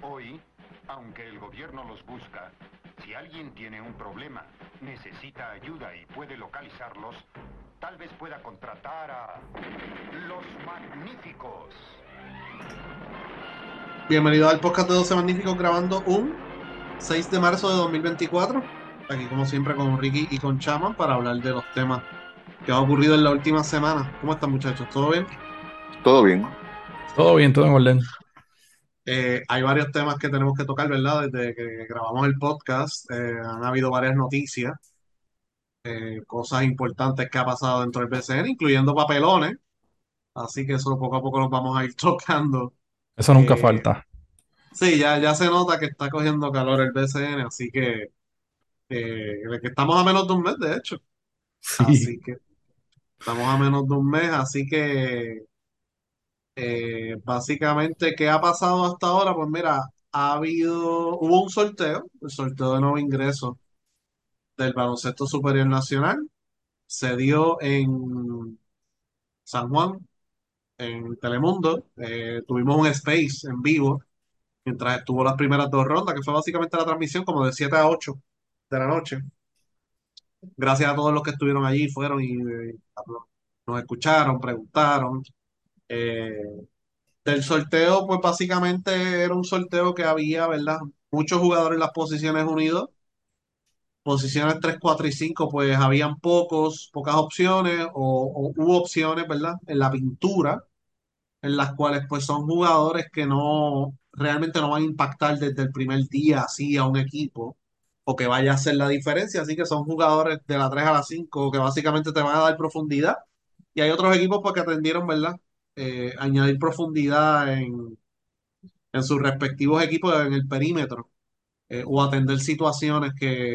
Hoy, aunque el gobierno los busca, si alguien tiene un problema, necesita ayuda y puede localizarlos, tal vez pueda contratar a los magníficos. Bienvenido al podcast de 12 Magníficos grabando un 6 de marzo de 2024. Aquí como siempre con Ricky y con Chama para hablar de los temas que han ocurrido en la última semana. ¿Cómo están muchachos? ¿Todo bien? Todo bien. Todo bien, todo en orden. Hay varios temas que tenemos que tocar, ¿verdad? Desde que grabamos el podcast han habido varias noticias, cosas importantes que ha pasado dentro del BCN, incluyendo papelones. Así que eso poco a poco los vamos a ir tocando. Eso nunca Eh, falta. sí, ya se nota que está cogiendo calor el BCN, así que de que estamos a menos de un mes, de hecho. Sí. Así que estamos a menos de un mes, así que básicamente, ¿qué ha pasado hasta ahora? Pues mira, hubo un sorteo, el sorteo de nuevo ingreso del Baloncesto Superior Nacional, se dio en San Juan, en Telemundo. Tuvimos un space en vivo mientras estuvo las primeras dos rondas, que fue básicamente la transmisión como de 7 a 8 de la noche. Gracias a todos los que estuvieron allí, fueron y nos escucharon, preguntaron. Eh, Del sorteo, pues básicamente era un sorteo que había, ¿verdad? Muchos jugadores en las posiciones unidos. Posiciones 3 4 y 5 pues habían pocas opciones o hubo opciones, ¿verdad? En la pintura, en las cuales pues son jugadores que no, realmente no van a impactar desde el primer día así a un equipo o que vaya a hacer la diferencia. Así que son jugadores de la 3 a la 5 que básicamente te van a dar profundidad. Y hay otros equipos pues que atendieron, ¿verdad? Añadir profundidad en sus respectivos equipos en el perímetro o atender situaciones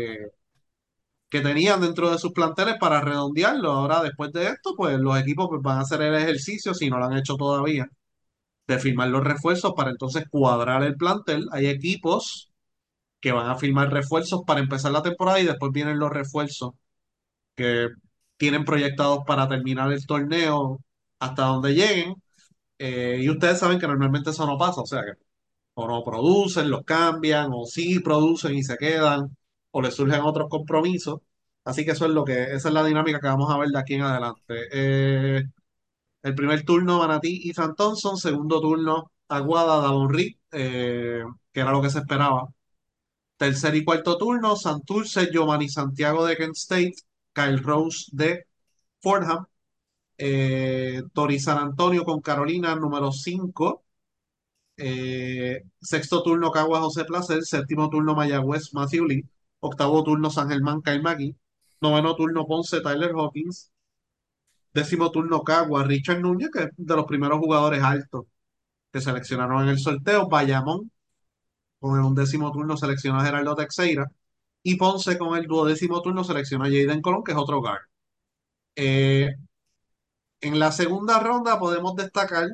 que tenían dentro de sus planteles para redondearlo. Ahora, después de esto, pues los equipos pues, van a hacer el ejercicio, si no lo han hecho todavía, de firmar los refuerzos para entonces cuadrar el plantel. Hay equipos que van a firmar refuerzos para empezar la temporada y después vienen los refuerzos que tienen proyectados para terminar el torneo hasta donde lleguen. Y ustedes saben que normalmente eso no pasa, o sea que o no producen, los cambian, o sí producen y se quedan, o les surgen otros compromisos. Así que eso es esa es la dinámica que vamos a ver de aquí en adelante. El primer turno, Manatí y San Thompson. Segundo turno, Aguada, Davon Reed, que era lo que se esperaba. Tercer y cuarto turno, Santurce, Giovanni Santiago de Kent State, Kyle Rose de Fordham. Tori San Antonio con Carolina, número 5. Sexto turno, Cagua José Placer. Séptimo turno, Mayagüez Matthew Lee. Octavo turno, San Germán Kyle McGee. Noveno turno, Ponce Tyler Hawkins. Décimo turno, Cagua Richard Núñez, que es de los primeros jugadores altos que seleccionaron en el sorteo. Bayamón, con el undécimo turno, seleccionó a Gerardo Teixeira. Y Ponce, con el duodécimo turno, seleccionó a Jaden Colón, que es otro guard. Eh, en la segunda ronda podemos destacar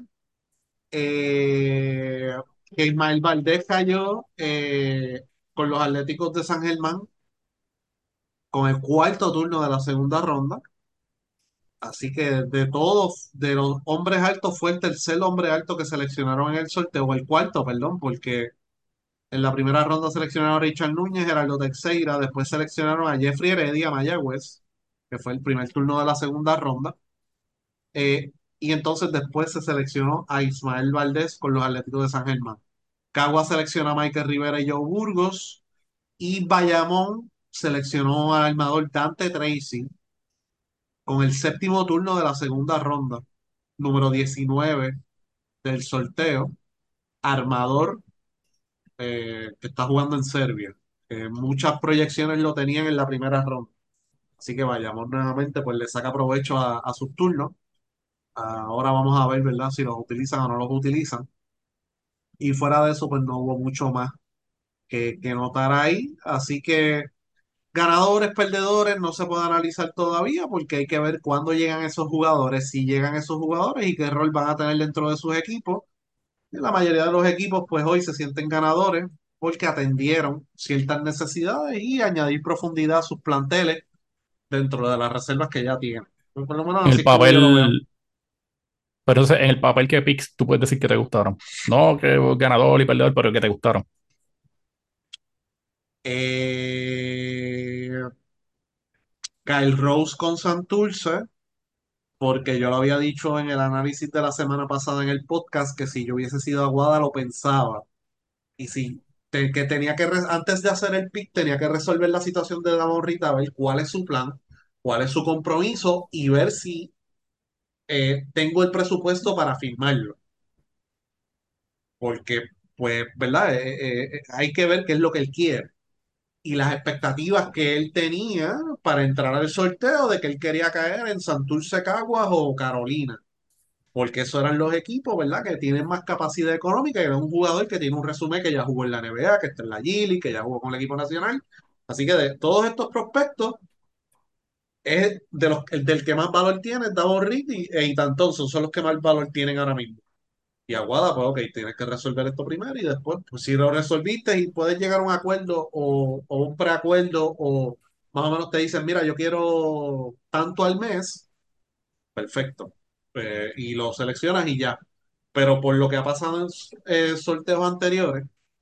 que Ismael Valdés cayó con los Atléticos de San Germán con el cuarto turno de la segunda ronda. Así que de todos, de los hombres altos, fue el tercer hombre alto que seleccionaron en el sorteo, o el cuarto, perdón, porque en la primera ronda seleccionaron a Richard Núñez, Gerardo Teixeira, después seleccionaron a Jeffrey Heredia Mayagüez, que fue el primer turno de la segunda ronda. Y entonces después se seleccionó a Ismael Valdés con los Atléticos de San Germán. Cagua selecciona a Michael Rivera y Joe Burgos. Y Bayamón seleccionó al armador Dante Tracy con el séptimo turno de la segunda ronda, número 19 del sorteo. Armador que está jugando en Serbia. Muchas proyecciones lo tenían en la primera ronda. Así que Bayamón nuevamente pues le saca provecho a sus turnos. Ahora vamos a ver, ¿verdad? Si los utilizan o no los utilizan. Y fuera de eso, pues no hubo mucho más que notar ahí. Así que ganadores, perdedores, no se puede analizar todavía porque hay que ver cuándo llegan esos jugadores, si llegan esos jugadores y qué rol van a tener dentro de sus equipos. Y la mayoría de los equipos, pues hoy se sienten ganadores porque atendieron ciertas necesidades y añadir profundidad a sus planteles dentro de las reservas que ya tienen. Pues, por lo menos En así el es como yo lo veo. papel, Pero entonces, en el papel que picks, tú puedes decir que te gustaron. No que ganador y perdedor, pero que te gustaron. Eh, Kyle Rose con Santurce, porque yo lo había dicho en el análisis de la semana pasada en el podcast, que si yo hubiese sido Aguada lo pensaba. Y si que tenía antes de hacer el pick, tenía que resolver la situación de Davon Rita, ver cuál es su plan, cuál es su compromiso y ver si tengo el presupuesto para firmarlo. Porque, pues, ¿verdad? Hay que ver qué es lo que él quiere y las expectativas que él tenía para entrar al sorteo de que él quería caer en Santurce, Caguas o Carolina, porque esos eran los equipos, ¿verdad? Que tienen más capacidad económica y era un jugador que tiene un resumen que ya jugó en la NBA, que está en la G League, que ya jugó con el equipo nacional. Así que de todos estos prospectos, es el del que más valor tiene es Davon Reed y Ethan Thompson, son los que más valor tienen ahora mismo. Y Aguada, pues ok, tienes que resolver esto primero y después, pues si lo resolviste y puedes llegar a un acuerdo o un preacuerdo o más o menos te dicen, mira, yo quiero tanto al mes, perfecto. Y lo seleccionas y ya. Pero por lo que ha pasado en sorteos anteriores,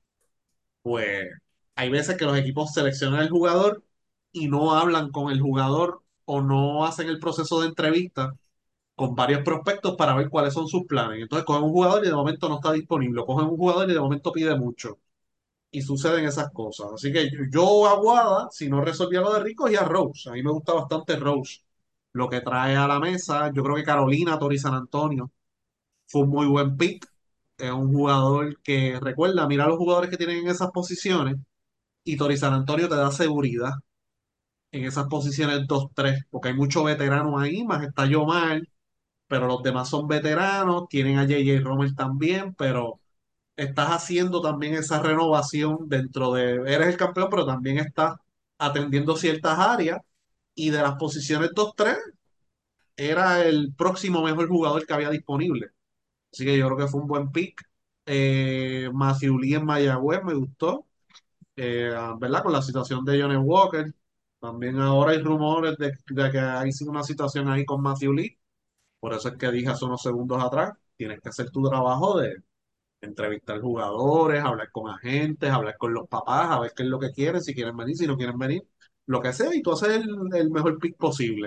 pues hay veces que los equipos seleccionan el jugador y no hablan con el jugador o no hacen el proceso de entrevista con varios prospectos para ver cuáles son sus planes. Entonces cogen un jugador y de momento no está disponible, o cogen un jugador y de momento pide mucho. Y suceden esas cosas. Así que yo Aguada, si no resolvía lo de Rico, y a Rose. A mí me gusta bastante Rose. Lo que trae a la mesa, yo creo que Carolina, Tori San Antonio, fue un muy buen pick. Es un jugador que recuerda, mira los jugadores que tienen en esas posiciones y Tori San Antonio te da seguridad en esas posiciones 2-3 porque hay muchos veteranos ahí, más está Yomar, pero los demás son veteranos, tienen a J.J. Romer también, pero estás haciendo también esa renovación dentro de, eres el campeón, pero también estás atendiendo ciertas áreas y de las posiciones 2-3 era el próximo mejor jugador que había disponible. Así que yo creo que fue un buen pick. Matthew Lee en Mayagüez me gustó, ¿verdad? Con la situación de Johnny Walker. También ahora hay rumores de que hay sí una situación ahí con Matthew Lee. Por eso es que dije hace unos segundos atrás, tienes que hacer tu trabajo de entrevistar jugadores, hablar con agentes, hablar con los papás, a ver qué es lo que quieren, si quieren venir, si no quieren venir, lo que sea, y tú haces el mejor pick posible.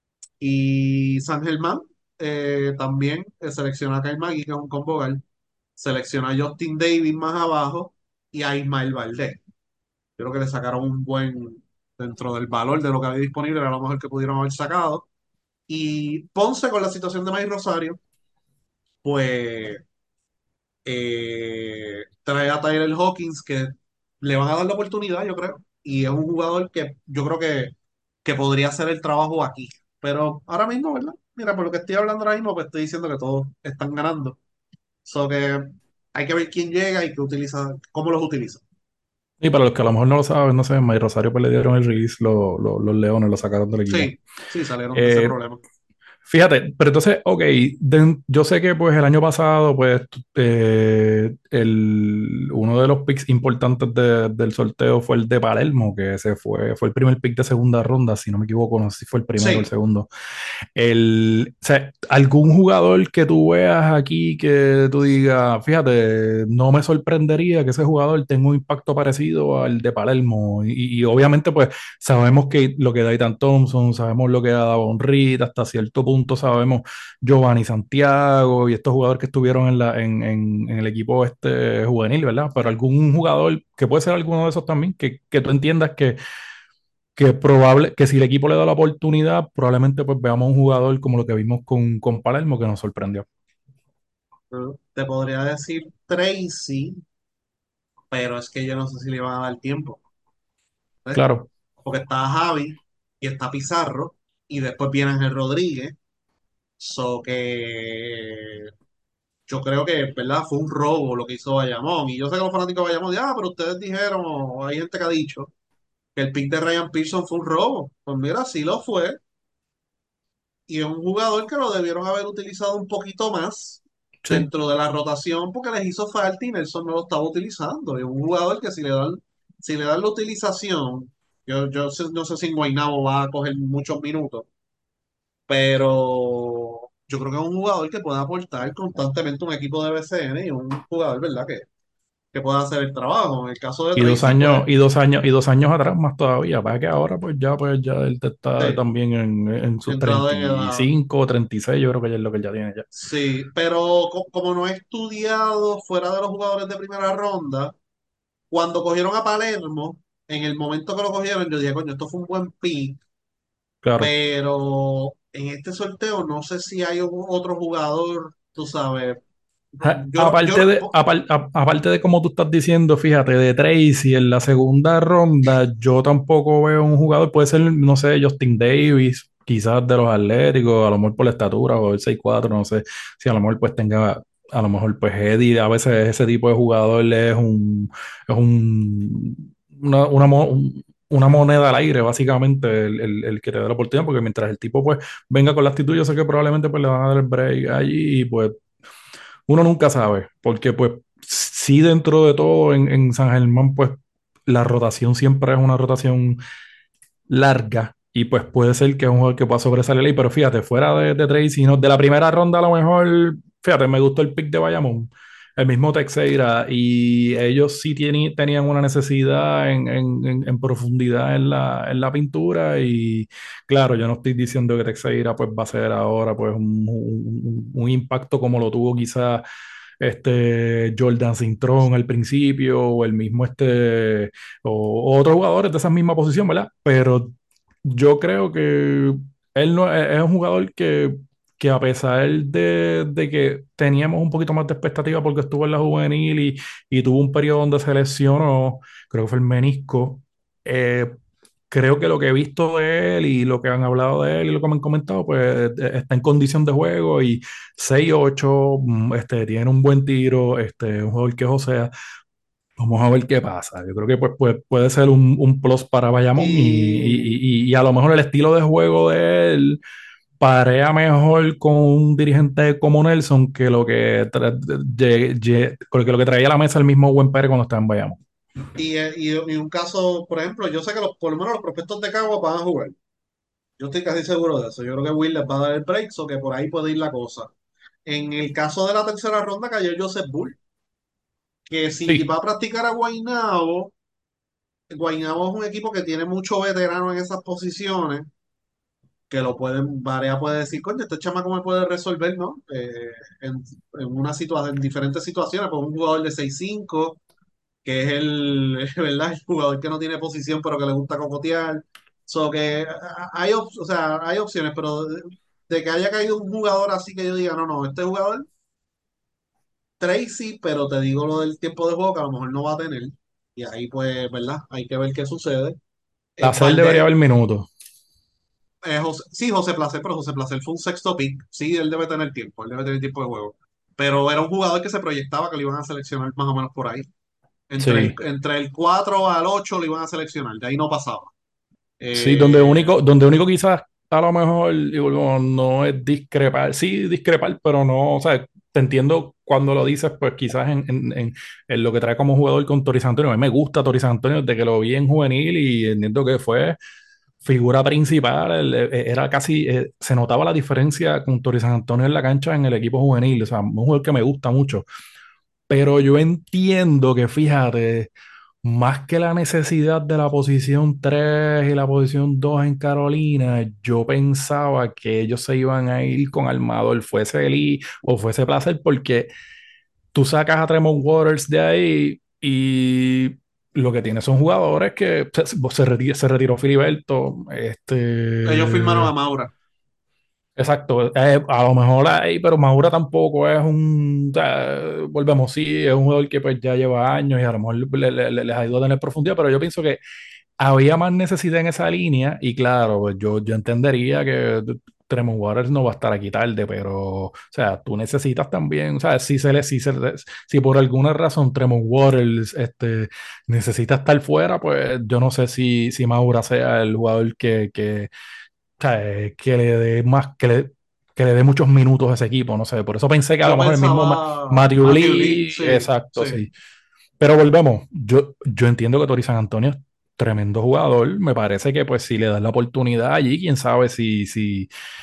Y San Germán también selecciona a Kyle McGee, que es un convocal, selecciona a Justin Davis más abajo y a Ismael Valdés. Yo creo que le sacaron un buen, dentro del valor de lo que había disponible, era lo mejor que pudieron haber sacado. Y Ponce con la situación de Mike Rosario, pues trae a Tyler Hawkins que le van a dar la oportunidad, yo creo. Y es un jugador que yo creo que podría hacer el trabajo aquí. Pero ahora mismo, ¿verdad? Mira, por lo que estoy hablando ahora mismo, pues estoy diciendo que todos están ganando. So que hay que ver quién llega y qué utiliza, cómo los utiliza. Y para los que a lo mejor no lo saben, no sé, May Rosario pues le dieron el release, los Leones lo sacaron del equipo. Sí, sí, salieron de ese Eh, problema. Fíjate, pero entonces, ok, yo sé que pues el año pasado, pues uno de los picks importantes del sorteo fue el de Palermo, que fue el primer pick de segunda ronda, si no me equivoco, no sé si fue el primero o el Sí, segundo. O sea, algún jugador que tú veas aquí que tú digas, fíjate, no me sorprendería que ese jugador tenga un impacto parecido al de Palermo. Y obviamente, pues sabemos que lo que da Ethan Thompson, sabemos lo que da Davon Reed, hasta cierto punto sabemos Giovanni Santiago y estos jugadores que estuvieron en el equipo este juvenil, ¿verdad? Pero algún jugador que puede ser alguno de esos también, que tú entiendas que si el equipo le da la oportunidad, probablemente pues veamos un jugador como lo que vimos con Palermo que nos sorprendió. te podría decir Tracy, pero es que yo no sé si le van a dar tiempo. ¿Ves? Claro, Porque está Javi y está Pizarro y después viene Ángel Rodríguez. So que yo creo que, ¿verdad? Fue un robo lo que hizo Bayamón. Y yo sé que los fanáticos de Bayamón dicen, pero ustedes dijeron, o hay gente que ha dicho, que el pick de Ryan Pearson fue un robo. Pues mira, sí lo fue. Y es un jugador que lo debieron haber utilizado un poquito más sí. dentro de la rotación porque les hizo falta y Nelson no lo estaba utilizando. Es un jugador que si le dan la utilización, no sé si en Guaynabo va a coger muchos minutos, pero yo creo que es un jugador que puede aportar constantemente un equipo de BCN y un jugador, ¿verdad? Que pueda hacer el trabajo. En el caso de Y dos Tracy, pues, años, y 2 años atrás más todavía. Para que ahora pues ya él está sí, también en sus entrado treinta en y edad. cinco 36 yo creo que ya es lo que él ya tiene ya. Sí, pero como no he estudiado fuera de los jugadores de primera ronda, cuando cogieron a Palermo, en el momento que lo cogieron, yo dije, coño, esto fue un buen pick, Claro. pero en este sorteo no sé si hay otro jugador, tú sabes. Yo, Aparte aparte de como tú estás diciendo, fíjate, de Tracy en la segunda ronda, yo tampoco veo un jugador, puede ser, no sé, Justin Davis, quizás de los Atléticos, a lo mejor por la estatura o el 6'4", no sé, si a lo mejor pues tenga, a lo mejor pues Eddie, a veces ese tipo de jugador una moneda al aire, básicamente, el que te da la oportunidad, porque mientras el tipo pues venga con la actitud, yo sé que probablemente pues le van a dar el break allí y pues uno nunca sabe, porque pues sí dentro de todo en San Germán pues la rotación siempre es una rotación larga y pues puede ser que es un jugador que pueda sobresalir ahí, pero fíjate, fuera de Tracy, no, de la primera ronda a lo mejor, fíjate, me gustó el pick de Bayamón, el mismo Teixeira y ellos sí tenían una necesidad en profundidad en la pintura y claro, yo no estoy diciendo que Teixeira pues va a ser ahora pues un impacto como lo tuvo quizá Jordan Cintrón al principio, o el mismo o otros jugadores de esa misma posición, ¿verdad? Pero yo creo que él no es un jugador que a pesar de que teníamos un poquito más de expectativa porque estuvo en la juvenil y tuvo un periodo donde se lesionó, creo que fue el menisco. eh, Creo que lo que he visto de él y lo que han hablado de él y lo que me han comentado, pues está en condición de juego y 6'8", tiene un buen tiro, un jugador que josea. Vamos a ver qué pasa. Yo creo que pues, puede ser un plus para Bayamón Y, y a lo mejor el estilo de juego de él parea mejor con un dirigente como Nelson que lo que traía a la mesa el mismo Buen Pérez cuando estaba en Bayamón. y un caso, por ejemplo, yo sé que por lo menos los prospectos de Cagua van a jugar. Yo estoy casi seguro de eso. Yo creo que Will les va a dar el break, o que por ahí puede ir la cosa. En el caso de la tercera ronda cayó Joseph Bull, que si Sí, va a practicar a Guaynabo, Guaynabo es un equipo que tiene mucho veterano en esas posiciones, que lo pueden, Varea puede decir, coño, este chamaco me puede resolver, ¿no? En una situación, en diferentes situaciones, pues un jugador de 6'5", que es ¿verdad? El jugador que no tiene posición, pero que le gusta cocotear. So que o sea, hay opciones, pero de que haya caído un jugador así que yo diga, no, no, este jugador, Tracy, pero te digo lo del tiempo de juego que a lo mejor no va a tener. Y ahí pues, ¿verdad? Hay que ver qué sucede. Placer debería Valdés, haber minutos. Sí, José Placer, pero José Placer fue un sexto pick. Sí, él debe tener tiempo, él debe tener tiempo de juego. Pero era un jugador que se proyectaba que lo iban a seleccionar más o menos por ahí. Sí. Entre el 4 al 8 lo iban a seleccionar, de ahí no pasaba. Sí, donde Eh, único quizás a lo mejor y volvemos, no es discrepar, sí discrepar, pero no, o sea, te entiendo cuando lo dices, pues quizás en lo que trae como jugador con Tori Santonio. A mí me gusta Tori Santonio desde que lo vi en juvenil y entiendo que fue figura principal, era casi, se notaba la diferencia con Tori Santonio en la cancha en el equipo juvenil, o sea, un jugador que me gusta mucho, pero yo entiendo que, fíjate, más que la necesidad de la posición 3 y la posición 2 en Carolina, yo pensaba que ellos se iban a ir con Armador, fuese Lee o fuese Placer, porque tú sacas a Tremont Waters de ahí y lo que tiene son jugadores que se retiró Filiberto, Ellos firmaron a Maura. Exacto, a lo mejor ahí, pero Maura tampoco es o sea, volvemos, sí, es un jugador que pues ya lleva años y a lo mejor les ayuda a tener profundidad, pero yo pienso que había más necesidad en esa línea y claro, pues yo entendería que Tremont Waters no va a estar aquí tarde, pero, o sea, tú necesitas también, o sea, si por alguna razón Tremont Waters necesita estar fuera, pues yo no sé si Maura sea el jugador sea, que le dé que le dé muchos minutos a ese equipo, no sé. Por eso pensé que a lo Yo mejor el mismo pensaba Matthew Matthew Lee, Lee, sí, exacto, sí. sí. Pero volvemos, yo entiendo que Tori San Antonio es tremendo jugador. Me parece que pues si le das la oportunidad allí, quién sabe si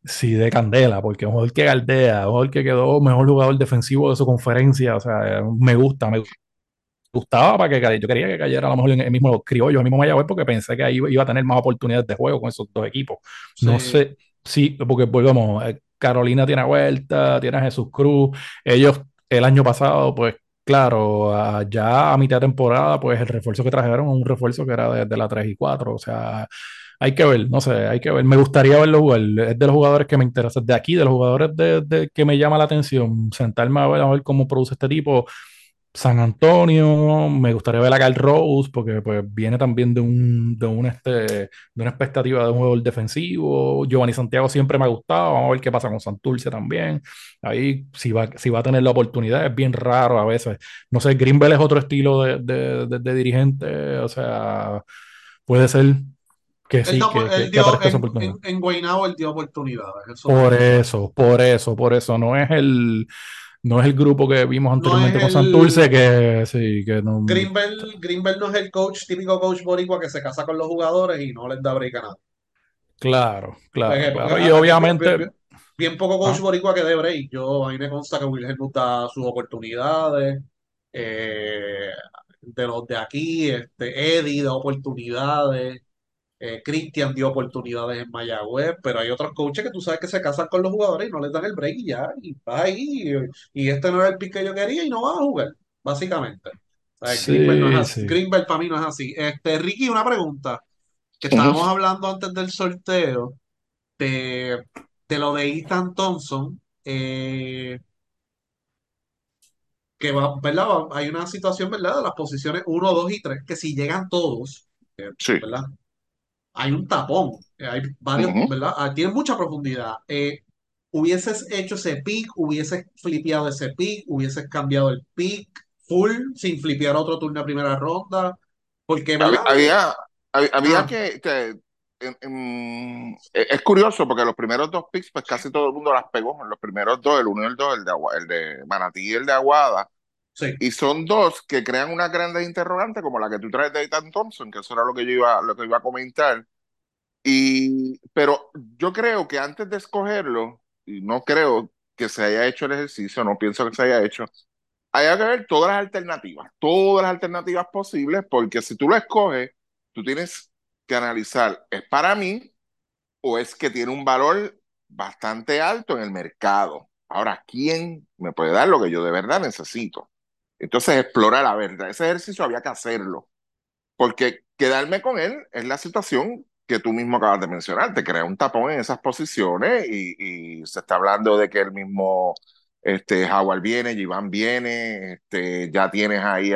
Sí, de candela, porque es un jugador que galdea, un jugador que quedó mejor jugador defensivo de su conferencia. O sea, me gustaba para que yo quería que cayera a lo mejor en el mismo Criollo, el mismo Mayagüez, porque pensé que ahí iba a tener más oportunidades de juego con esos dos equipos. No Sí. sé, sí, porque volvemos, Carolina tiene vuelta, tiene a Jesús Cruz, ellos el año pasado, pues claro, ya a mitad de temporada, pues el refuerzo que trajeron, un refuerzo que era de la 3 y 4, o sea, hay que ver, no sé, hay que ver. Me gustaría verlo jugar. Es de los jugadores que me interesan. De aquí, de los jugadores que me llama la atención, sentarme a ver cómo produce este tipo. San Antonio, me gustaría ver a Carl Rose, porque pues viene también de una expectativa de un jugador defensivo. Giovanni Santiago siempre me ha gustado. Vamos a ver qué pasa con Santurce también. Ahí, si va a tener la oportunidad, es bien raro a veces. No sé, Greenbelt es otro estilo de dirigente. O sea, puede ser que Él, sí, él que dio aparezca esa oportunidad. en Guaynabo, él dio oportunidades, eso sí. Por eso, no es el grupo que vimos No es anteriormente con Santurce, el que sí, que no. Greenbelt no es el coach, típico coach boricua que se casa con los jugadores y no les da break a nada. Claro, claro, Porque claro. Y aquí obviamente, bien poco coach ah, boricua que dé break. A mí me consta que Wilhelm nos da sus oportunidades. eh, de los de aquí, Eddie da oportunidades. Cristian dio oportunidades en Mayagüez, pero hay otros coaches que tú sabes que se casan con los jugadores y no les dan el break y ya, y vas ahí, y este no era el pick que yo quería y no vas a jugar, básicamente. O sea, Greenbelt no es sí, así, sí. Greenbelt para mí no es así. Ricky, una pregunta, que Ujú. estábamos hablando antes del sorteo de, de lo de Ethan Thompson, que va, ¿verdad? Hay una situación, ¿verdad? De las posiciones uno 2 y 3 que si llegan todos, Sí. ¿verdad? Hay un tapón, hay varios, Ujú. ¿verdad? Tiene mucha profundidad. ¿Hubieses hecho ese pick, hubieses flipeado ese pick, hubieses cambiado el pick full sin flipear otro turno de primera ronda? Porque, ¿verdad? Había Ah, que es curioso porque los primeros dos picks, pues casi todo el mundo las pegó. Los primeros dos, el uno y el dos, el de Manatí y el de Aguada. sí. Y son dos que crean una grandes interrogante, como la que tú traes de Ethan Thompson, que eso era lo que iba a comentar. Pero yo creo que antes de escogerlo, y no creo que se haya hecho el ejercicio, no pienso que se haya hecho, hay que ver todas las alternativas posibles, porque si tú lo escoges, tú tienes que analizar, ¿es para mí o es que tiene un valor bastante alto en el mercado? Ahora, ¿quién me puede dar lo que yo de verdad necesito? Entonces, explorar la verdad. Ese ejercicio había que hacerlo, porque quedarme con él es la situación que tú mismo acabas de mencionar, te crea un tapón en esas posiciones y se está hablando de que el mismo Howard viene, Iván viene, ya tienes ahí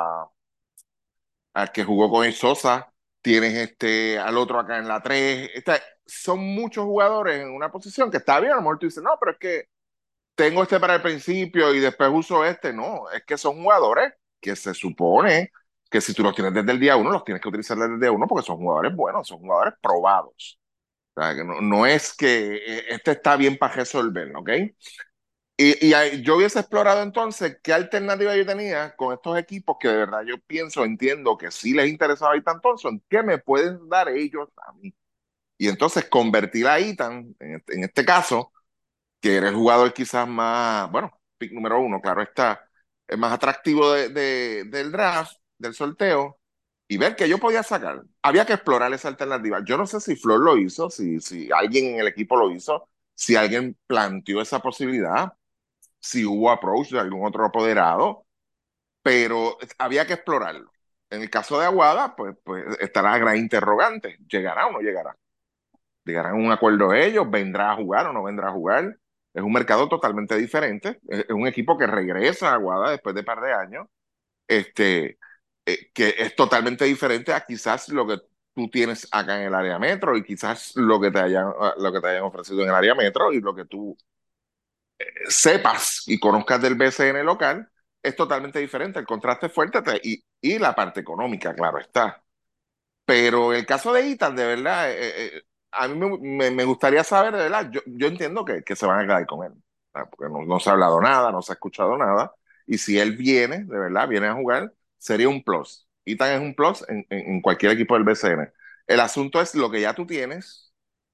al que jugó con el Sosa, tienes al otro acá en la 3. Son muchos jugadores en una posición que está bien, a lo mejor tú dices, no, pero es que tengo para el principio y después uso no, es que son jugadores que se supone que si tú los tienes desde el día uno, los tienes que utilizar desde el día uno porque son jugadores buenos, son jugadores probados. O sea, que no es que está bien para resolverlo, ¿ok? Yo hubiese explorado entonces qué alternativa yo tenía con estos equipos que de verdad yo pienso, entiendo que sí les interesaba a Ethan Thompson, ¿qué me pueden dar ellos a mí? Y entonces convertir a Ethan, en este caso, que era el jugador quizás más, bueno, pick número uno, claro está, el más atractivo del draft, del sorteo, y ver qué yo podía sacar. Había que explorar esa alternativa. Yo no sé si Flor lo hizo, si alguien en el equipo lo hizo, si alguien planteó esa posibilidad, si hubo approach de algún otro apoderado, pero había que explorarlo. En el caso de Aguada, pues estará la gran interrogante. ¿Llegará o no llegará? ¿Llegarán a un acuerdo ellos? ¿Vendrá a jugar o no vendrá a jugar? Es un mercado totalmente diferente. Es un equipo que regresa a Aguada después de un par de años, este, que es totalmente diferente a quizás lo que tú tienes acá en el área metro y quizás lo que te hayan ofrecido en el área metro y lo que tú sepas y conozcas del BCN local es totalmente diferente. El contraste es fuerte y la parte económica, claro está. Pero el caso de Ethan, de verdad, a mí me gustaría saber, de verdad, yo entiendo que se van a quedar con él, ¿sabes? Porque no se ha hablado nada, no se ha escuchado nada, y si él viene, de verdad, viene a jugar, sería un plus. Ethan es un plus en cualquier equipo del BCN. El asunto es lo que ya tú tienes,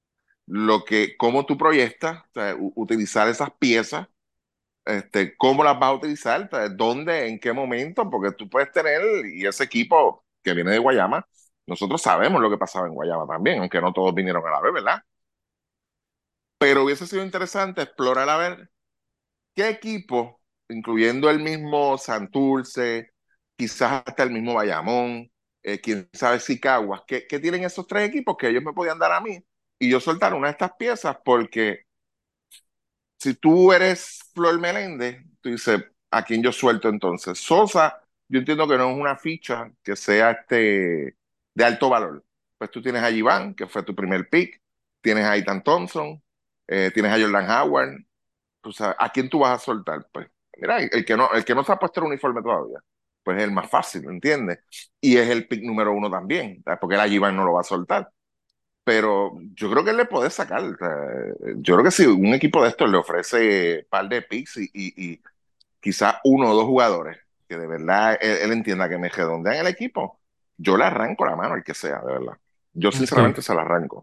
cómo tú proyectas, o sea, utilizar esas piezas, cómo las vas a utilizar, o sea, dónde, en qué momento, porque tú puedes tener, y ese equipo que viene de Guayama, nosotros sabemos lo que pasaba en Guayama también, aunque no todos vinieron a la vez, ¿verdad? Pero hubiese sido interesante explorar a ver qué equipo, incluyendo el mismo Santurce, quizás hasta el mismo Bayamón, quién sabe si Caguas, qué tienen esos tres equipos que ellos me podían dar a mí y yo soltar una de estas piezas porque si tú eres Flor Meléndez, tú dices, ¿a quién yo suelto entonces? Sosa, yo entiendo que no es una ficha que sea de alto valor. Pues tú tienes a Iván, que fue tu primer pick, tienes a Ethan Thompson, tienes a Jordan Howard, o sea, ¿a quién tú vas a soltar? Pues mira, el que no se ha puesto el uniforme todavía, pues es el más fácil, ¿entiendes? Y es el pick número uno también, ¿sabes? Porque el Iván no lo va a soltar. Pero yo creo que él le puede sacar. O sea, yo creo que si un equipo de estos le ofrece un par de picks y quizás uno o dos jugadores que de verdad él entienda que me redondean el equipo, yo le arranco la mano al que sea, de verdad. Yo Sí. sinceramente se la arranco.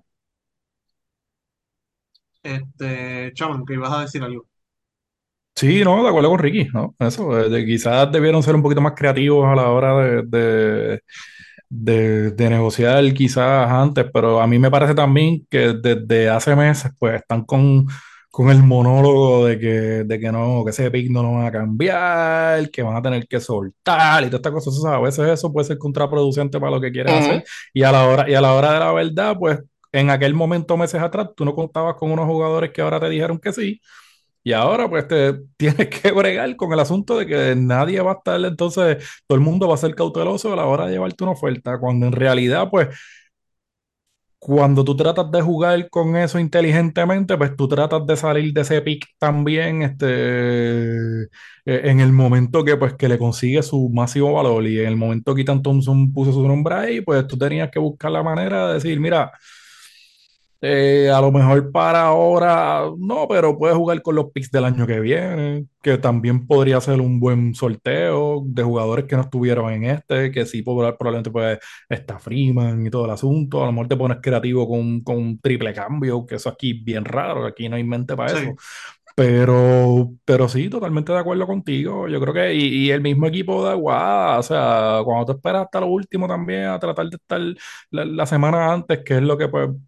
Chaman, que ibas a decir algo. Sí, no, de acuerdo con Ricky, ¿no? Eso, quizás debieron ser un poquito más creativos a la hora de negociar quizás antes, pero a mí me parece también que desde hace meses pues están con el monólogo de que no, que ese pick no lo van a cambiar, que van a tener que soltar y todas estas cosas. O sea, a veces eso puede ser contraproducente para lo que quieres hacer Ujú. y a la hora de la verdad, pues en aquel momento, meses atrás, tú no contabas con unos jugadores que ahora te dijeron que sí. Y ahora pues te tienes que bregar con el asunto de que nadie va a estar, entonces todo el mundo va a ser cauteloso a la hora de llevarte una oferta, cuando en realidad pues cuando tú tratas de jugar con eso inteligentemente, pues tú tratas de salir de ese pick también en el momento que pues que le consigue su máximo valor y en el momento que Ethan Thompson puso su nombre ahí, pues tú tenías que buscar la manera de decir, mira, a lo mejor para ahora no, pero puedes jugar con los picks del año que viene, que también podría ser un buen sorteo de jugadores que no estuvieron en que sí probablemente pues está Freeman y todo el asunto. A lo mejor te pones creativo con un triple cambio, que eso aquí es bien raro, aquí no hay mente para eso. Sí, Pero sí, totalmente de acuerdo contigo. Yo creo que, y el mismo equipo de Aguada, o sea, cuando tú esperas hasta lo último también a tratar de estar la semana antes, que es lo que pues,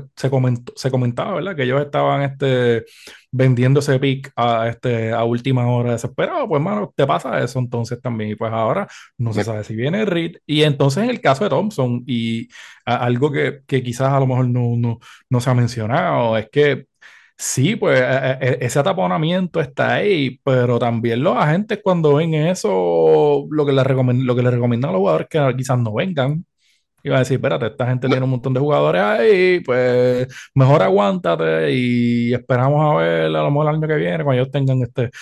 se comentaba, ¿verdad? Que ellos estaban vendiendo ese pick a última hora desesperado. Pues, mano, te pasa eso entonces también. Y pues ahora no se sabe si viene Reed. Y entonces en el caso de Thompson, y algo que quizás a lo mejor no se ha mencionado, es que sí, pues ese ataponamiento está ahí, pero también los agentes cuando ven eso, lo que le recomiendan a los jugadores es que quizás no vengan. Y van a decir, espérate, esta gente No, tiene un montón de jugadores ahí, pues mejor aguántate y esperamos a ver a lo mejor el año que viene, cuando ellos tengan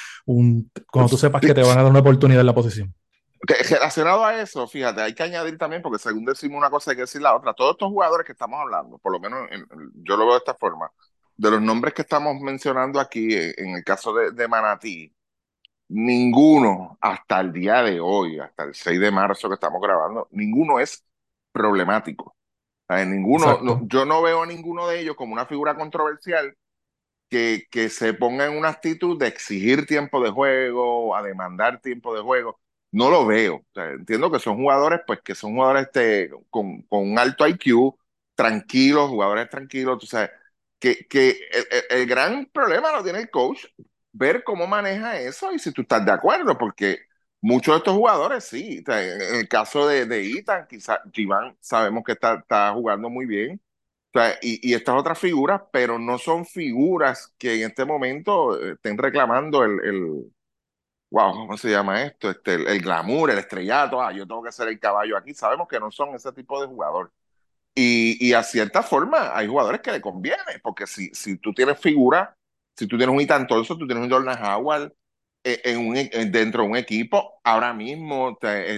cuando tú sepas sí, que te van a dar una oportunidad en la posición. relacionado a eso, fíjate, hay que añadir también, porque según decimos una cosa hay que decir la otra. Todos estos jugadores que estamos hablando, por lo menos yo lo veo de esta forma, de los nombres que estamos mencionando aquí, en el caso de Manatí, ninguno hasta el día de hoy, hasta el 6 de marzo que estamos grabando, ninguno es problemático. O sea, Exacto. yo no veo a ninguno de ellos como una figura controversial que se ponga en una actitud de exigir tiempo de juego, a demandar tiempo de juego. No lo veo. O sea, entiendo que son jugadores, pues que son jugadores con un alto IQ, tranquilos, jugadores tranquilos. Tú sabes, que el gran problema lo tiene el coach, ver cómo maneja eso y si tú estás de acuerdo, porque muchos de estos jugadores sí. O sea, en el caso de Ethan, quizás Giván sabemos que está jugando muy bien, o sea, y estas otras figuras, pero no son figuras que en este momento estén reclamando wow, ¿cómo se llama esto? El glamour, el estrellato, yo tengo que ser el caballo aquí. Sabemos que no son ese tipo de jugador. Y a cierta forma hay jugadores que le conviene, porque si tú tienes figuras, si tú tienes un Ethan Thompson, tú tienes un Jordan Howard dentro de un equipo, ahora mismo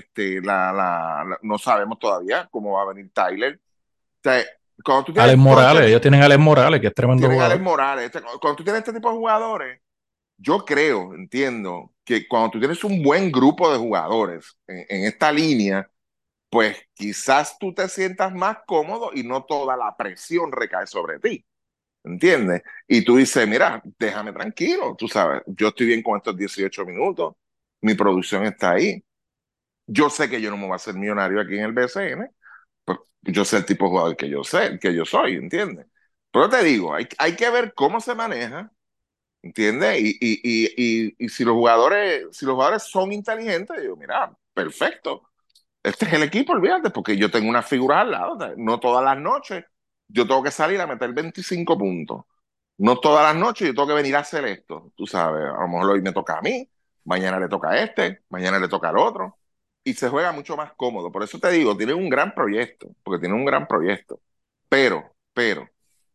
no sabemos todavía cómo va a venir Tyler. O sea, cuando tú Alex tienes todo este Morales, ellos tipo, tienen a Alex Morales, que es tremendo tienen a Alex jugador. Morales. Cuando tú tienes este tipo de jugadores, yo creo, entiendo, que cuando tú tienes un buen grupo de jugadores en esta línea, pues quizás tú te sientas más cómodo y no toda la presión recae sobre ti. ¿entiendes? Y tú dices, mira, déjame tranquilo, tú sabes, yo estoy bien con estos 18 minutos, mi producción está ahí, yo sé que yo no me voy a hacer millonario aquí en el BCN, pues yo sé el tipo de jugador que yo sé, que yo soy, ¿entiendes? Pero te digo, hay que ver cómo se maneja, ¿entiendes? Y si los jugadores son inteligentes, digo, mira, perfecto, este es el equipo, olvídate, porque yo tengo unas figuras al lado, no todas las noches yo tengo que salir a meter 25 puntos, no todas las noches yo tengo que venir a hacer esto, tú sabes, a lo mejor hoy me toca a mí, mañana le toca a este, mañana le toca al otro, y se juega mucho más cómodo. Por eso te digo, tienen un gran proyecto, porque tienen un gran proyecto, pero,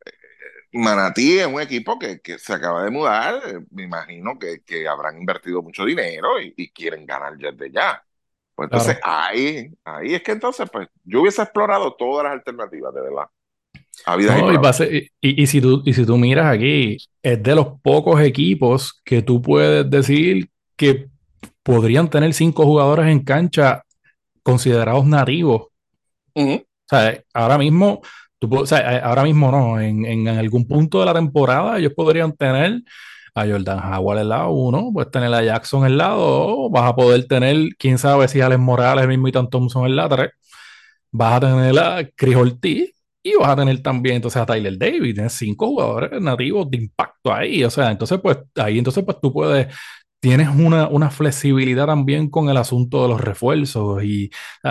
Manatí es un equipo que se acaba de mudar, me imagino que habrán invertido mucho dinero y quieren ganar ya de ya. Pues entonces Claro. ahí es que entonces, pues yo hubiese explorado todas las alternativas, de verdad, habidas y No, por haber. y si tú miras aquí, es de los pocos equipos que tú puedes decir que podrían tener 5 jugadores en cancha considerados nativos. Ujú. O sea, ahora mismo, o sea, ahora mismo no, en algún punto de la temporada ellos podrían tener a Jordan Howard al lado uno, puedes tener a Jackson al lado dos, vas a poder tener, quién sabe si Alex Morales, el mismo Ethan Thompson en la tres, vas a tener a Chris Ortiz y vas a tener también entonces a Tyler Davis, tienes 5 jugadores nativos de impacto ahí, o sea, entonces pues ahí entonces pues tú puedes tienes una flexibilidad también con el asunto de los refuerzos y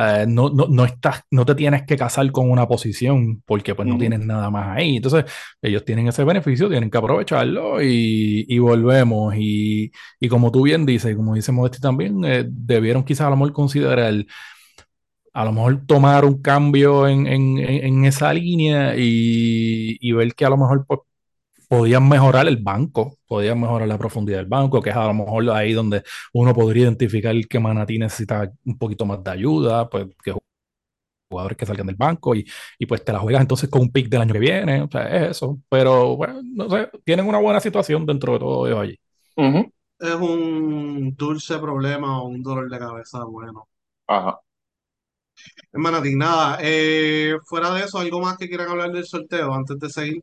no te tienes que casar con una posición porque pues no Ujú. tienes nada más ahí. Entonces, ellos tienen ese beneficio, tienen que aprovecharlo y volvemos. Y como tú bien dices, como dice Modesti también, debieron quizás a lo mejor considerar, a lo mejor tomar un cambio en esa línea y ver que a lo mejor pues, podían mejorar el banco, podían mejorar la profundidad del banco, que es a lo mejor ahí donde uno podría identificar que Manatí necesita un poquito más de ayuda, pues que jugadores que salgan del banco y pues te la juegas entonces con un pick del año que viene, o sea, es eso. Pero bueno, no sé, tienen una buena situación dentro de todo ellos allí. Ujú. Es un dulce problema o un dolor de cabeza bueno. Ajá. Hermana, nada, fuera de eso, ¿algo más que quieran hablar del sorteo antes de seguir?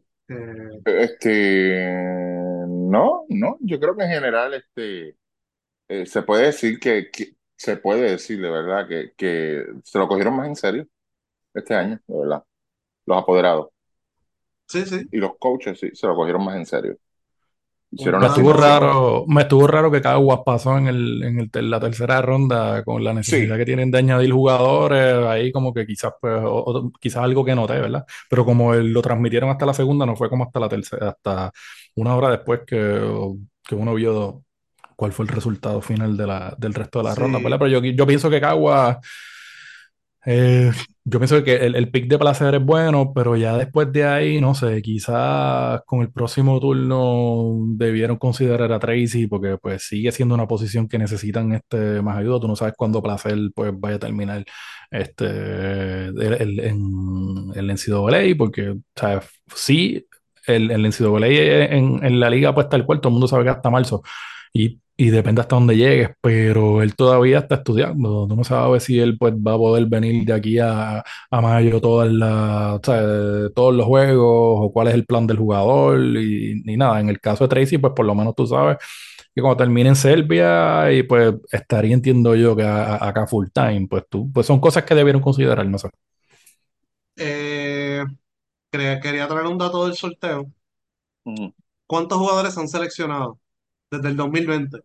No, yo creo que en general, se puede decir se puede decir de verdad que se lo cogieron más en serio este año, de verdad. Los apoderados Sí, sí, y los coaches, sí, se lo cogieron más en serio. Hicieron una la situación. situación. Me estuvo raro que Caguas pasó la tercera ronda con la necesidad Sí, que tienen de añadir jugadores, ahí como que quizás pues, quizás algo que noté, ¿verdad? Pero como lo transmitieron hasta la segunda, no fue como hasta la tercera, hasta una hora después que uno vio cuál fue el resultado final del resto de la ronda, ¿verdad? Sí, Pero yo pienso que Caguas eh, yo pienso que el pick de placer es bueno, pero ya después de ahí, no sé, quizás con el próximo turno debieron considerar a Tracy porque pues sigue siendo una posición que necesitan más ayuda. Tú no sabes cuándo placer pues vaya a terminar en el NCAA porque, o sea, sí, el NCAA en la liga pues tal cual, todo el mundo sabe que hasta marzo. Y depende hasta dónde llegues, pero él todavía está estudiando. Tú no sabes si él pues, va a poder venir de aquí a mayo o sea, todos los juegos o cuál es el plan del jugador y ni nada. En el caso de Tracy, pues por lo menos tú sabes que cuando termine en Serbia y pues estaría, entiendo yo, que acá full time, pues son cosas que debieron considerar, no sé. eh, quería traer un dato del sorteo. ujú, ¿Cuántos jugadores han seleccionado desde el 2020?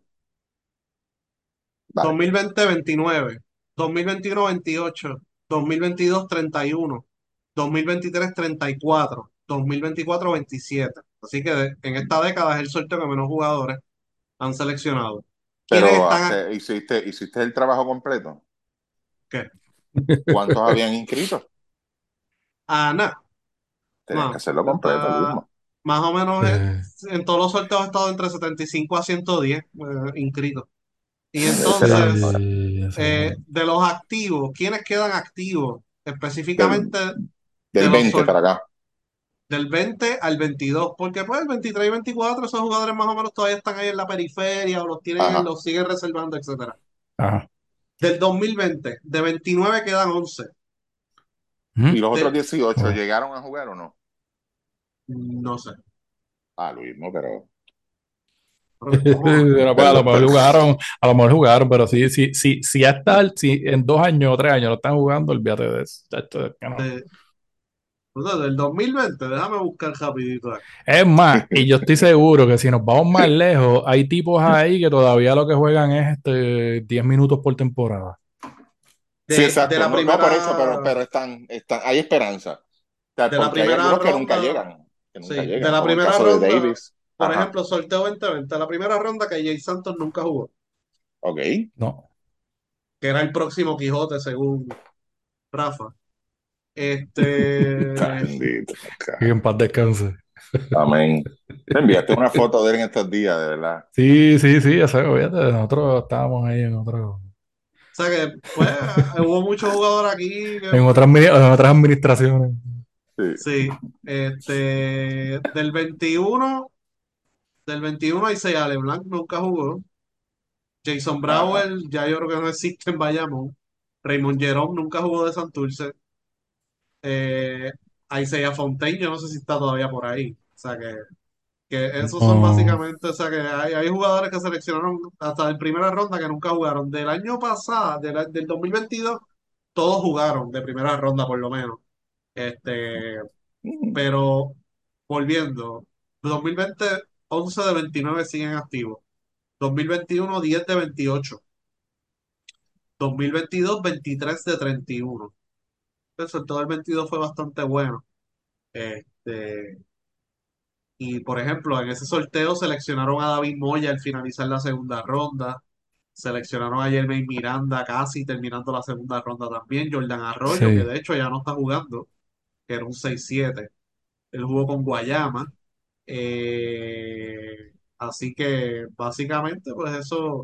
vale. 2020, 29. 2021, 28. 2022, 31. 2023, 34. 2024, 27. Así que en esta década es el sorteo que menos jugadores han seleccionado. ¿Quiénes Pero están? hiciste el trabajo completo. ¿Qué? ¿Cuántos habían inscrito? Ah, nada. Tenías que No, hacerlo completo, está Guzmán. más o menos Eh, en todos los sorteos ha estado entre 75 a 110 inscritos. Y Ese era entonces, sí. de los activos, ¿quiénes quedan activos? del, Específicamente de del los 20 para acá. del 20 al 22, porque pues el 23 y 24 esos jugadores más o menos todavía están ahí en la periferia o los tienen, Ajá. los siguen reservando, etcétera. Ajá. Del 2020, de 29 quedan 11. ¿Y ¿Mm? los otros De, 18 Oh. llegaron a jugar o no? no sé. Ah, lo mismo, pero Pero ¿cómo? Pero, pues, a lo mejor jugaron, pero si hasta si en 2 años o 3 años lo están jugando, olvídate de eso. Chacho, es que no. De, del 2020, déjame buscar rapidito aquí. Es más, y yo estoy seguro que si nos vamos más lejos, hay tipos ahí que todavía lo que juegan es 10 minutos por temporada. sí, De exacto. la No, no por eso, primera, pero hay esperanza. O sea, de la porque hay primera algunos ronda, que nunca sí, de llegan, la como el primera caso de ronda, Davis. por Ajá, ejemplo, sorteo 2020, la primera ronda que Jay Santos nunca jugó, ok. No. que era el próximo Quijote según Rafa. Este, Bendito, Que en cara. paz descanse. Amén. Me enviaste una foto de él en estos días, de verdad. Sí, sí, sí, ya sé, fíjate, nosotros estábamos ahí o sea que, pues, hubo muchos jugadores aquí que, en otras administraciones. Sí. sí, del 21 Isaiah LeBlanc nunca jugó. Jason Ajá. Brower, ya yo creo que no existe en Bayamón. Raymond Jerome nunca jugó de Santurce. Eh, Isaiah Fontaine, yo no sé si está todavía por ahí. O sea que esos son No, básicamente, o sea que hay jugadores que seleccionaron hasta en primera ronda que nunca jugaron. Del año pasado, del 2022, todos jugaron de primera ronda por lo menos. Este, Mm, pero volviendo, 2020, 11 de 29 siguen activos. 2021, 10 de 28. 2022, 23 de 31. Entonces, todo el 22 fue bastante bueno. Este, y por ejemplo, en ese sorteo seleccionaron a David Moya al finalizar la segunda ronda. Seleccionaron a Jermaine Miranda casi terminando la segunda ronda también. Jordan Arroyo, que sí. de hecho ya no está jugando, que era un 6-7. Él jugó con Guayama. Así que básicamente, pues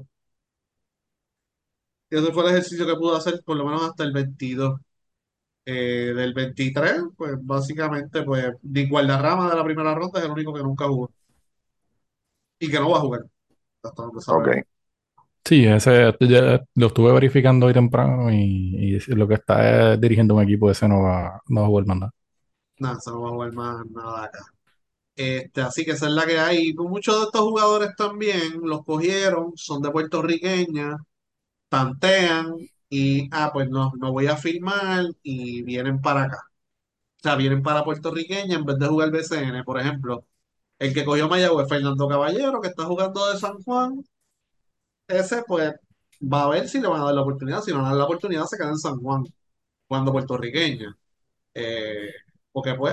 eso fue el ejercicio que pudo hacer por lo menos hasta el 22. Del 23 pues básicamente, pues Nick Gualdarrama de la primera ronda es el único que nunca jugó y que no va a jugar, hasta donde ok, sabemos. Sí, ese ya lo estuve verificando hoy temprano y lo que está es dirigiendo un equipo, ese no va a jugar más nada. Nada, se no va a jugar más nada acá. Así que esa es la que hay. Muchos de estos jugadores también los cogieron, son de puertorriqueña, tantean y, pues no voy a firmar y vienen para acá. O sea, vienen para puertorriqueña en vez de jugar BCN, por ejemplo. El que cogió Mayagüez, Fernando Caballero, que está jugando de San Juan, ese pues va a ver si le van a dar la oportunidad. Si no le dan la oportunidad, se queda en San Juan, jugando puertorriqueña. Eh, Porque pues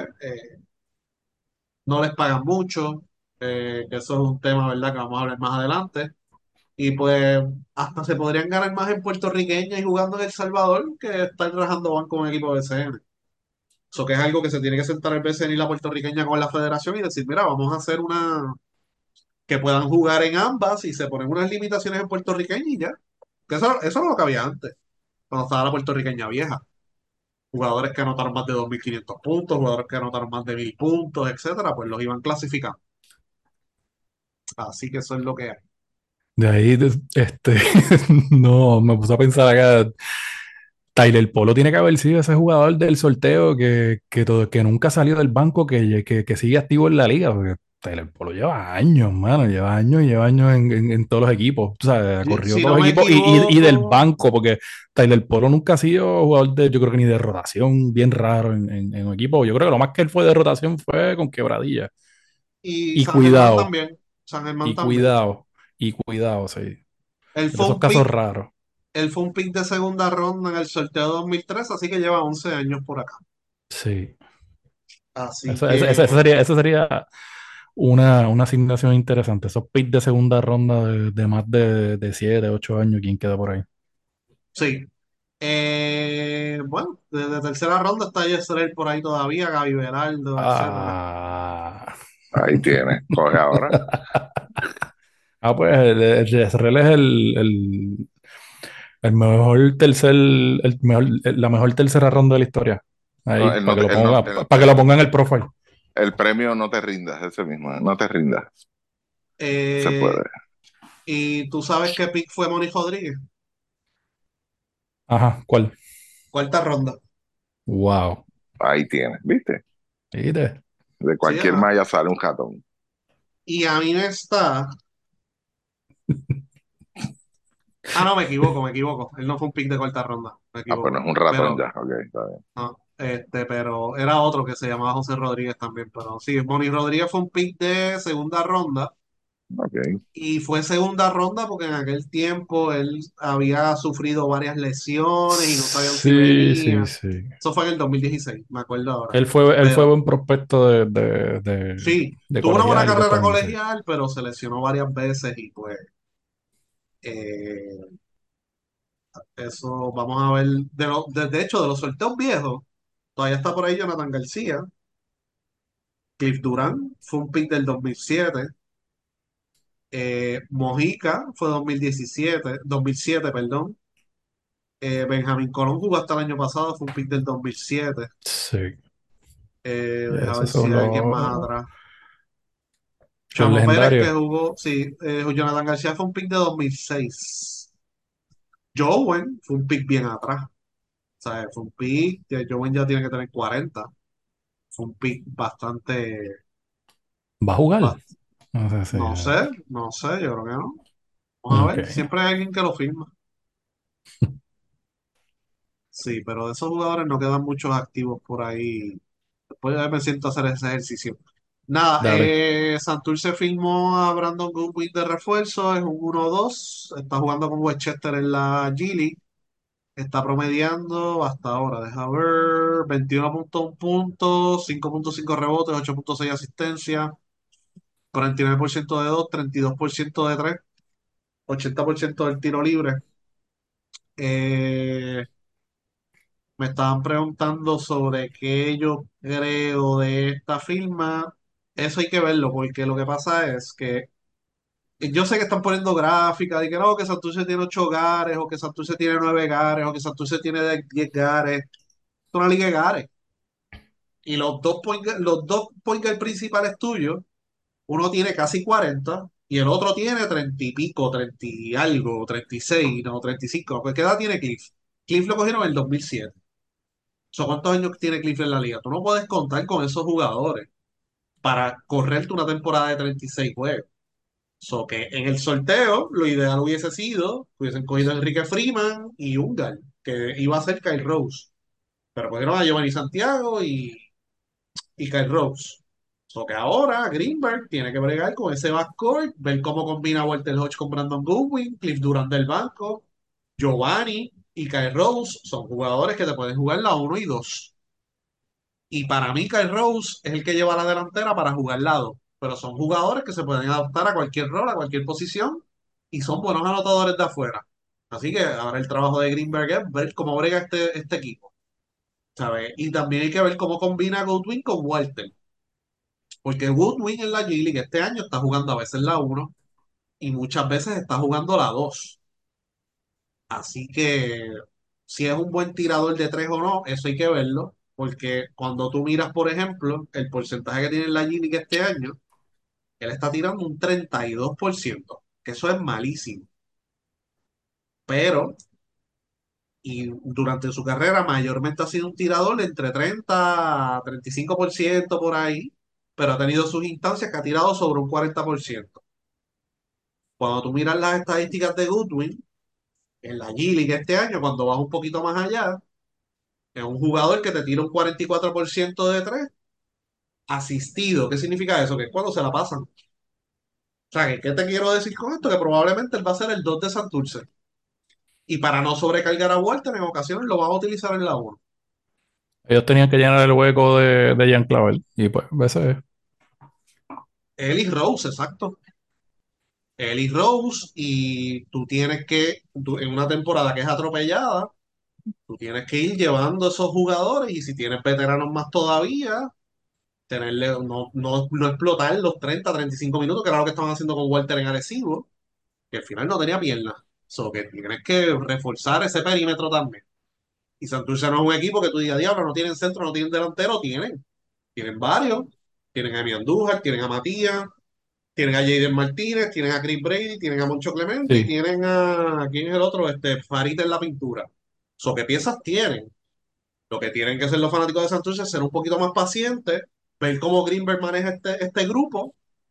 no les pagan mucho, que eso es un tema, ¿verdad? Que vamos a hablar más adelante. Y pues hasta se podrían ganar más en puertorriqueña y jugando en El Salvador que estar trabajando banco con un equipo de BCN. Eso que es algo que se tiene que sentar el BCN y la puertorriqueña con la federación y decir, mira, vamos a hacer que puedan jugar en ambas y se ponen unas limitaciones en puertorriqueña y ya. Que eso es lo que había antes, cuando estaba la puertorriqueña vieja. Jugadores que anotaron más de 2.500 puntos, jugadores que anotaron más de 1.000 puntos, etcétera, pues los iban clasificando. Así que eso es lo que hay. De ahí, no, me puse a pensar acá, Tyler Polo tiene que haber sido ese jugador del sorteo que nunca salió del banco, que sigue activo en la liga, porque Tyler Polo lleva años, mano, lleva años en todos los equipos, o sea, ha corrido Si todos no los me equipos y del equivoco, banco, porque Tyler Polo nunca ha sido jugador yo creo que ni de rotación, bien raro en un equipo. Yo creo que lo más que él fue de rotación fue con Quebradilla. y Y San Germán cuidado, también. San Germán y también. cuidado, y cuidado, sí. Él De fue esos un casos pick, raros. él fue un pick de segunda ronda en el sorteo de 2003, así que lleva 11 años por acá. Sí. Así Esa que sería una asignación interesante. Esos picks de segunda ronda de más de 7, 8 años, ¿quién queda por ahí? sí. Bueno, desde tercera ronda está Yesrel por ahí todavía, Gaby Beraldo, etcétera. Ah. ahí tienes. Coge ahora. Pues el Jezreel es el mejor la mejor tercera ronda de la historia. No, Ahí, para que lo ponga, para que lo ponga en el profile. el premio no te rindas, ese mismo, no te rindas. Se Eh, puede. y tú sabes qué pick fue Moni Rodríguez. Ajá, ¿cuál? Cuarta ronda. Wow. Ahí tienes, ¿viste? ¿Viste? De Sí, cualquier malla sale un ratón. Y a mí me está. Ah, no, me equivoco. Él no fue un pick de cuarta ronda, me Ah, pues no es equivoco. un ratón Pero, ya. Ok, está bien. no, pero era otro que se llamaba José Rodríguez también. Pero sí, Bonnie Rodríguez fue un pick de segunda ronda. Ok. Y fue segunda ronda porque en aquel tiempo él había sufrido varias lesiones y no sabían si Sí, sí, venía. sí. Eso fue en el 2016, me acuerdo ahora. Él fue Pero buen prospecto sí, de tuvo una buena colegial y todo este carrera año, sí. colegial, pero se lesionó varias veces y pues eh, eso vamos a ver. De hecho, de los sorteos viejos, todavía está por ahí Jonathan García. Cliff Durán fue un pick del 2007. Mojica fue 2007, perdón. Benjamín Colón jugó hasta el año pasado, fue un pick del 2007. Sí. Deja ver Esos si son hay alguien más atrás. los Chamo Pérez, que legendarios. jugó, sí, Jonathan García fue un pick de 2006. Jowen fue un pick bien atrás. O sea, fue un pick, que Jowen ya tiene que tener 40. Fue un pick bastante, ¿Va a jugar? bast- No sé si. no sé, yo creo que no. Vamos a Ok. ver, siempre hay alguien que lo firma. Sí, pero de esos jugadores no quedan muchos activos por ahí. Después me siento a hacer ese ejercicio. Nada, Dale. Santurce firmó a Brandon Goodwin de refuerzo, es un 1-2, está jugando con Westchester en la G League, está promediando hasta ahora, deja ver, 21,1 puntos, 5,5 rebotes, 8,6 asistencia, 49% de 2, 32% de 3, 80% del tiro libre. Eh, Me estaban preguntando sobre qué yo creo de esta firma. Eso hay que verlo, porque lo que pasa es que yo sé que están poniendo gráficas y que no, que Santurce tiene 8 gares, o que Santurce tiene 9 gares, o que Santurce tiene 10 gares. Es una liga de gares. Y los dos point guard principales tuyos, uno tiene casi 40 y el otro tiene 30 y pico, 30 y algo, 36, no, 35. ¿Qué edad tiene Cliff? Cliff lo cogieron en el 2007. ¿Cuántos años tiene Cliff en la liga? Tú no puedes contar con esos jugadores para correrte una temporada de 36 juegos. Que en el sorteo, lo ideal hubiese sido que hubiesen cogido a Enrique Freeman y Ungar, que iba a ser Kyle Rose. Pero cogieron a Giovanni Santiago y Kyle Rose. Que ahora Greenberg tiene que bregar con ese backcourt, ver cómo combina Walter Hodge con Brandon Goodwin, Cliff Durant del banco, Giovanni y Kyle Rose son jugadores que te pueden jugar la uno y 2. Y para mí, Kyle Rose es el que lleva la delantera para jugar lado. Pero son jugadores que se pueden adaptar a cualquier rol, a cualquier posición, y son buenos anotadores de afuera. Así que ahora el trabajo de Greenberg es ver cómo brega este equipo, ¿sabes? Y también hay que ver cómo combina Goodwin con Walter. Porque Goodwin en la G League este año está jugando a veces la uno y muchas veces está jugando la 2. Así que si es un buen tirador de 3 o no, eso hay que verlo. Porque cuando tú miras, por ejemplo, el porcentaje que tiene la G League este año, él está tirando un 32%, que eso es malísimo. Pero, y durante su carrera mayormente ha sido un tirador de entre 30 a 35% por ahí, pero ha tenido sus instancias que ha tirado sobre un 40%. Cuando tú miras las estadísticas de Goodwin, en la G-League este año, cuando vas un poquito más allá, es un jugador que te tira un 44% de 3 asistido. ¿Qué significa eso? Que es cuando se la pasan. O sea, ¿qué te quiero decir con esto? Que probablemente él va a ser el 2 de Santurce. Y para no sobrecargar a Walter, en ocasiones lo van a utilizar en la 1. Ellos tenían que llenar el hueco de Jean Clavel. Y pues, ese es. Ellis Rose, exacto. Ellis Rose, y tú tienes que, en una temporada que es atropellada, tú tienes que ir llevando esos jugadores y si tienes veteranos más todavía, tenerle, no explotar los 30, 35 minutos, que era lo que estaban haciendo con Walter en Arecibo, que al final no tenía piernas. Que tienes que reforzar ese perímetro también. Y Santurce no es un equipo que tú digas, diablo, no tienen centro, no tienen delantero, tienen varios. Tienen a Emi Andújar, tienen a Matías, tienen a Jaden Martínez, tienen a Chris Brady, tienen a Moncho Clemente y Sí. tienen a, ¿quién es el otro? Farid en la pintura. ¿Qué piezas tienen? Lo que tienen que ser los fanáticos de Santurce es ser un poquito más pacientes, ver cómo Greenberg maneja este grupo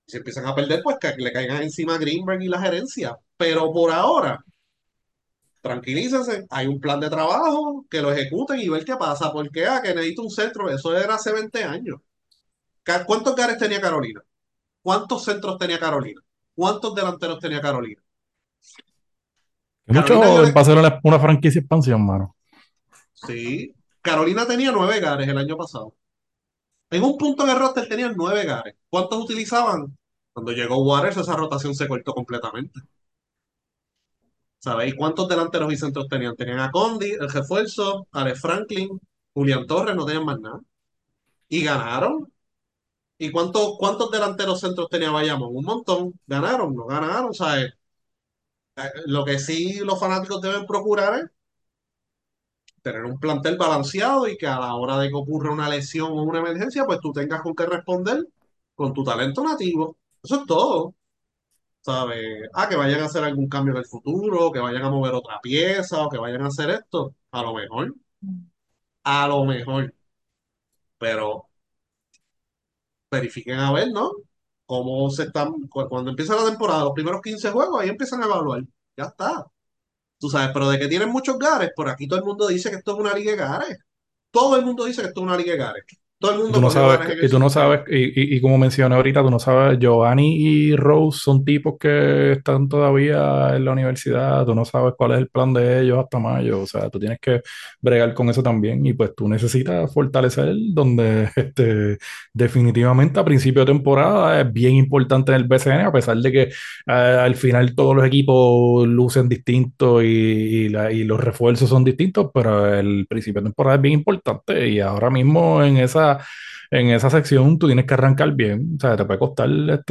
Si empiezan a perder, pues que le caigan encima a Greenberg y la gerencia. Pero por ahora, tranquilícense, hay un plan de trabajo, que lo ejecuten y ver qué pasa. Porque, que necesito un centro, eso era hace 20 años. ¿Cuántos gares tenía Carolina? ¿Cuántos centros tenía Carolina? ¿Cuántos delanteros tenía Carolina? Hay mucho Carolina, para hacer una franquicia de expansión, mano. sí, Carolina tenía 9 gares el año pasado. En un punto en el roster tenían 9 gares. ¿Cuántos utilizaban? Cuando llegó Waters, esa rotación se cortó completamente. ¿Sabéis cuántos delanteros y centros tenían? Tenían a Condi, el refuerzo, Alex Franklin, Julián Torres, no tenían más nada. Y ganaron. ¿Y cuántos delanteros centros tenía Bayamón? Un montón. Ganaron, no ganaron. ¿Sabes? Lo que sí los fanáticos deben procurar es tener un plantel balanceado y que a la hora de que ocurra una lesión o una emergencia, pues tú tengas con qué responder con tu talento nativo. Eso es todo. ¿Sabes? Que vayan a hacer algún cambio en el futuro, que vayan a mover otra pieza o que vayan a hacer esto. A lo mejor, pero verifiquen a ver, ¿no? Cómo se están, cuando empieza la temporada, los primeros 15 juegos, ahí empiezan a evaluar. Ya está. Tú sabes, pero de que tienen muchos gares, por aquí todo el mundo dice que esto es una liga de gares. Todo el mundo dice que esto es una liga de gares. Todo el Y tú mundo no cogió sabes, gares en el y tú no sabes, sorteo. y como mencioné ahorita, tú no sabes, Giovanni y Rose son tipos que están todavía en la universidad, tú no sabes cuál es el plan de ellos hasta mayo, o sea, tú tienes que bregar con eso también, y pues tú necesitas fortalecer donde definitivamente a principio de temporada es bien importante en el BCN, a pesar de que al final todos los equipos lucen distintos y los refuerzos son distintos, pero el principio de temporada es bien importante y ahora mismo en esa sección tú tienes que arrancar bien. O sea, te puede costar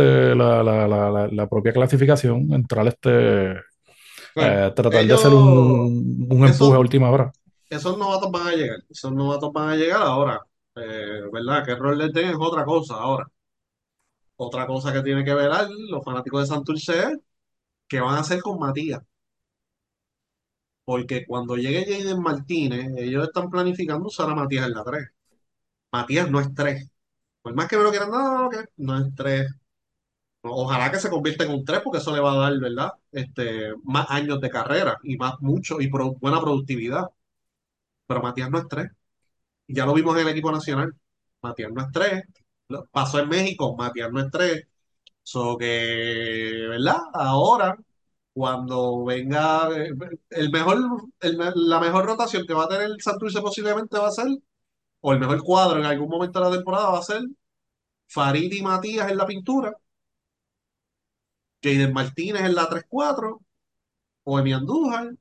la propia clasificación, entrar Bueno, tratar de hacer ellos, un empuje a esos, última hora. esos novatos van a llegar. Esos novatos van a llegar ahora. ¿Verdad? Que rol les den es otra cosa ahora. Otra cosa que tiene que ver los fanáticos de Santurce es qué van a hacer con Matías. Porque cuando llegue Jaden Martínez, ellos están planificando usar a Matías en la 3. Matías no es 3. Por más que no lo quieran, no, que no es 3. Ojalá que se convierta en un 3 porque eso le va a dar, ¿verdad? Más años de carrera y más mucho y buena productividad. Pero Matías no es 3. Ya lo vimos en el equipo nacional. Matías no es 3. Pasó en México, Matías no es 3. So que, ¿verdad? Ahora, cuando venga el mejor, la mejor rotación que va a tener el Santurce posiblemente va a ser, o el mejor cuadro en algún momento de la temporada va a ser Farid y Matías en la pintura, Jaden Martínez en la 3-4 o Emi Andújar,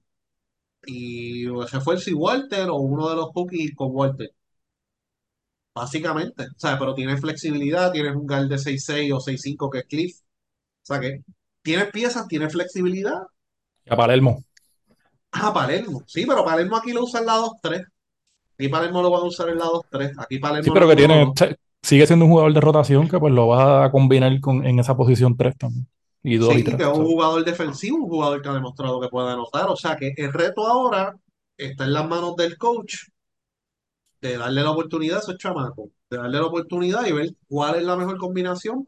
y ese fue el si Walter o uno de los cookies con Walter. Básicamente, o sea, pero tienes flexibilidad, tienes un guard de 6-6 o 6-5 que es Cliff, o sea que tienes piezas, tienes flexibilidad. Y a Palermo. Palermo. Sí, pero Palermo aquí lo usa en la 2-3. Aquí Palermo lo van a usar en la 2-3. Aquí Sí, Palermo no pero es que uno tiene, dos. sigue siendo un jugador de rotación que pues lo vas a combinar en esa posición 3 también. Y 2 y Sí, 3. que es un jugador defensivo, un jugador que ha demostrado que puede anotar. O sea que el reto ahora está en las manos del coach de darle la oportunidad a esos chamacos, de darle la oportunidad y ver cuál es la mejor combinación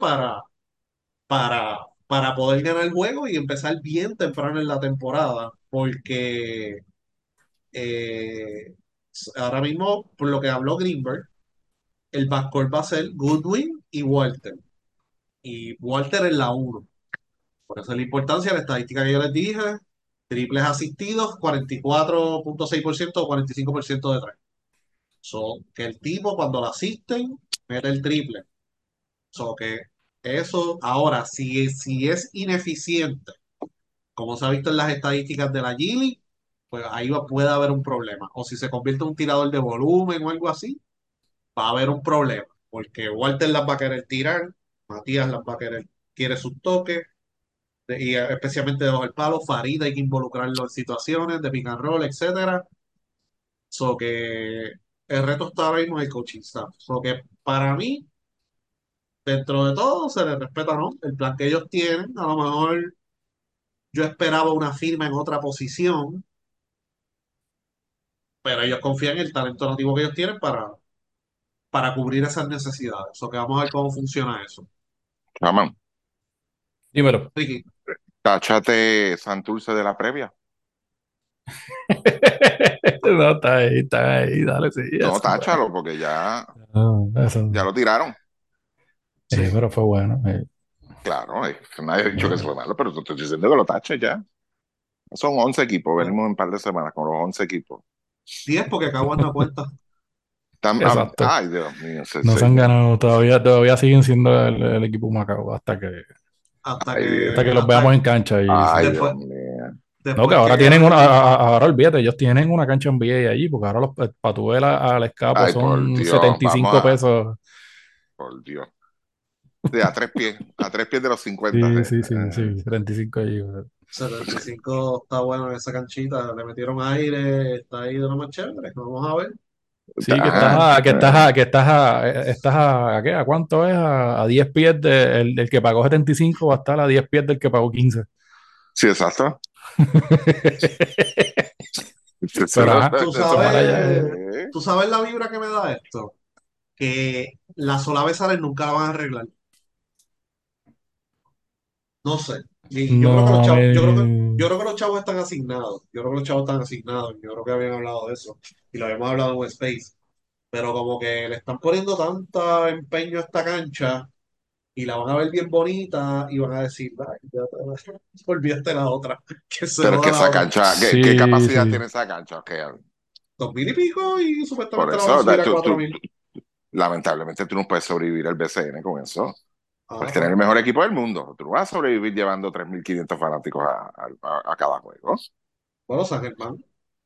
para poder ganar el juego y empezar bien temprano en la temporada. Porque eh, ahora mismo, por lo que habló Greenberg, el backcourt va a ser Goodwin y Walter. Y Walter en la uno. Por eso es la importancia de la estadística que yo les dije. Triples asistidos, 44,6% o 45% de tres. Que el tipo cuando lo asisten, mete el triple. Que eso, ahora, si es ineficiente, como se ha visto en las estadísticas de la Gili, pues ahí puede haber un problema. O si se convierte en un tirador de volumen o algo así, va a haber un problema. Porque Walter las va a querer tirar, Matías las va a querer, quiere sus toques, y especialmente debajo del palo, Farid hay que involucrarlo en situaciones de pick and roll, etcétera. Que el reto está ahora mismo en el coaching staff. Que para mí, dentro de todo, se les respeta, ¿no? El plan que ellos tienen, a lo mejor yo esperaba una firma en otra posición, pero ellos confían en el talento nativo que ellos tienen para cubrir esas necesidades. Que vamos a ver cómo funciona eso. Chamán. Dímelo. Ricky. Táchate Santurce de la previa. No, está ahí, dale, sí, No, eso fue. táchalo, porque ya, No, eso, ya lo tiraron. Sí. pero fue bueno. Claro, nadie ha dicho que eso fue Bueno. malo, pero te estoy diciendo que lo taches ya. Son 11 equipos, Bueno, venimos en un par de semanas con los 11 equipos. 10 porque Caguas no cuenta. Exacto. Ay, Dios mío, No se han ganado todavía, todavía siguen siendo el equipo Macao Hasta ay, Dios, hasta que los veamos hasta en cancha. Y sí. ay, Dios después, mío. No, que después que ahora tienen ganan. ahora olvídate, ellos tienen una cancha en NBA allí, porque ahora para tu ver al escapo Ay, por son Dios, setenta y vamos cinco a, pesos. por Dios. Sí, a 3 pies de los 50, sí. Sí, sí, sí, sí, 75 allí. 75 está bueno en esa canchita, le metieron aire, está ahí de lo más chévere. Vamos a ver. Sí, que estás Ajá, ¿qué? ¿A cuánto es? A 10 pies del que pagó 75 va a estar a 10 pies del que pagó 15. sí, exacto. Eso, Pero ajá, ¿Tú eso ojalá para ya. sabes, qué. tú sabes la vibra que me da esto? Que las Solaves Sales nunca la van a arreglar. No sé. Y yo creo que los No, a chavos, mí. yo creo que los chavos están asignados. Yo creo que los chavos están asignados. Yo creo que habían hablado de eso. Y lo habíamos hablado en Space. Pero como que le están poniendo tanto empeño a esta cancha y la van a ver bien bonita y van a decir, "Ay, ya te olvidaste la otra, que se Pero es que joda la esa otra. cancha, ¿qué Sí, capacidad sí. tiene esa cancha? Ok, 2000 y pico y por supuestamente la van a eso, subir a 4000. lamentablemente tú no puedes sobrevivir al BCN con eso. Puedes tener Ajá. el mejor equipo del mundo. Tú no vas a sobrevivir llevando 3.500 fanáticos a cada juego. Bueno, San Germán.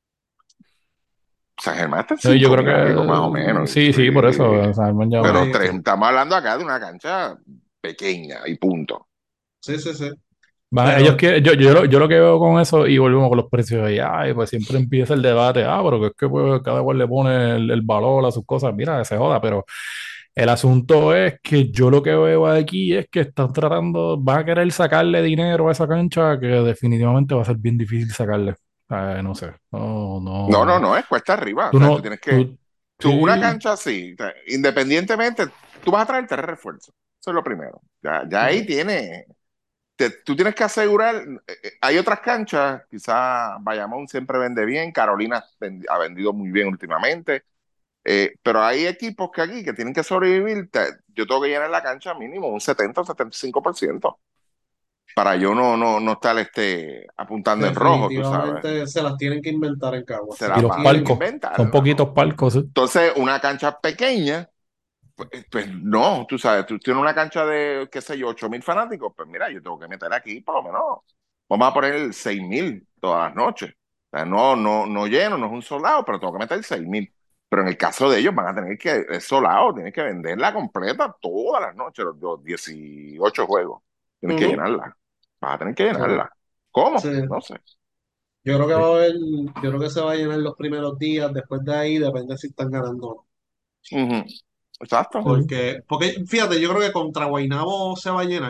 San Germán está en No, yo cinco creo mil algo, más o que menos. sí, sí, por eso. O sea, Por Pero ahí. estamos hablando acá de una cancha pequeña y punto. Sí, sí, sí. Ellos Pero que, yo lo que veo con eso, y volvemos con los precios, y ay, pues siempre empieza el debate, pero que es que pues, cada cual le pone el valor a sus cosas, mira, que se joda, pero el asunto es que yo lo que veo aquí es que están tratando, van a querer sacarle dinero a esa cancha que definitivamente va a ser bien difícil sacarle. No sé, no, No, no, no, no, es cuesta arriba. O tú sea, tú no, tienes que, una sí, cancha así, o sea, independientemente, tú vas a traer tres refuerzos. Eso es lo primero. Ya ahí ujú, tienes, tú tienes que asegurar, hay otras canchas, quizá Bayamón siempre vende bien, Carolina ha vendido muy bien últimamente, pero hay equipos que aquí que tienen que sobrevivir, yo tengo que llenar la cancha mínimo un 70 o 75% para yo no estar apuntando en rojo, tú sabes. definitivamente se las tienen que inventar en Cagua. Se Se la y las los van a tener que tienen. palcos, inventar, son ¿no? poquitos palcos, ¿sí? Entonces, una cancha pequeña, pues no, tú sabes, tú tienes una cancha de, qué sé yo, 8.000 fanáticos, pues mira, yo tengo que meter aquí por lo menos, vamos a poner 6.000 todas las noches. O sea, no lleno, no es un soldado, pero tengo que meter 6.000. Pero en el caso de ellos van a tener que, es soldado, tienes que venderla completa todas las noches, los 18 juegos. Tienes que Ujú, llenarla. Vas a tener que sí, llenarla. ¿Cómo? sí. No sé. Yo creo que Sí. va a haber, yo creo que se va a llenar los primeros días, después de ahí depende si están ganando o no. Ujú. Exacto. Sí. Porque fíjate, yo creo que contra Guaynabo se va a llenar,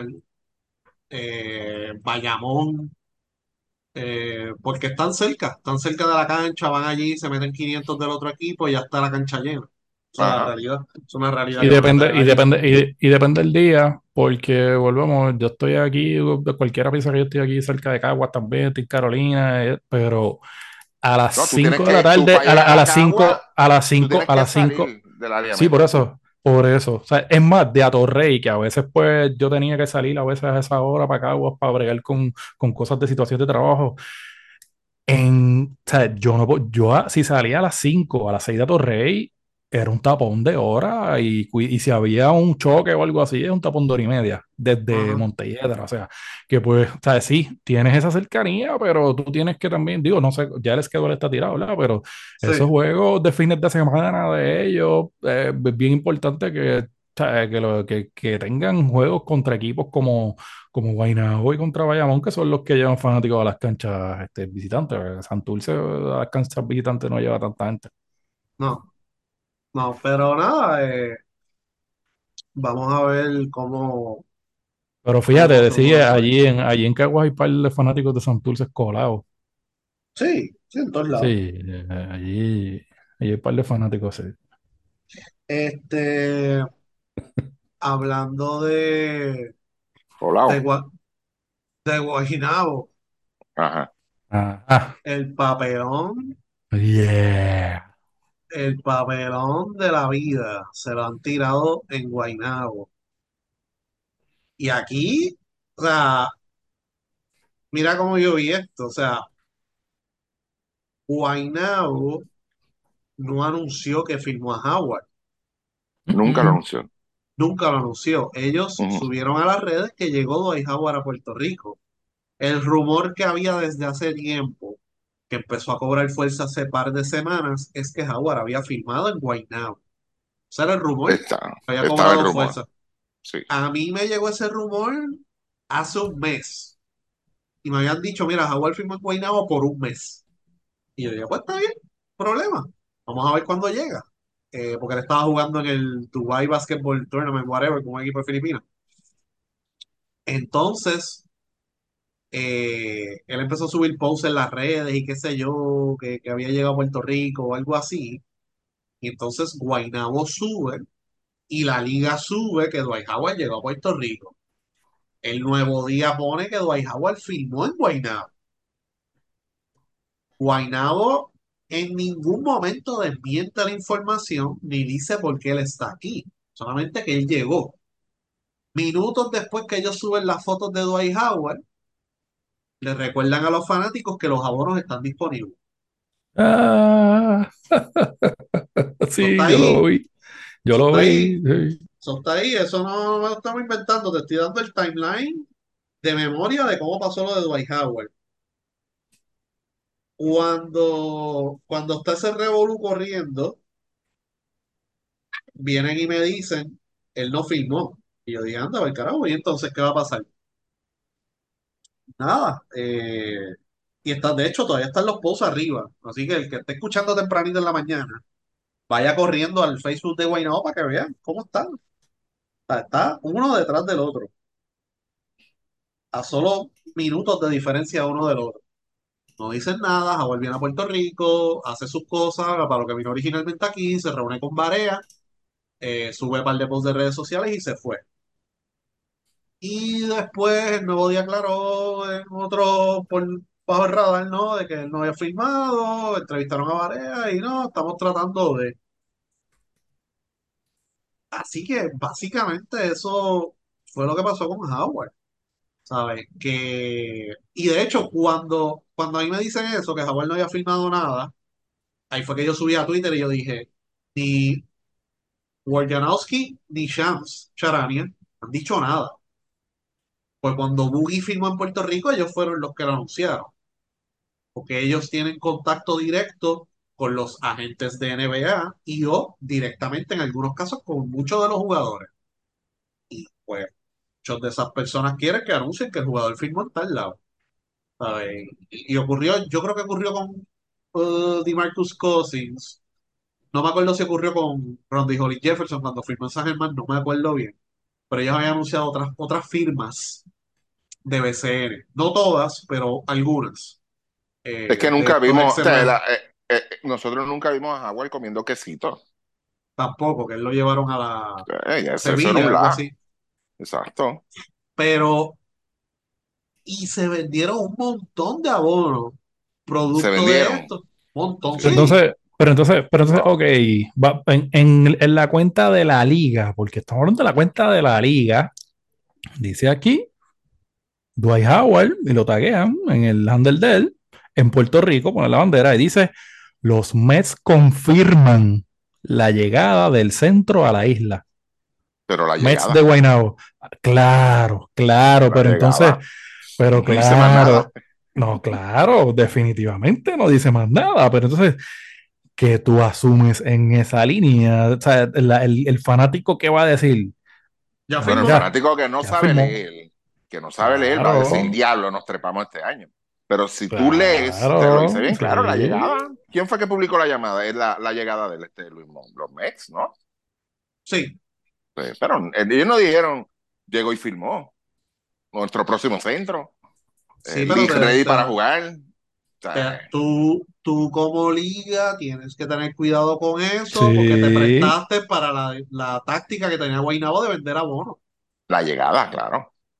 Bayamón, porque están cerca de la cancha, van allí, se meten 500 del otro equipo y ya está la cancha llena. Esa es la Ajá. realidad, es una realidad Y que van a depende, tener y allí. depende, y depende del día, porque volvemos, yo estoy aquí, de cualquiera piensa que yo estoy aquí cerca de Caguas también, estoy en Carolina, pero a las No, tú tienes 5 de la que, tú tarde, para a, la- llegar a a las Cagua, 5 a las tú 5 tienes a que las 5 salir del área sí, metro. por eso, o sea, es más, de Atorrey, que a veces pues yo tenía que salir a veces a esa hora para Caguas para bregar con cosas de situación de trabajo, o sea, yo no, si salía a las 5 a las 6 de Torrey, era un tapón de hora y si había un choque o algo así, es un tapón de hora y media desde Ajá, Montelledra. O sea, que pues, o sea, sí, tienes esa cercanía, pero tú tienes que también, digo, no sé, ya el schedule está tirado, ¿verdad? Pero esos sí, juegos de fines de semana de ellos, es bien importante que, o sea, que tengan juegos contra equipos como Guaynabo y contra Bayamón, que son los que llevan fanáticos a las canchas visitantes. Santurce a las canchas visitantes no lleva tanta gente. no, no, pero nada, vamos a ver Pero cómo fíjate, se sí, mueve eso ahí. allí en Caguas hay par de fanáticos de Santurce colados. Sí, sí, en todos Sí, lados. allí hay par de fanáticos, sí. Este, hablando de, Colado. Gua- de Guaynabo, Ajá. Ajá. el papelón, Yeah. el papelón de la vida, se lo han tirado en Guaynabo. Y aquí, o sea, mira cómo yo vi esto, o sea, Guaynabo no anunció que firmó a Howard, Nunca lo Mm-mm. anunció. nunca lo anunció. Ellos Ujú. subieron a las redes que llegó Dwight Howard a Puerto Rico. El rumor que había desde hace tiempo, que empezó a cobrar fuerza hace par de semanas, es que Howard había firmado en Guaynabo. O sea, era el rumor que había Estaba el cobrado rumor. fuerza. Sí. A mí me llegó ese rumor hace un mes y me habían dicho, mira, Howard firmó en Guaynabo por un mes. Y yo dije, pues está bien, problema. Vamos a ver cuándo llega. Porque él estaba jugando en el Dubai Basketball Tournament, whatever, con un equipo de Filipinas. Entonces, él empezó a subir posts en las redes y qué sé yo, que había llegado a Puerto Rico o algo así. Y entonces Guaynabo sube y la liga sube que Dwight Howard llegó a Puerto Rico. El Nuevo Día pone que Dwight Howard firmó en Guaynabo. Guaynabo en ningún momento desmiente la información ni dice por qué él está aquí, solamente que él llegó. Minutos después que ellos suben las fotos de Dwight Howard, le recuerdan a los fanáticos que los abonos están disponibles. Ah, Eso está sí, yo lo ahí, vi. Yo eso lo está vi. ahí, Sí. eso está ahí, eso no lo estamos inventando, te estoy dando el timeline de memoria de cómo pasó lo de Dwight Howard. Cuando está ese revolú corriendo, vienen y me dicen, él no filmó. Y yo dije, anda, el carajo, ¿y entonces qué va a pasar? Nada. Y está, de hecho, todavía están los posts arriba. Así que el que esté escuchando tempranito en la mañana, vaya corriendo al Facebook de Guaynabo para que vean cómo están. O sea, está uno detrás del otro, a solo minutos de diferencia uno del otro. No dicen nada, Howard viene a Puerto Rico, hace sus cosas, para lo que vino originalmente aquí, se reúne con Barea, sube un par de posts de redes sociales y se fue. Y después el Nuevo Día aclaró en otro por bajo el radar, ¿no? De que él no había firmado, entrevistaron a Barea y no, estamos tratando de. Así que básicamente eso fue lo que pasó con Howard, ¿sabes? Y de hecho, cuando a mí me dicen eso, que Howard no había firmado nada, ahí fue que yo subí a Twitter y yo dije, ni Wojnarowski ni Shams Charania han dicho nada. Pues cuando Boogie firmó en Puerto Rico, ellos fueron los que lo anunciaron. Porque ellos tienen contacto directo con los agentes de NBA y o directamente en algunos casos con muchos de los jugadores. Y pues muchas de esas personas quieren que anuncien que el jugador firmó en tal lado. ¿Sabes? Y ocurrió, yo creo que ocurrió con DeMarcus Cousins. No me acuerdo si ocurrió con Rondy Holly Jefferson cuando firmó en San Germán, no me acuerdo bien. Pero ellos habían anunciado otras firmas de BCN. No todas, pero algunas. Es que De nunca estos vimos, ex o sea, NBA. nosotros nunca vimos a Howard comiendo quesito. Tampoco, que él lo llevaron a la Eso era Sevilla, un algo la. así. Exacto. Pero, y se vendieron un montón de abonos, Se producto de vendieron. esto. Un montón, sí. Entonces, No. ok, en la cuenta de la liga, porque estamos hablando de la cuenta de la liga, dice aquí Dwight Howard y lo taguean en el handle de él, en Puerto Rico, pone la bandera y dice: los Mets confirman la llegada del centro a la isla. Pero la Mets de llegada, Guaynabo. Claro, claro, la llegada, pero no dice más nada. claro, no, claro, definitivamente no dice más nada, pero entonces, ¿qué tú asumes en esa línea? O sea, el fanático que va a decir, Ya Bueno, el firmó. mira, fanático que no ya sabe firmó. leer, va a decir, Claro, diablo, nos trepamos este año. Pero si tú lees, te lo dice claro, bien claro, la sí, llegada. ¿Quién fue que publicó la llamada? Es la llegada del Luis Mon, los Mets, ¿no? Sí, Pero ellos no dijeron, llegó y firmó. Nuestro próximo centro, sí, pero league ready para jugar. O sea, tú como liga tienes que tener cuidado con eso porque te sí. prestaste para la táctica que tenía Guaynabo de vender abonos. la llegada, claro.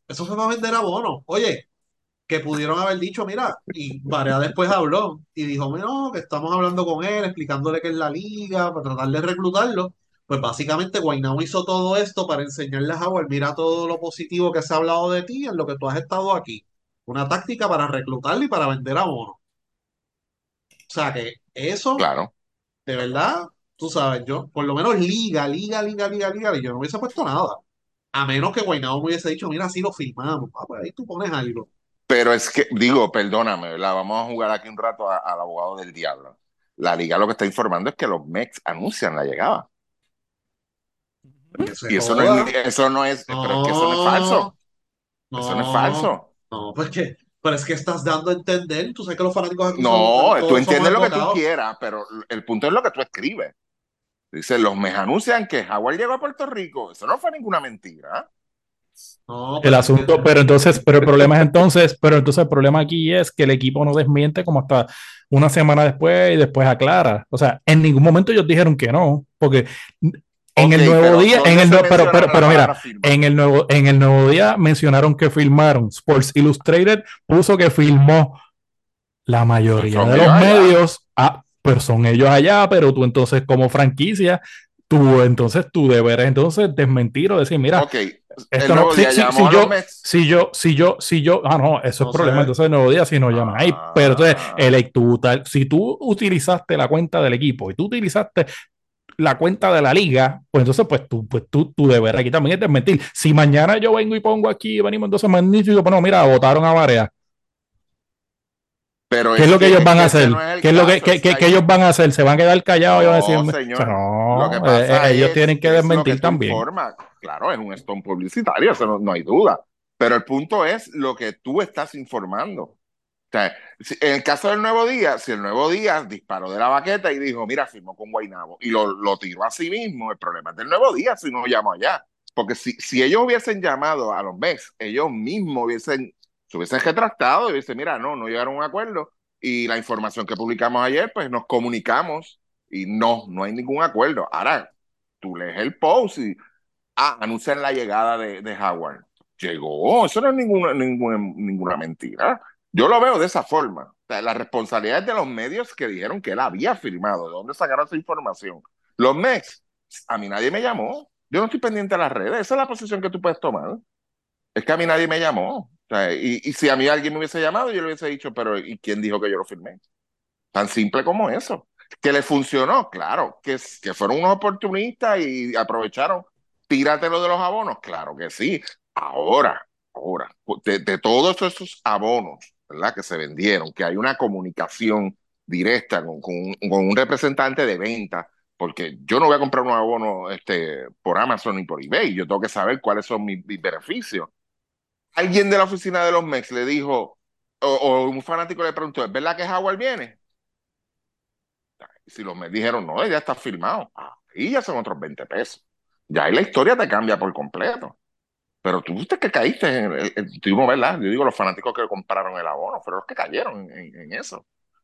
Eso fue para vender abonos. Oye, que pudieron haber dicho, mira, y Barea después habló y dijo, no, que estamos hablando con él, explicándole qué es la liga, para tratar de reclutarlo. Pues básicamente Guaynabo hizo todo esto para enseñarles a Howard, mira todo lo positivo que se ha hablado de ti en lo que tú has estado aquí. Una táctica para reclutarlo y para vender abonos. O sea que eso, Claro. de verdad, tú sabes, yo, por lo menos liga, y yo no hubiese puesto nada. A menos que Guaynabo me hubiese dicho, mira, así lo filmamos. Ah, pues ahí tú pones algo. Pero es que, digo, perdóname, ¿verdad? Vamos a jugar aquí un rato al abogado del diablo. La liga lo que está informando es que los Mets anuncian la llegada. Que se Y joda. eso no es, pero es que eso no es No, falso. Eso no es no, falso. no, pues que, pero es que estás dando a entender, tú sabes que los fanáticos aquí somos, No, tú todos somos entiendes lo que tú enfocados. quieras, pero el punto es lo que tú escribes. Dice, los Mets anuncian que Howard llegó a Puerto Rico. Eso no fue ninguna mentira. No, El pero es que, asunto, pero el problema es entonces, pero entonces el problema aquí es que el equipo no desmiente como hasta una semana después y después aclara. O sea, en ningún momento ellos dijeron que no, porque en Ok, el nuevo pero día, ¿dónde se menciona la pero mira, palabra firma? en el nuevo día mencionaron que firmaron. Sports Illustrated puso que firmó la mayoría Son de ellos los allá. medios. Ah, pero son ellos allá, pero tú entonces como franquicia, tú entonces tu deber es entonces desmentir o decir, mira, Ok, el esto no, nuevo día llamó a los Mets. no, eso es no problema, sé, entonces el nuevo día si no llama ahí, pero entonces, Ah, si tú utilizaste la cuenta del equipo y tú utilizaste la cuenta de la liga, pues entonces, tu deber aquí también es desmentir. Si mañana yo vengo y pongo aquí, venimos entonces magnífico, bueno, mira, votaron a Varea. pero ¿Qué es lo que ellos es van a que ese hacer? no es el ¿Qué es lo caso, es que que hay ellos van a hacer? ¿Se van a quedar callados y van a decir, no, o sea, señor. Lo que no, pasa ellos tienen que es lo que desmentir tú también? informas. Claro, es un stone publicitario, eso no hay duda. Pero el punto es lo que tú estás informando. O sea, en el caso del Nuevo Día, si el Nuevo Día disparó de la baqueta y dijo, mira, firmó con Guaynabo, y lo tiró a sí mismo, el problema es del Nuevo Día si no llamó allá. Porque si ellos hubiesen llamado a los Mets, ellos mismos se hubiesen retractado y hubiesen, mira, no llegaron a un acuerdo. Y la información que publicamos ayer, pues nos comunicamos y no hay ningún acuerdo. Ahora, tú lees el post y, anuncian la llegada de Howard. Llegó, eso no es ninguna mentira. Yo lo veo de esa forma. O sea, la responsabilidad es de los medios que dijeron que él había firmado. ¿De dónde sacaron esa información? Los Mets, a mí nadie me llamó. Yo no estoy pendiente de las redes. Esa es la posición que tú puedes tomar. Es que a mí nadie me llamó. O sea, y si a mí alguien me hubiese llamado, yo le hubiese dicho, pero ¿y quién dijo que yo lo firmé? Tan simple como eso. Que le funcionó, claro. Que fueron unos oportunistas y aprovecharon. Tíratelo de los abonos, claro que sí. Ahora, de todos esos abonos, ¿verdad? Que se vendieron, que hay una comunicación directa con un representante de venta, porque yo no voy a comprar un abono por Amazon ni por eBay, yo tengo que saber cuáles son mis beneficios. Alguien de la oficina de los Mex le dijo, o un fanático le preguntó, ¿es verdad que Howard viene? Y si los Mets dijeron, no, ya está firmado, ahí ya son otros 20 pesos. Ya ahí la historia te cambia por completo. Pero tú viste que caíste tú no, ¿verdad? Yo digo, los fanáticos que compraron el abono, fueron los que cayeron en eso.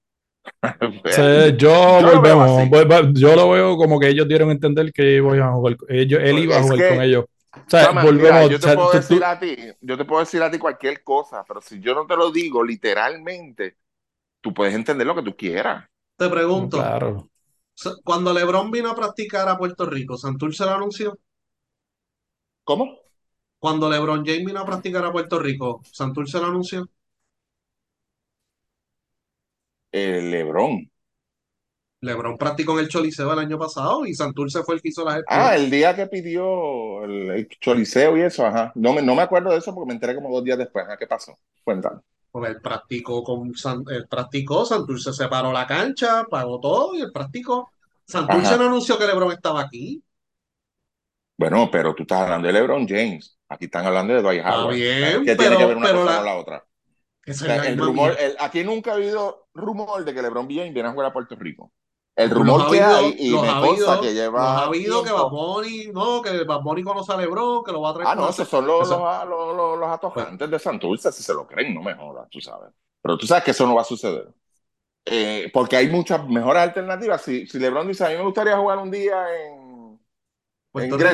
Yo Yo lo veo así. yo lo veo como que ellos dieron a entender que iban a jugar, él iba a Es jugar con que, ellos. O sea, chama, mira, volvemos, o sea, yo te puedo decir a ti cualquier cosa, pero si yo no te lo digo literalmente, tú puedes entender lo que tú quieras. te pregunto, claro. cuando LeBron vino a practicar a Puerto Rico, ¿Santurce lo anunció? ¿Cómo? Cuando LeBron James vino a practicar a Puerto Rico, ¿Santurce lo anunció? El LeBron. LeBron practicó en el Choliseo el año pasado y Santurce fue el que hizo la gestión. El día que pidió el choliseo y eso, ajá. No me acuerdo de eso porque me enteré como 2 días después. Ajá, ¿qué pasó? Cuéntame. Porque él practicó, Santurce separó la cancha, pagó todo y él practicó. Santurce no Ajá. anunció que LeBron estaba aquí. Bueno, pero tú estás hablando de LeBron James. Aquí están hablando de Dwight Está Howard. bien, ¿Qué tiene que ver una pero cosa con la otra? O esa es sea, la misma mierda. aquí nunca ha habido rumor de que LeBron James viene a jugar a Puerto Rico. El rumor que hay, y me consta que Los ha lleva habido que Bad tiempo. Bunny, no, que Bad Bunny conoce a LeBron, que lo va a traer No, para esos hacer. son Eso, los pues, atojantes de Santurce, si se lo creen, no me jodas, tú sabes. Pero tú sabes que eso no va a suceder. Porque hay muchas mejores alternativas. Si LeBron dice, a mí me gustaría jugar un día en Puerto Rico. Grecia.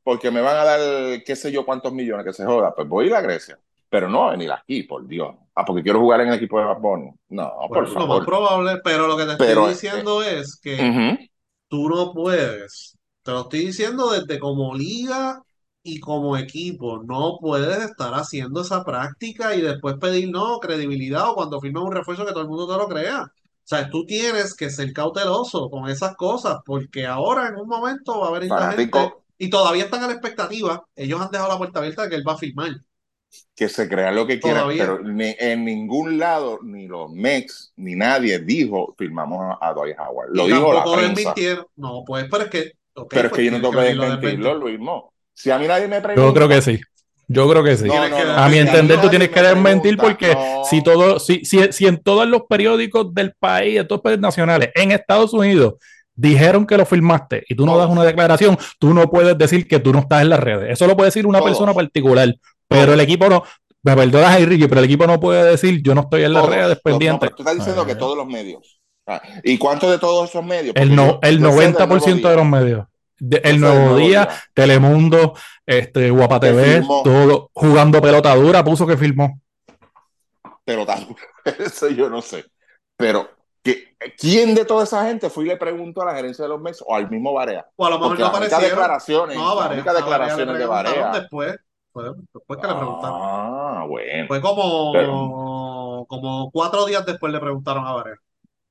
porque me van a dar qué sé yo cuántos millones, que se joda, pues voy a ir a Grecia. Pero no a venir aquí, por Dios. Ah, porque quiero jugar en el equipo de Bad Bunny. No, por Pues lo más favor. probable, pero lo que te estoy Pero, diciendo es que ujú, tú no puedes. Te lo estoy diciendo desde como liga y como equipo. No puedes estar haciendo esa práctica y después pedir no credibilidad o cuando firmes un refuerzo que todo el mundo te lo crea. O sea, tú tienes que ser cauteloso con esas cosas porque ahora en un momento va a venir la gente fanático y todavía están a la expectativa. Ellos han dejado la puerta abierta de que él va a firmar. que se crea lo que quiera, Todavía. pero en ningún lado, ni los Mex, ni nadie dijo firmamos a Dwight Howard. Y Lo dijo la tampoco prensa. desmintieron. No, pues, pero es que, ok, Pero es pues que yo no tienes tengo que que venirlo a desmentirlo, desmentir. Luis Mo. Si a mí nadie me Yo creo que pregunta, sí. Yo creo que sí. no, Tienes no, que no. A mi Si a mí entender, tú desmentirlo. nadie tienes que me desmentir pregunta, porque si no. todo, si en todos los periódicos del país, en todos los periódicos nacionales, en Estados Unidos, dijeron que lo firmaste y tú no das una Todos, declaración, tú no puedes decir que tú no estás en las redes. Eso lo puede decir una persona todos, particular, pero el todos, equipo no, me perdonas ahí, Ricky, pero el equipo no puede decir yo no estoy en las redes todos. No, pendiente. pero tú estás diciendo que todos los medios. ¿Y cuántos de todos esos medios? El, Porque no, el yo sé del Nuevo 90% de Día. los medios. Yo El sé del Nuevo Nuevo Día, Día. Telemundo, Guapa Que TV, firmó todo jugando pelota dura, puso que firmó. pelotazo. Eso yo no sé. Pero, ¿quién de toda esa gente fue y le preguntó a la gerencia de los Mets o al mismo Barea? O a lo mejor Porque no aparecieron. No, las únicas A Barea le declaraciones de preguntaron Barea. después. Después que le preguntaron. Ah, bueno. Fue Pero como 4 días después le preguntaron a Barea.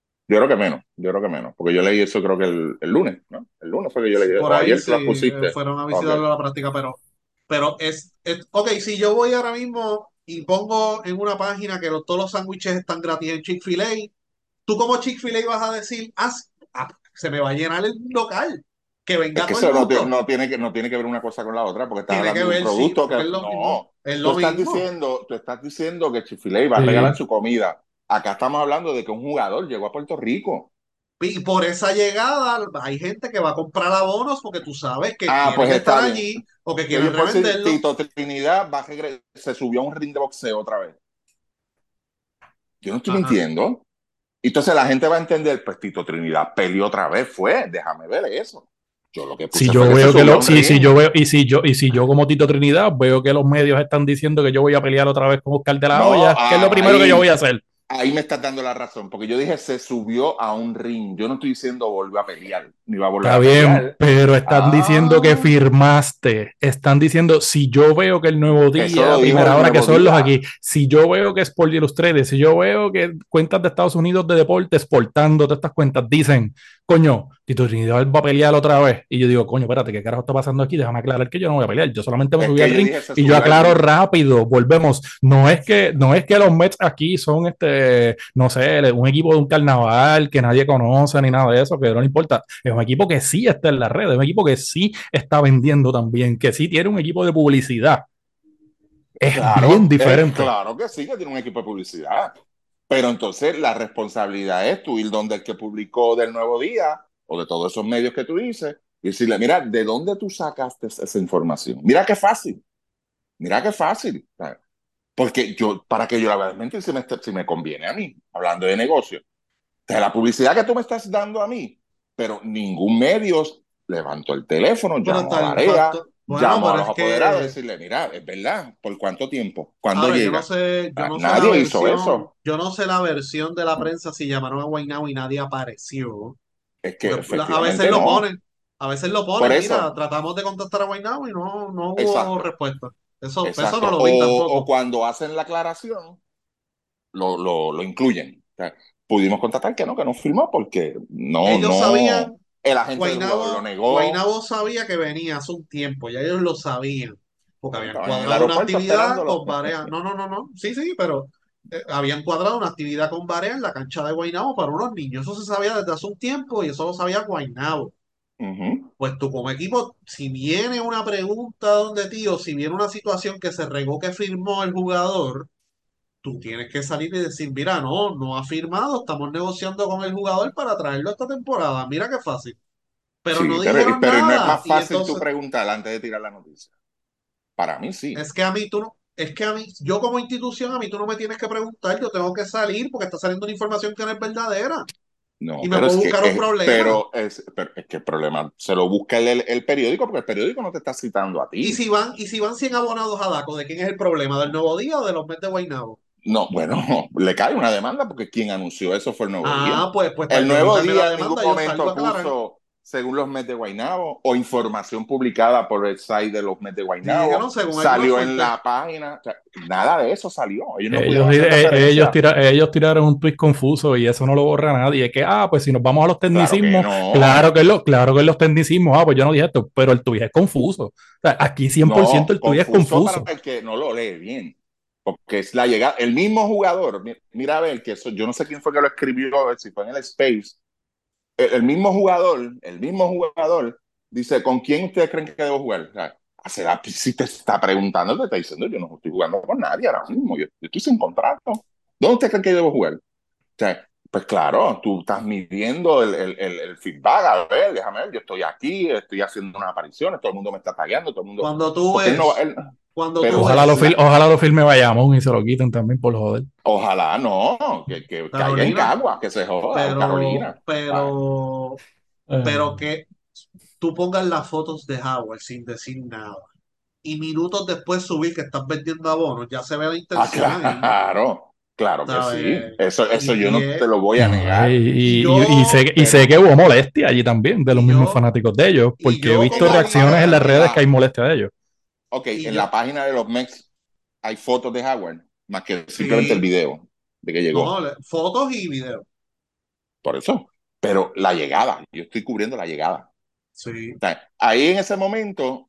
yo creo que menos, porque yo leí eso creo que el lunes, ¿no? El lunes fue que yo leí, Por o ahí ayer sí que lo pusiste. fueron a Ok. visitarlo a la práctica, pero ok, si yo voy ahora mismo y pongo en una página que todos los sándwiches están gratis en Chick-fil-A, tú como Chick-fil-A vas a decir, se me va a llenar el local, que Es venga que todo el eso mundo. no tiene que ver una cosa con la otra, porque estás Tiene que hablando de un ver, sí, producto porque que es lo mismo, no. es lo mismo. Tú estás diciendo que Chick-fil-A va a regalar Sí. su comida. Acá estamos hablando de que un jugador llegó a Puerto Rico. Y por esa llegada hay gente que va a comprar abonos porque tú sabes que Ah, quieren pues estar está bien. allí o que Que quieren yo puedo decir, revenderlo. Tito Trinidad se subió a un ring de boxeo otra vez. Yo no estoy Ajá. mintiendo. Entonces la gente va a entender, pues Tito Trinidad peleó otra vez, déjame ver eso. Yo lo que Si puse yo fue que se veo que subió a lo, un si yo ring. veo, y si yo como Tito Trinidad veo que los medios están diciendo que yo voy a pelear otra vez con Oscar de la No, Hoya, ¿qué es lo primero que yo voy a hacer? ahí me estás dando la razón, porque yo dije se subió a un ring. Yo no estoy diciendo volvió a pelear, ni va a volver Está a bien, pelear. pero están diciendo que Ah, firmaste. Están diciendo, si yo veo que el Nuevo eso Día, lo dijo Primera el Hora, que Nuevo son los Día. aquí, si yo veo que Sport Illustrated, si yo veo que cuentas de Estados Unidos de deportes exportando todas estas cuentas, dicen, coño, Tito Trinidad va a pelear otra vez. Y yo digo, coño, espérate, ¿qué carajo está pasando aquí? Déjame aclarar que yo no voy a pelear. Yo solamente me Es subí al que yo ring dije se y yo subió al aclaro ring. rápido. Volvemos. No es que los Mets aquí son no sé, un equipo de un carnaval que nadie conoce ni nada de eso, que no le importa. Es un equipo que sí está en la red, es un equipo que sí está vendiendo también, que sí tiene un equipo de publicidad. Es bien Claro, es diferente. claro que sí, que tiene un equipo de publicidad. Pero entonces la responsabilidad es tú ir donde el que publicó del Nuevo Día o de todos esos medios que tú dices y decirle, mira, ¿de dónde tú sacaste esa información? Mira qué fácil. Porque yo, para que yo la verdad, si me conviene a mí, hablando de negocio, de la publicidad que tú me estás dando a mí, pero ningún medio levantó el teléfono, Pero llamó a tal Barea, facto. Bueno, llamó a pero los es apoderados, que decirle, mira, es verdad, ¿por cuánto tiempo? ¿Cuándo ahora llega? yo no sé la Nadie hizo versión, eso. yo no sé la versión de la prensa si llamaron a Guaynabo y nadie apareció. Es que Porque efectivamente no. a veces lo Por ponen, mira, eso, tratamos de contactar a Guaynabo y no hubo exacto, respuesta. Eso no exacto. lo vi O tampoco. cuando hacen la aclaración, lo incluyen. O sea, pudimos constatar que no firmó porque Ellos sabían, el agente del jugador lo negó, Guaynabo sabía que venía hace un tiempo, ya ellos lo sabían, porque bueno, habían estaban en el cuadrado una aeropuerto actividad esperándolo. con Barea. No, sí, pero habían cuadrado una actividad con Barea en la cancha de Guaynabo para unos niños. Eso se sabía desde hace un tiempo y eso lo sabía Guaynabo. Ujú. Pues tú como equipo, si viene una pregunta donde ti o si viene una situación que se regó que firmó el jugador, tú tienes que salir y decir, mira, no ha firmado, estamos negociando con el jugador para traerlo esta temporada. Mira qué fácil. Pero no Sí, dijeron pero no es nada. más Y fácil tú entonces, preguntar antes de tirar la noticia. Para mí sí. es que a mí tú no, es que a mí, yo como institución, a mí tú no me tienes que preguntar, yo tengo que salir porque está saliendo una información que no es verdadera. No, Y me pero puedo es que buscar un problema. pero es que el problema se lo busca el periódico, porque el periódico no te está citando a ti. Y si van 100 abonados a DACO, ¿de quién es el problema? ¿Del Nuevo Día o de los Mets de Guaynabo? No, bueno, le cae una demanda porque quien anunció eso fue el Nuevo Día. Ah, pues para El yo Nuevo evitarme la Día en ningún demanda, yo salgo a momento aclarar. puso, según los Mets de Guaynabo, o información publicada por el site de los Mets de Guaynabo, Dijeron, según algunas salió en fuentes. la página. O sea, nada de eso salió. Ellos no Ellos, pudieron hacer referencia. ellos tiraron un tuit confuso y eso no lo borra nadie. Es que, pues si nos vamos a los Claro que tecnicismos, no. claro que es los tecnicismos. Pues yo no dije esto, pero el tuit es confuso. O sea, aquí 100% No, el tuit es confuso para confuso. el que no lo lee bien. Porque es la llegada, el mismo jugador, mira a ver que eso, yo no sé quién fue que lo escribió, a ver si fue en el Space. El mismo jugador dice, ¿con quién ustedes creen que debo jugar? O sea, si te está preguntando, te está diciendo, yo no estoy jugando con nadie ahora mismo, yo estoy sin contrato. ¿Dónde ustedes creen que debo jugar? O sea, pues claro, tú estás midiendo el feedback, a ver, déjame ver, yo estoy aquí, estoy haciendo unas apariciones, todo el mundo me está tagueando, todo el mundo, Cuando tú porque él no, ves, cuando tú pero Ojalá ves, ojalá lo firme Bayamón y se lo quiten también por joder. ojalá no, que caiga en Carolina, Cagua, que se joda, o Carolina. Ay, pero Eh, que tú pongas las fotos de Howard sin decir nada. Y minutos después subir que estás vendiendo abonos, ya se ve la intención ahí, claro, claro que sí. ¿sabes? Eso yo no te Y, lo voy a no, negar, y y sé pero que hubo molestia allí también de los y mismos yo, fanáticos de ellos, y porque he yo en visto como la reacciones en liga, las página, redes que hay molestia de ellos. ok, y en yo, la página de los Mex hay fotos de Howard, más que simplemente el sí, video de que no, llegó. fotos y videos, Por eso. Pero la llegada, yo estoy cubriendo la llegada. sí. O sea, ahí en ese momento,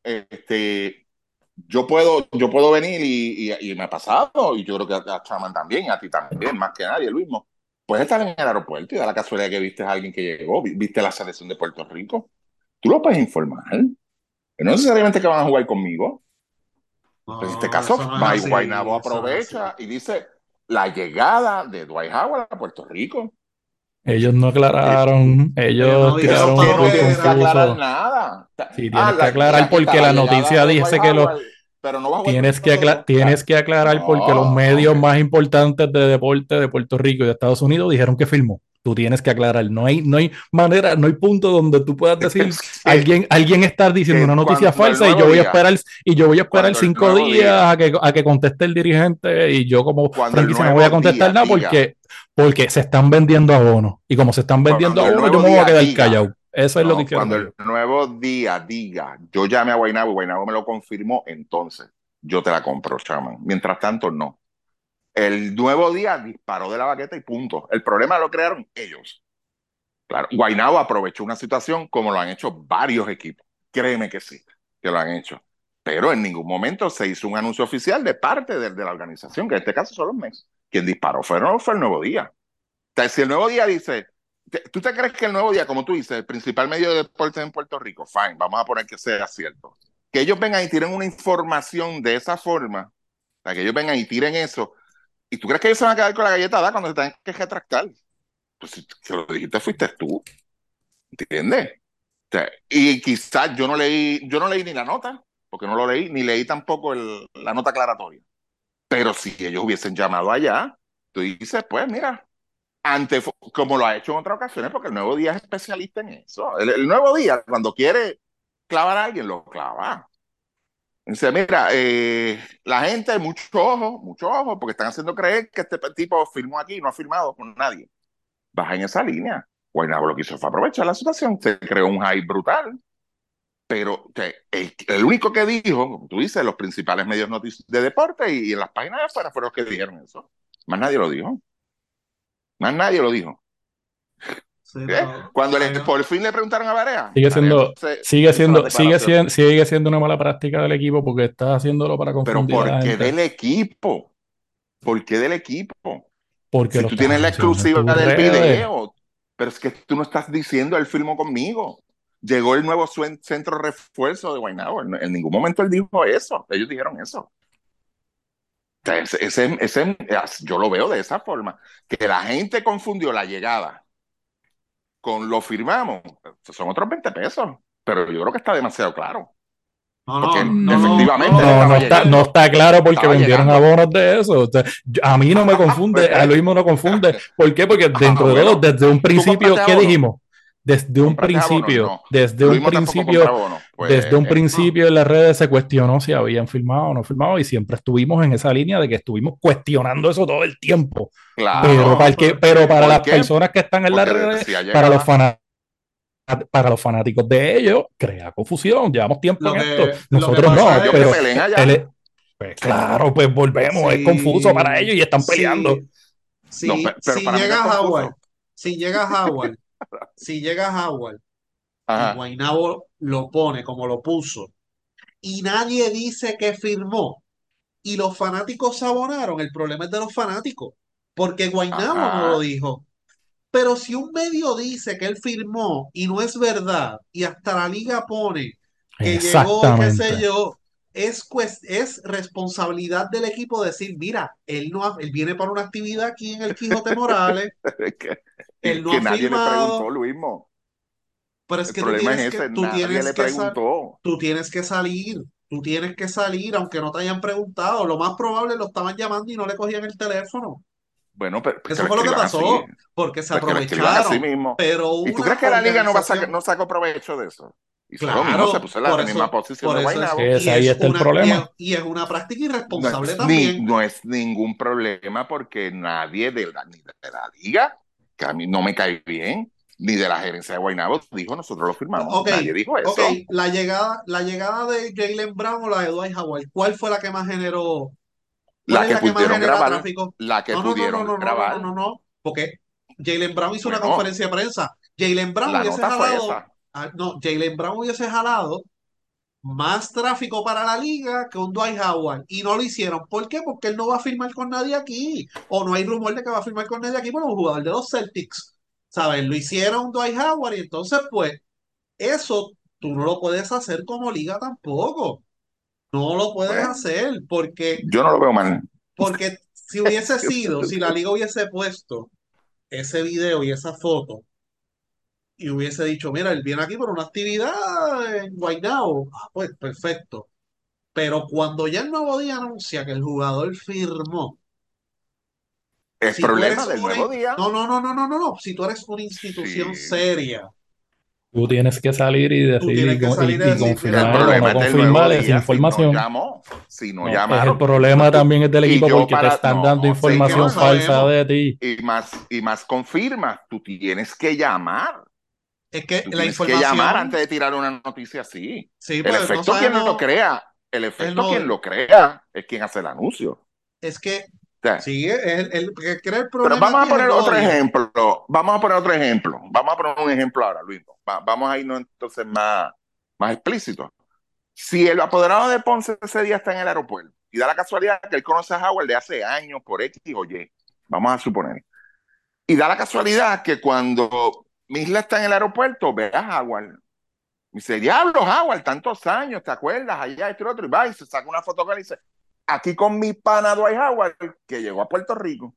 yo puedo venir y me ha pasado, y yo creo que a Chaman también, a ti también, más que nadie, Luis. Puedes estar en el aeropuerto y da la casualidad que viste a alguien que llegó, viste la selección de Puerto Rico. Tú lo puedes informar. Que no necesariamente que van a jugar conmigo. Pues en este No, caso, eso no es Mike así, Guaynabo eso no es así. aprovecha y dice la llegada de Dwight Howard a Puerto Rico. Ellos no Que, aclararon, Ellos no ellos pero es dijeron tiraron para un que no dónde tuit tienes que era. aclarar confuso. nada. Sí, tienes que aclarar Aquí está porque la la llegada noticia de Dwight dice que los Howard, pero no va a jugar con nosotros. tienes que aclarar porque los No, medios hombre. más importantes de deporte de Puerto Rico y de Estados Unidos dijeron que firmó. Tú tienes que aclarar. No hay manera, no hay punto donde tú puedas decir Es que, alguien está diciendo una noticia cuando el falsa nuevo día, y yo voy a esperar cuando el 5 días nuevo día, a que conteste el dirigente y yo como cuando el franquicia no voy a nuevo contestar día nada diga, porque se están vendiendo abonos. Y como se están vendiendo cuando el abonos, yo nuevo me voy a día quedar diga, callado. Eso es lo que no, hicieron cuando ellos. el nuevo día diga, yo llamé a Guaynabo y Guaynabo me lo confirmó, entonces yo te la compro, chaman. Mientras tanto, no. El nuevo día disparó de la baqueta y punto. El problema lo crearon ellos. Claro, Guaynabo aprovechó una situación como lo han hecho varios equipos. Créeme que sí, que lo han hecho. Pero en ningún momento se hizo un anuncio oficial de parte de la organización, que en este caso son los Mets. Quien disparó fue el Nuevo Día. O sea, si el Nuevo Día dice, ¿tú te crees que el Nuevo Día, como tú dices, el principal medio de deportes en Puerto Rico, fine, vamos a poner que sea cierto, que ellos vengan y tiren una información de esa forma, o sea, que ellos vengan y tiren eso, y tú crees que ellos se van a quedar con la galleta dada cuando se tengan que retractar? Pues si lo dijiste fuiste tú, ¿entiendes? O sea, y quizás yo no leí ni la nota, porque no lo leí, ni leí tampoco la nota aclaratoria. Pero si ellos hubiesen llamado allá, tú dices, pues mira, como lo ha hecho en otras ocasiones, porque el Nuevo Día es especialista en eso. El Nuevo Día, cuando quiere clavar a alguien, lo clava. Dice, mira, la gente, mucho ojo, porque están haciendo creer que este tipo firmó aquí y no ha firmado con nadie. Baja en esa línea. Guaynabo lo que hizo fue aprovechar la situación, se creó un hype brutal, pero el único que dijo, como tú dices, los principales medios de deporte y en las páginas de afuera fueron los que dijeron eso. Más nadie lo dijo. Más nadie lo dijo. Sí, pero Cuando por fin le preguntaron a Sigue Barea siendo, hizo las declaraciones. sigue siendo una mala práctica del equipo porque está haciéndolo para Pero confundir a ¿por la qué gente. del equipo? ¿Por qué del equipo? Porque Si lo tú estás tienes la anunciando en exclusiva tus del redes. video, pero es que tú no estás diciendo, él filmó conmigo. Llegó el nuevo centro refuerzo de Guaynabo. En ningún momento él dijo eso. Ellos dijeron eso. O sea, yo lo veo de esa forma. Que la gente confundió la llegada con lo firmamos. Son otros 20 pesos. Pero yo creo que está demasiado claro. No, Porque no, efectivamente no, le estaba está, llegando. no está claro porque Estaba vendieron llegando. abonos de eso. O sea, a mí no me confunde, a Luis no lo confunde. ¿Por qué? Porque dentro de todo, Bueno, desde un ¿tú principio, compraste ¿qué abono? dijimos? Desde un ¿Compraste abono? principio, No. Luis tampoco compra abono. desde un Pues no. principio en las redes se cuestionó si habían firmado o no firmado y siempre estuvimos en esa línea de que estuvimos cuestionando eso todo el tiempo. Pero claro. No, pero es pero que para ¿Por las qué? personas que están en las Porque redes, decía para los llegada. fanáticos, para los fanáticos de ellos, crea confusión. Llevamos tiempo en esto. lo que Nosotros Pues no, pasa ellos que es, pero peleen allá. él, pues claro, pues volvemos. Es confuso para si, ellos y están peleando. si, No, pero si para mí no es llega Howard, confuso. si llega Howard, si llega Howard y Ajá. Guaynabo lo pone como lo puso y nadie dice que firmó y los fanáticos se abonaron, el problema es de los fanáticos, porque Guaynabo no lo Ajá. dijo. Pero si un medio dice que él firmó y no es verdad, y hasta la liga pone que llegó, qué sé Exactamente. yo, es responsabilidad del equipo decir, mira, él viene para una actividad aquí en el Quijote Morales, Es que, él y no que ha nadie le preguntó, firmado, Luismo. pero es El que tú problema tienes es que, ese, nadie le preguntó. tú tienes que salir, aunque no te hayan preguntado. Lo más probable lo estaban llamando y no le cogían el teléfono. Bueno, pues que Eso lo fue lo que escriban así. pasó, porque se Pues que lo escriban así aprovecharon. mismo. Pero ¿Y tú una crees que la liga organización, no sacó provecho de eso? Hizo lo mismo, se claro, puso en la misma posición por de eso es, Guaynabo. Ahí está el problema. y es una práctica irresponsable también. No es ningún problema porque nadie ni de la liga, que a mí no me cae bien, ni de la gerencia de Guaynabo dijo nosotros lo firmamos. Ok, Nadie dijo ok, eso. la llegada de Jalen Brown o la de Dwight Howard, ¿cuál fue la que más generó? ¿Cuál La es que la que más pudieron genera grabar, tráfico? la que No, no, no, no, pudieron no, no, no, no, grabar, no, no, porque Jalen Brown hizo una bueno, conferencia de prensa. Jalen Brown la hubiese nota fue jalado, esa. no, Jalen Brown hubiese jalado más tráfico para la liga que un Dwight Howard. Y no lo hicieron. ¿Por qué? Porque él no va a firmar con nadie aquí. O no hay rumor de que va a firmar con nadie aquí. Bueno, un jugador de los Celtics. ¿Sabes? Lo hicieron Dwight Howard y entonces, pues, eso tú no lo puedes hacer como liga tampoco. No lo puedes Pues, hacer yo no lo veo mal. porque si la liga hubiese puesto ese video y esa foto y hubiese dicho, mira, él viene aquí por una actividad en Guaynabo, pues perfecto. Pero cuando ya el nuevo día anuncia que el jugador firmó, Es si tú problema eres del nuevo día. no, si tú eres una institución Sí. seria, Tú tienes que salir y tú decir tienes que salir y y decir, mira, El confirmar o mano, no problema es del nuevo confirmar esa día si no información. llamó, si no No, es el llamaron. problema también es del Y equipo yo porque te para, están dando no, es que no información falsa sabemos. de ti. y más confirma, tú tienes que llamar. Es que Tú la tienes que llamar información, antes de tirar una noticia así. sí, El pues no efecto, quien lo sabemos, crea, el él efecto, no, quien lo crea, es quien hace el anuncio. O es que, sea, sí, el que crea el pero problema vamos aquí a es el poner nuevo otro día. ejemplo. Vamos a poner otro ejemplo. Vamos a poner un ejemplo ahora, Luis. Vamos a irnos entonces más explícito. Si el apoderado de Ponce ese día está en el aeropuerto y da la casualidad que él conoce a Howard de hace años por X o Y, vamos a suponer. Y da la casualidad que cuando Misla está en el aeropuerto, ve a Howard. Y dice, diablo, Howard, tantos años, ¿te acuerdas? Allá, esto y lo otro. Y va y se saca una foto que le dice, aquí con mi pana Dwight Howard, que llegó a Puerto Rico.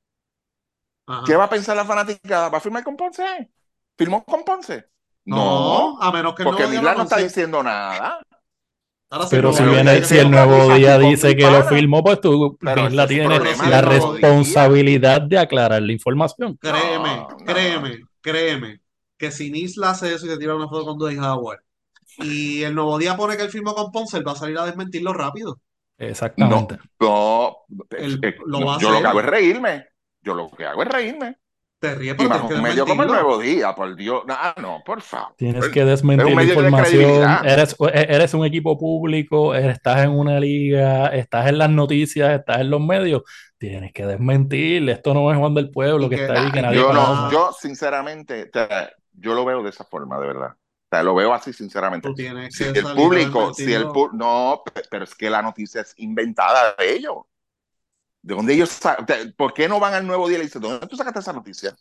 ¿Qué Ajá. va a pensar la fanaticada? ¿Va a firmar con Ponce? ¿Firmó con Ponce? No, No, a menos que el porque nuevo día lo Misla no está anuncie. diciendo nada. Ahora, si el Pero nuevo Porque si lo que día está viene, dice si que el diciendo no, es, nuevo día aquí con dice mi que lo pana. firmó, pues tú, Pero ese Isla es un tiene pero si problema la el del nuevo, nuevo día. responsabilidad de aclarar la información. créeme, No. créeme, que si Nisla hace eso y se tira una foto con Dwight Howard y el nuevo día pone que él firmó con Ponce, él va a salir a desmentirlo rápido. No, Exactamente. no, Él lo no, va a yo lo que hago hacer. es reírme. Yo lo que hago es reírme. Te ríes, Y pero más tienes que un medio como el desmentirlo. Nuevo Día, por Dios. No, por favor. Tienes que Es un desmentir la medio de información. credibilidad. Eres un equipo público, estás en una liga, estás en las noticias, estás en los medios. Tienes que desmentir. Esto no es Juan del Pueblo Y que está que, ahí que y nadie que Yo no, conoce. ya yo sinceramente, yo lo veo de esa forma, de verdad. O sea, lo veo así sinceramente. tú tienes Si que el salir a público, desmentirlo. no, pero es que la noticia es inventada de ellos. ¿De dónde ellos ¿Por qué no van al Nuevo Día y le dicen, ¿dónde tú sacaste esa noticia?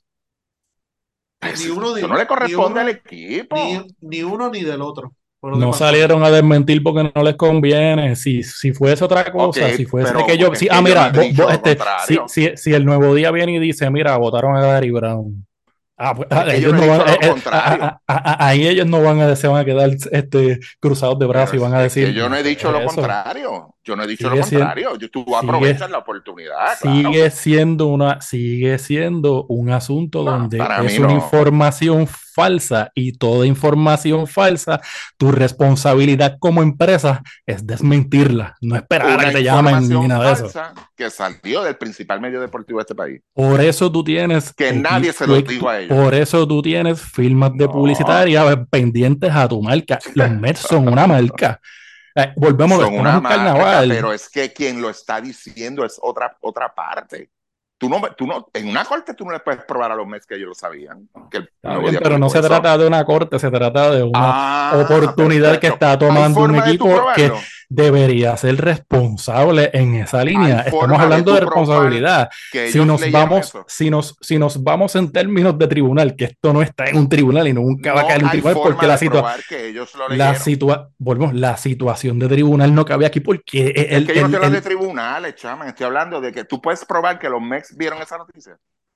Ni Pues, uno, eso no le ni corresponde al uno, equipo. ni uno ni del otro. Fue lo que No pasó aquí. salieron a desmentir porque no les conviene. Si fuese otra Ok, cosa, si fuese que pero yo. es Sí, que yo no mira, he dicho lo contrario. si el nuevo día viene y dice, mira, votaron a Gary Brown. Pues, Es que yo ellos no he no van, dicho lo contrario. ahí ellos no van se van a quedar cruzados de Pero brazos y van a es que decir, yo no he pues dicho lo eso, contrario. Yo no he dicho lo sigue siendo, contrario. Tú sigue, aprovechas la oportunidad, claro. sigue siendo un asunto No, donde para es mí una no. información falsa y toda información falsa, tu responsabilidad como empresa es desmentirla, no esperar a que Una te llamen ni información nada de eso. falsa que salió del principal medio deportivo de este país. Por eso tú tienes Que nadie se los dijo a ellos. por eso tú tienes firmas de No, publicitaria pendientes a tu marca. Los Mets son una marca. Volvemos, son estamos una en marca, carnaval. pero es que quien lo está diciendo es otra parte. En una corte tú no le puedes probar a los Mets que ellos lo sabían, que el Está Nuevo bien, Día pero no publicó se eso. trata de una corte, se trata de una oportunidad que Perfecto. está ¿Hay tomando un forma de tú equipo que probarlo? debería ser responsable en esa ¿Hay línea. Estamos forma de hablando de tú probar responsabilidad. que ellos leyeron eso? Si nos vamos en términos de tribunal, que esto no está en un tribunal y nunca va a No caer en un hay tribunal porque forma de probar que ellos lo leyeron. la situación de tribunal no cabe aquí porque Es que yo no estoy hablando de tribunales, chaman. Estoy hablando de que tú puedes probar que los Mets vieron esa noticia.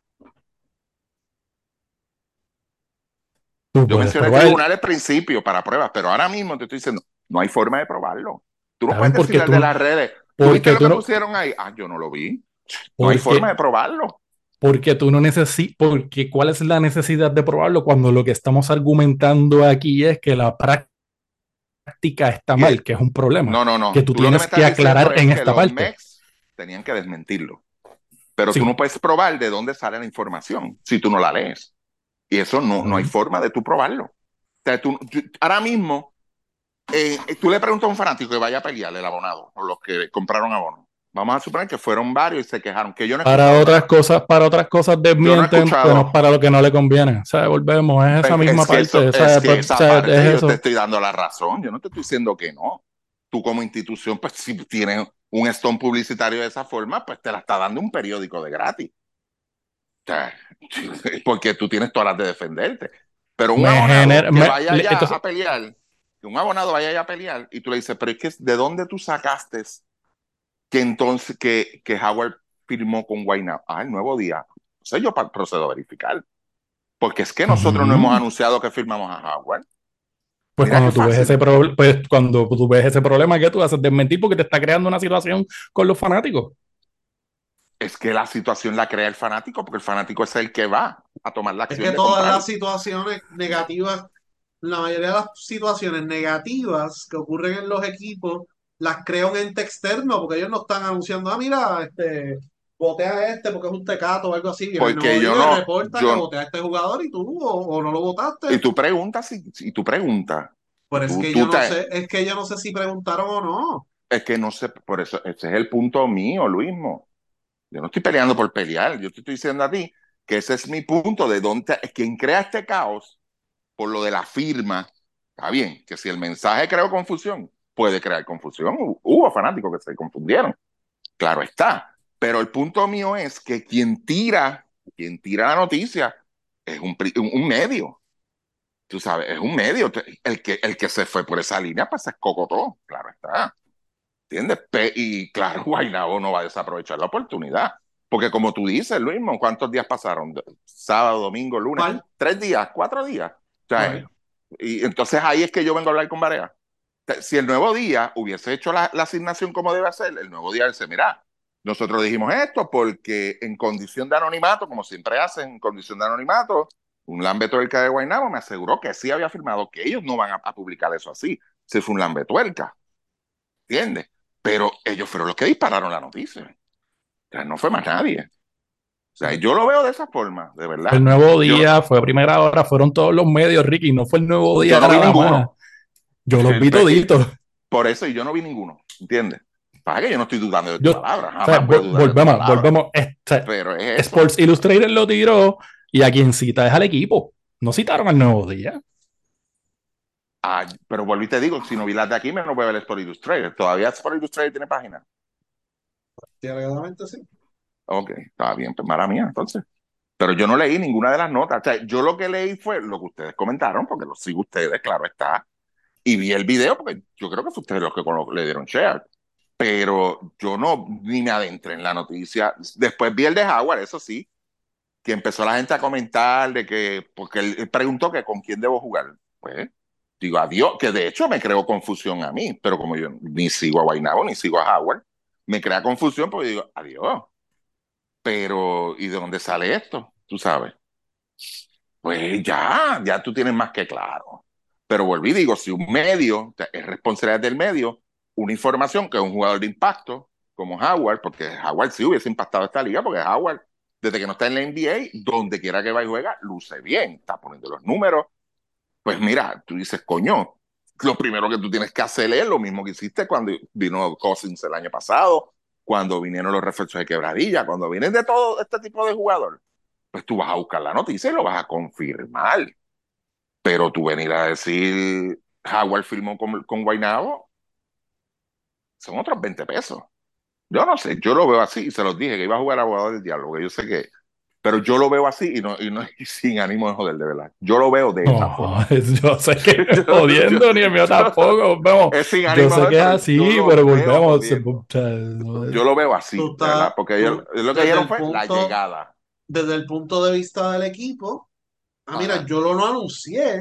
tú Yo puedes mencioné probar, tribunal al principio para pruebas, pero ahora mismo te estoy diciendo, no hay forma de probarlo. Tú no ¿saben? puedes decirle al de las redes, ¿tú viste Porque lo tú que no, pusieron ahí? Ah, yo no lo vi. No hay forma porque de probarlo. Porque tú no necesitas, porque ¿cuál es la necesidad de probarlo cuando lo que estamos argumentando aquí es que la práctica está mal, Que, que es un problema, que no. tú Tú lo que me tienes estás que diciendo aclarar es en que esta los parte? Mex tenían que desmentirlo. Pero tú no Sí. puedes probar de dónde sale la información si tú no la lees. Y eso no hay Ujú. forma de tú probarlo. O sea, ahora mismo, tú le preguntas a un fanático que vaya a pelear el abonado o los que compraron abono. Vamos a suponer que fueron varios y se quejaron, que yo no he escuchado nada. Para otras cosas Yo no he desmienten, pero escuchado. para lo que no le conviene. O sea, volvemos, es esa misma parte, Es que o esa sea, parte es yo te eso. estoy dando la razón. Yo no te estoy diciendo que no. Tú como institución, pues si tienes un stone publicitario de esa forma, pues te la está dando un periódico de gratis. O sea, porque tú tienes todas las de defenderte. Pero un Me abonado genera, que vaya allá entonces, a pelear, que un abonado vaya allá a pelear y tú le dices, pero es que ¿de dónde tú sacaste que entonces que Howard firmó con Guaynabo? Ah, el Nuevo Día. Entonces yo procedo a verificar. Porque es que nosotros no hemos ujú. anunciado que firmamos a Howard. Pues Mira qué fácil. pues cuando tú ves ese problema, ¿qué tú haces? Desmentir porque te está creando una situación con los fanáticos. Es que la situación la crea el fanático, porque el fanático es el que va a tomar la Es que acción de todas comprar. las situaciones negativas, la mayoría de las situaciones negativas que ocurren en los equipos, las crea un ente externo, porque ellos no están anunciando, ah, mira, votea a este porque es un tecato o algo así. Viene el nuevo Porque yo día y no, reporta que yo, votea a este jugador y tú, o no lo y votaste. tú preguntas, y tú preguntas, Pero es que yo tú no te, sé, es que yo no sé si preguntaron o no. es que no sé, por eso, ese es el punto mío, Luismo. Yo no estoy peleando por pelear, yo te estoy diciendo a ti que ese es mi punto, de dónde, quien crea este caos por lo de la firma, está bien, que si el mensaje creó confusión, puede crear confusión. Hubo fanáticos que se confundieron, claro está. Pero el punto mío es que quien tira la noticia es un medio. Tú sabes, es un medio. El que se fue por esa línea, pues se escocotó, claro está. ¿Entiendes? Y claro, Guaynabo no va a desaprovechar la oportunidad. Porque como tú dices, Luis, ¿cuántos días pasaron? Sábado, domingo, lunes, Mal, 3 días, 4 días. O sea, right. y entonces ahí es que yo vengo a hablar con Barea. Si el Nuevo Día hubiese hecho la asignación como debe hacer, el Nuevo Día dice, mira, nosotros dijimos esto porque en condición de anonimato, como siempre hacen, en condición de anonimato, un lambetuerca de Guaynabo me aseguró que sí había firmado, que ellos no van a publicar eso así. Si fue un lambetuerca, ¿entiendes? Pero ellos fueron los que dispararon la noticia. O sea, no fue más nadie. O sea, yo lo veo de esa forma, de Fue el verdad. nuevo Yo, día, fue a primera hora, fueron todos los medios, Ricky, no fue el nuevo yo día no vi nada más. ninguno. Yo los vi toditos. Por eso, y yo no vi ninguno, ¿entiendes? Para que yo no estoy dudando de tu Yo, palabra, o sea, jamás voy a dudar de tu volvemos, palabra. volvemos. Pero es eso. Sports Illustrated lo tiró y a quien cita es al equipo. No citaron al nuevo día. Ah, pero vuelvo y te digo, si no vi las de aquí, me no voy a ver Sport Illustrated. ¿Todavía Sport Illustrated tiene página? Sí, alegadamente sí. Ok, está bien, pues mala mía, entonces. Pero yo no leí ninguna de las notas. O sea, yo lo que leí fue lo que ustedes comentaron, porque lo sigo ustedes, claro está. Y vi el video, porque yo creo que fue ustedes los que le dieron share. Pero yo no ni me adentré en la noticia. Después vi el de Howard, eso sí, que empezó la gente a comentar de que, porque él preguntó que con quién debo jugar. Pues digo, adiós, que de hecho me creó confusión a mí, pero como yo ni sigo a Guaynabo ni sigo a Howard, me crea confusión porque digo, adiós, pero ¿y de dónde sale esto? Tú sabes. Pues ya tú tienes más que claro. Pero volví, digo, si un medio, es responsabilidad del medio, una información que es un jugador de impacto, como Howard, porque Howard sí hubiese impactado esta liga, porque Howard, desde que no está en la NBA, donde quiera que va y juega, luce bien, está poniendo los números. Pues mira, tú dices, coño, lo primero que tú tienes que hacer es lo mismo que hiciste cuando vino Cousins el año pasado, cuando vinieron los refuerzos de Quebradilla, cuando vienen de todo este tipo de jugador, pues tú vas a buscar la noticia y lo vas a confirmar. Pero tú venir a decir, Howard firmó con Guaynabo, son otros 20 pesos. Yo no sé, yo lo veo así y se los dije que iba a jugar abogado del diálogo, que yo sé que, pero yo lo veo así y no sin ánimo de joder, de verdad. Yo lo veo de esa No, forma. yo sé que yo, jodiendo, ni el mío yo, tampoco. Vemos, es sin yo ánimo de sé joder, que es pero yo así, lo pero veo volvemos. jodiendo. O sea, no Yo lo veo así, Tú de verdad, estás, porque ellos, tú, lo que desde dijeron el fue la punto, llegada. desde el punto de vista del equipo, mira, Ajá. yo lo no anuncié,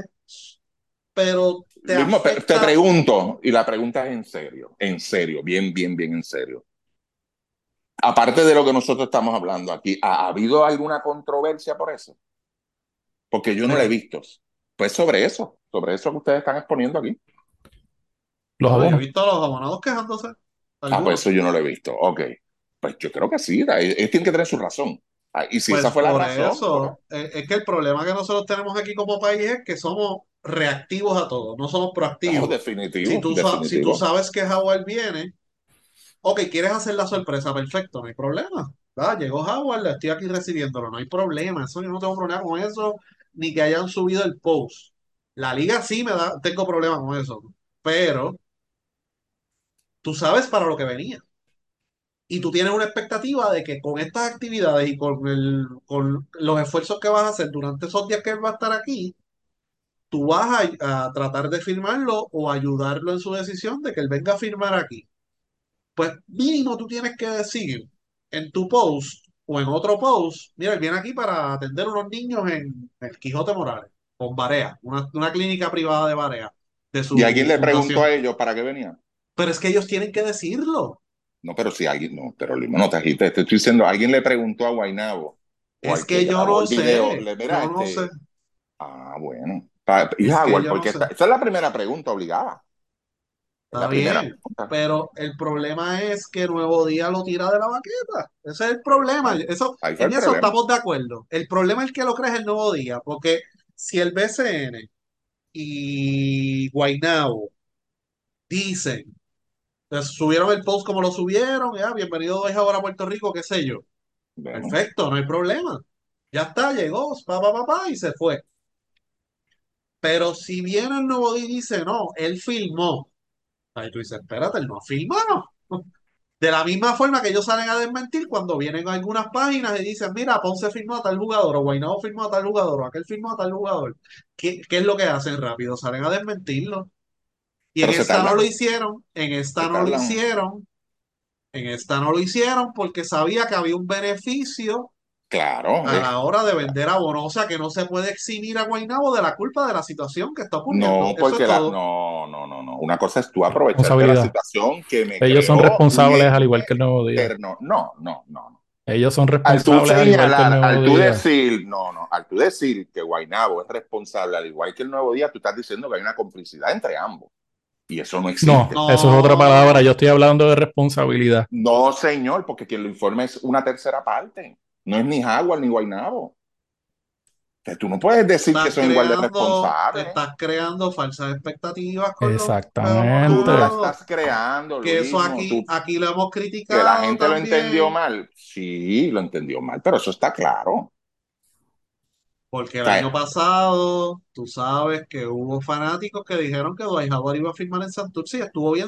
pero te Luis, te afecta. pregunto, y la pregunta es en serio, bien, bien, bien en serio. Aparte de lo que nosotros estamos hablando aquí, ¿ha habido alguna controversia por eso? Porque yo no ¿De la he qué? visto. Pues sobre eso que ustedes están exponiendo aquí. los Bueno, yo he abonos. visto a los abonados quejándose, Ah, pues eso algunos. yo no lo he visto. Ok. Pues yo creo que sí, ellos tienen que tener su razón. Ah, y si esa Pues fue la por razón, pues, eso, es que el problema que nosotros tenemos aquí como país es que somos reactivos a todo, no somos no, proactivos. definitivo, Si tú definitivo. sabes que Howard viene, ok, quieres hacer la sorpresa, perfecto, no hay problema. Llegó Howard, estoy aquí recibiéndolo, no hay problema, eso yo no tengo problema con eso, ni que hayan subido el post. La liga sí tengo problema con eso, pero tú sabes para lo que venía. Y tú tienes una expectativa de que con estas actividades y con los esfuerzos que vas a hacer durante esos días que él va a estar aquí, tú vas a tratar de firmarlo o ayudarlo en su decisión de que él venga a firmar aquí. Pues mínimo tú tienes que decir en tu post o en otro post, mira, él viene aquí para atender unos niños en el Quijote Morales, con Barea, una clínica privada de Barea, de Y su alguien le preguntó a fundación. ellos para qué venían. Pero es que ellos tienen que decirlo. No, pero si alguien, no, pero Limo, no te agites, te estoy diciendo, alguien le preguntó a Guaynabo o Es al que que yo grabó no el video, sé, le mira, yo no sé, bueno. Y es que Howard, yo no porque sé. esa es la primera pregunta obligada. Es Está la primera bien, pregunta. pero el problema es que Nuevo Día lo tira de la baqueta. Ese es el problema. Ah, ahí fue En el eso problema. estamos de acuerdo. El problema es que lo crees el Nuevo Día, porque si el BCN y Guaynabo dicen, pues, subieron el post como lo subieron, ya, bienvenido hoy ahora a Puerto Rico, qué sé yo. Bueno, Perfecto, no hay problema. Ya está, llegó, y se fue. Pero si viene el Nuevo Día y dice, no, él filmó. Ahí tú dices, espérate, él no filmó, ¿no? De la misma forma que ellos salen a desmentir cuando vienen a algunas páginas y dicen, mira, Ponce firmó a tal jugador, o Guaynabo firmó a tal jugador, o aquel firmó a tal jugador. ¿Qué es lo que hacen rápido? Salen a desmentirlo. Y en pero se esta no lo tardan, hicieron, en se esta no lo tardan. hicieron, en esta no lo hicieron porque sabía que había un beneficio Claro, a la hora de vender abonos. O sea que no se puede eximir a Guaynabo de la culpa de la situación que está ocurriendo. no, Eso es porque todo. no. Una cosa es tú aprovecharte de la Responsabilidad. situación que me Ellos son creó un responsables al ente igual que el Nuevo Día. externo. No. Ellos son Al tú responsables al igual que el señalar, Nuevo al tú Día. decir, al tú decir que Guaynabo es responsable, al igual que el Nuevo Día, tú estás diciendo que hay una complicidad entre ambos. Y eso no No, existe. eso es otra palabra. No, Yo estoy hablando de responsabilidad. No, señor, porque quien lo informa es una tercera parte. No es ni Jaguar ni Guaynabo. Que tú no puedes decir que son igual de responsables. estás creando falsas expectativas con los Tú no la abonados. Exactamente. estás creando, Que eso Luismo. aquí lo hemos Que la criticado gente lo entendió también, mal. Sí, lo entendió mal, pero eso está claro. O porque el año sea, pasado tú sabes que hubo fanáticos que dijeron que Dwight Howard iba a firmar en Santurce y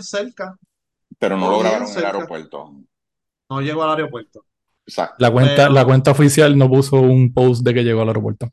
pero no estuvo lo bien grabaron en el cerca, aeropuerto. no llegó al aeropuerto. Exacto. La Pero, cuenta oficial no puso un post de que llegó al aeropuerto.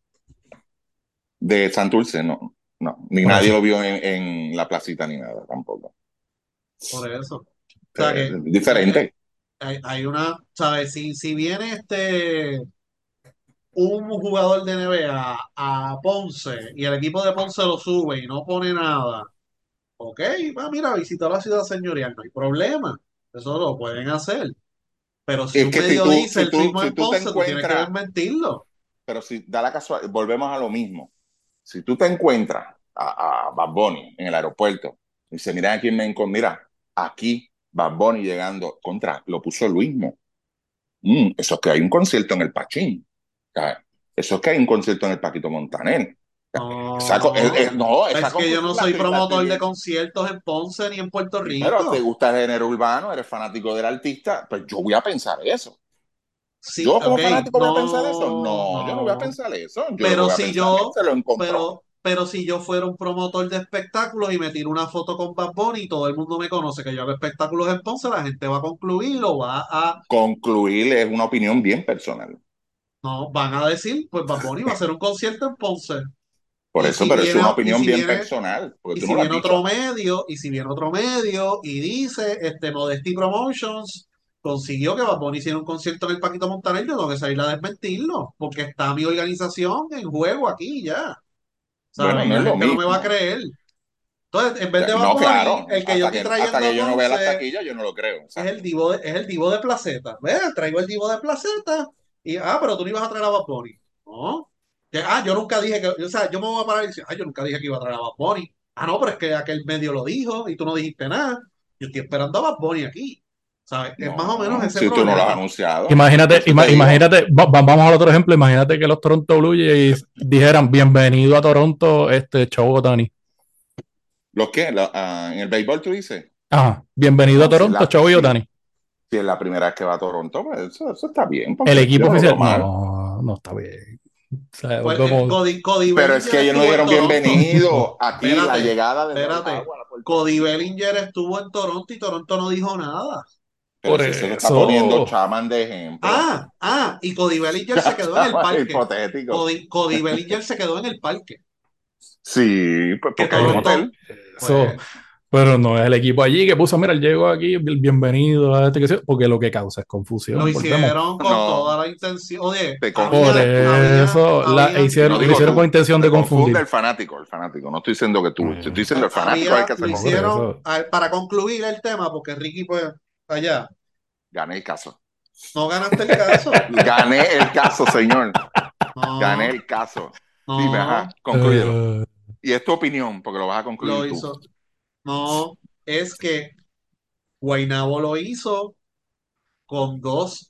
De Santurce, no. No, ni Por nadie eso. lo vio en la placita ni nada tampoco. por eso, o sea que Diferente. hay una, ¿sabes? Si viene un jugador de NBA a Ponce y el equipo de Ponce lo sube y no pone nada, ok, va, mira, visita la ciudad señorial, no hay problema, eso lo pueden hacer. Pero si Es un que si medio tú, dice si el tú, firmó si en tú te Ponce, tú tienes que encuentras, desmentirlo. pero si da la casualidad, volvemos a lo mismo. Si tú te encuentras a Bad Bunny en el aeropuerto, y dice, mira a quién me encontré, mira, aquí Bad Bunny llegando, lo puso Luismo. Eso es que hay un concierto en el Pachín. O sea, eso es que hay un concierto en el Paquito Montaner. No, No, esa es que yo no confusión la soy la estoy promotor de viendo. conciertos en Ponce ni en Puerto Sí, pero te Rico. gusta el género urbano, eres fanático del artista, pues yo voy a pensar eso. Sí, ¿Yo como ok, fanático voy a pensar eso? no, No, yo no voy a no. pensar eso. Yo lo que Pero voy a si pensar es yo, que se lo encontró. pero si yo fuera un promotor de espectáculos y me tiro una foto con Bad Bunny y todo el mundo me conoce que yo hago espectáculos en Ponce, la gente va a concluir o va a, Concluir es una opinión bien personal. no, van a decir, pues Bad Bunny va a hacer un concierto en Ponce. Por Y eso, si pero es viene, una y opinión si bien viene, personal, porque y tú si no lo has viene otro dicho. medio, y dice, Modesty Promotions consiguió que Bad Bunny hiciera un concierto en el Paquito Montaner, yo tengo que salir a desmentirlo, porque está mi organización en juego aquí ya, Bueno, ¿sabes? Y no es la lo gente no me va a mismo. creer. Entonces, en vez de Bad No, Bunny, claro, el que yo estoy hasta trayendo a que yo no vea las Ponce taquillas, yo no lo creo. es Exacto. es el Divo de Placeta. Vea, traigo el Divo de Placeta. Y, pero tú no ibas a traer a Bad Bunny. No. Yo nunca dije que, o sea, yo me voy a parar y decir, yo nunca dije que iba a traer a Bad Bunny. No, pero es que aquel medio lo dijo y tú no dijiste nada. Yo estoy esperando a Bad Bunny aquí. ¿Sabes? Es más o menos No, ese si tú no lo has problema. anunciado, por Imagínate, eso te digo. imagínate, vamos al otro ejemplo, imagínate que los Toronto Blue Jays dijeran, bienvenido a Toronto, Shohei Ohtani. ¿Los qué? En el béisbol tú dices. Ajá, bienvenido a Bueno, Toronto, Shohei Ohtani. si es la primera vez que va a Toronto, pues eso está bien, El porque yo equipo no lo veo oficial, mal. no, no está bien. O sea, Pues volvemos. Cody Pero es Bellinger que ellos no estuvo en dijeron Toronto. bienvenido. Aquí la Espérate, llegada de Dwight espérate. Howard a Puerto Cody Rico. Bellinger estuvo en Toronto y Toronto no dijo nada. Pero Por si eso te está poniendo eso. Chaman de ejemplo. Y Cody Bellinger se quedó en el Chaman parque. hipotético. Cody Bellinger se quedó en el parque. Sí, pues Que porque hay un Por Toronto, hotel. eso. pues, Pero no es el equipo allí que puso, mira, él llegó aquí, bienvenido a que sea, porque lo que causa es lo confusión. Volvemos. hicieron con toda No, la intención. Oye, te Por confunde. eso No lo digo hicieron con tú. intención Te de confunde confundir. el fanático. No estoy diciendo que tú. Te estoy diciendo el fanático es el que se lo Por confunde. hicieron eso. para concluir el tema, porque Ricky, pues, allá, Gané el caso. no ganaste el caso. Gané el caso, señor. Gané No, el caso. Dime, no, ajá, conclúyelo. eh, Y es tu opinión, porque lo vas a lo concluir tú. hizo. No, es que Guaynabo lo hizo con dos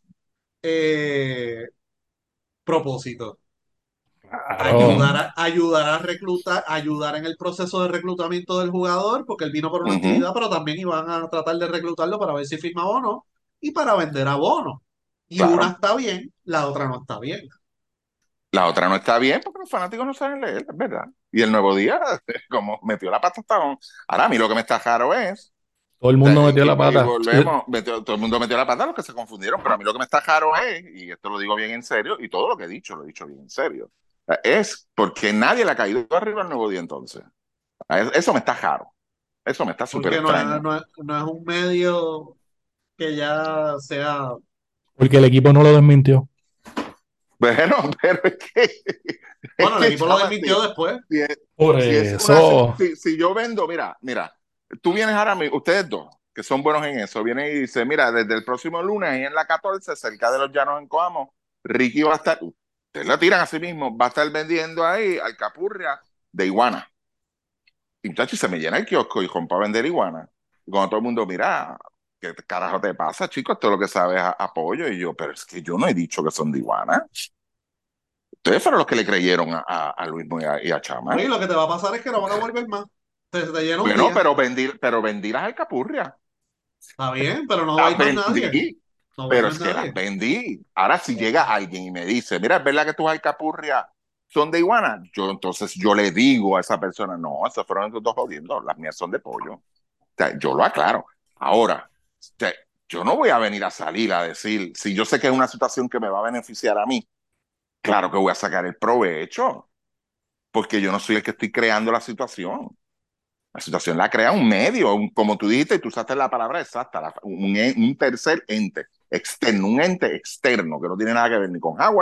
eh, propósitos. claro. Ayudar a reclutar, ayudar en el proceso de reclutamiento del jugador, porque él vino por una Ujú, actividad, pero también iban a tratar de reclutarlo para ver si firma o no, y para vender abonos. Y una claro. está bien, la otra no está bien. La otra no está bien porque los fanáticos no saben leer, es verdad. Y el Nuevo Día, como metió la pata hasta abajo. Ahora, a mí lo que me está raro es, Todo el o sea, mundo metió la y pata. volvemos, todo el mundo metió la pata, los que se confundieron, pero a mí lo que me está raro es, y esto lo digo bien en serio, y todo lo que he dicho, lo he dicho bien en serio, es porque nadie le ha caído arriba al Nuevo Día entonces. Eso me está raro, eso me está súper Porque extraño. no es un medio que ya sea. Porque el equipo no lo desmintió. Bueno, pero es Bueno, el que, equipo lo chama, desmintió después. si, Por si es una, eso. si yo vendo, mira, tú vienes ahora, ustedes dos, que son buenos en eso, vienen y dicen, mira, desde el próximo lunes y en la 14, cerca de los Llanos en Coamo, Ricky va a estar, ustedes lo tiran a sí mismo, va a estar vendiendo ahí alcapurria de iguana. Y muchachos, se me llena el kiosco y para vender iguana. Y cuando todo el mundo, mira, ¿qué carajo te pasa, chicos? Todo lo que sabes es apoyo. Y yo, pero es que yo no he dicho que son de iguana. Ustedes fueron los que le creyeron a Luis y a Chama. Oye, lo que te va a pasar es que no van a volver más. Se te llena un Bueno, día. pero vendí las alcapurrias. Está bien, pero no va a Las ir más nadie. vendí, No va a ir pero más es que las nadie. vendí. Ahora, si llega alguien y me dice, mira, ¿es verdad que tus alcapurrias son de iguana? Entonces yo le digo a esa persona, no, esas fueron esos dos jodiendo, las mías son de pollo. O sea, yo lo aclaro. Ahora, o sea, yo no voy a venir a salir a decir, si yo sé que es una situación que me va a beneficiar a mí, claro que voy a sacar el provecho, porque yo no soy el que estoy creando la situación. La situación la crea un medio, como tú dijiste, y tú usaste la palabra exacta, un tercer ente externo, un ente externo que no tiene nada que ver ni con Howard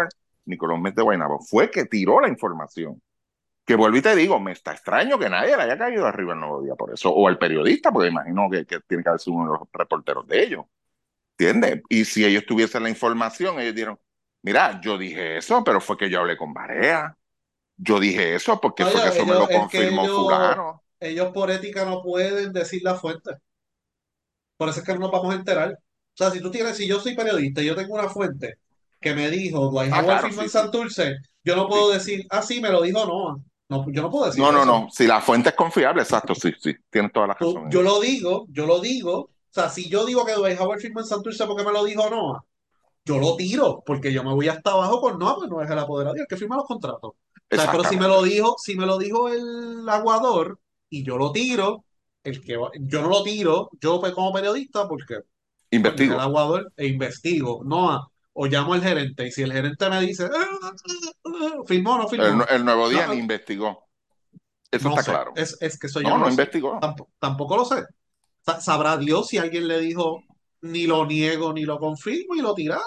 Nicolás Met de Guaynabo, fue que tiró la información. Que vuelvo y te digo, me está extraño que nadie le haya caído arriba el Nuevo Día por eso, o al periodista, porque imagino que tiene que haber sido uno de los reporteros de ellos, ¿entiendes? Y si ellos tuviesen la información, ellos dijeron, mira, yo dije eso, pero fue que yo hablé con Barea, yo dije eso porque No, fue que eso me lo es que confirmó fulano. ellos por ética no pueden decir la fuente. Por eso es que no nos vamos a enterar. O sea, si yo soy periodista y yo tengo una fuente que me dijo Dwight Ah, Howard claro, firmó en sí, sí, Santurce, yo no puedo sí. decir, ah, sí, me lo dijo Noah. No, yo no puedo decir No, no, eso. no, si la fuente es confiable, exacto, sí, sí, tienes toda la razón en eso. Yo lo digo. O sea, si yo digo que Dwight Howard firmó en Santurce porque me lo dijo Noah, yo lo tiro, porque yo me voy hasta abajo con Noah, pues no es el apoderado, el que firma los contratos. O sea, pero Exactamente. si me lo dijo el aguador y yo lo tiro, yo no lo tiro, yo pues, como periodista, porque coño, es el Investigo. aguador e investigo, no, o llamo al gerente, y si el gerente me dice, firmó o no firmó, El Nuevo Día ni no, investigó. Eso no está sé, claro. es que eso yo No, no no lo sé, investigó. tampoco lo sé. Sabrá Dios si alguien le dijo, ni lo niego ni lo confirmo y lo tiraron.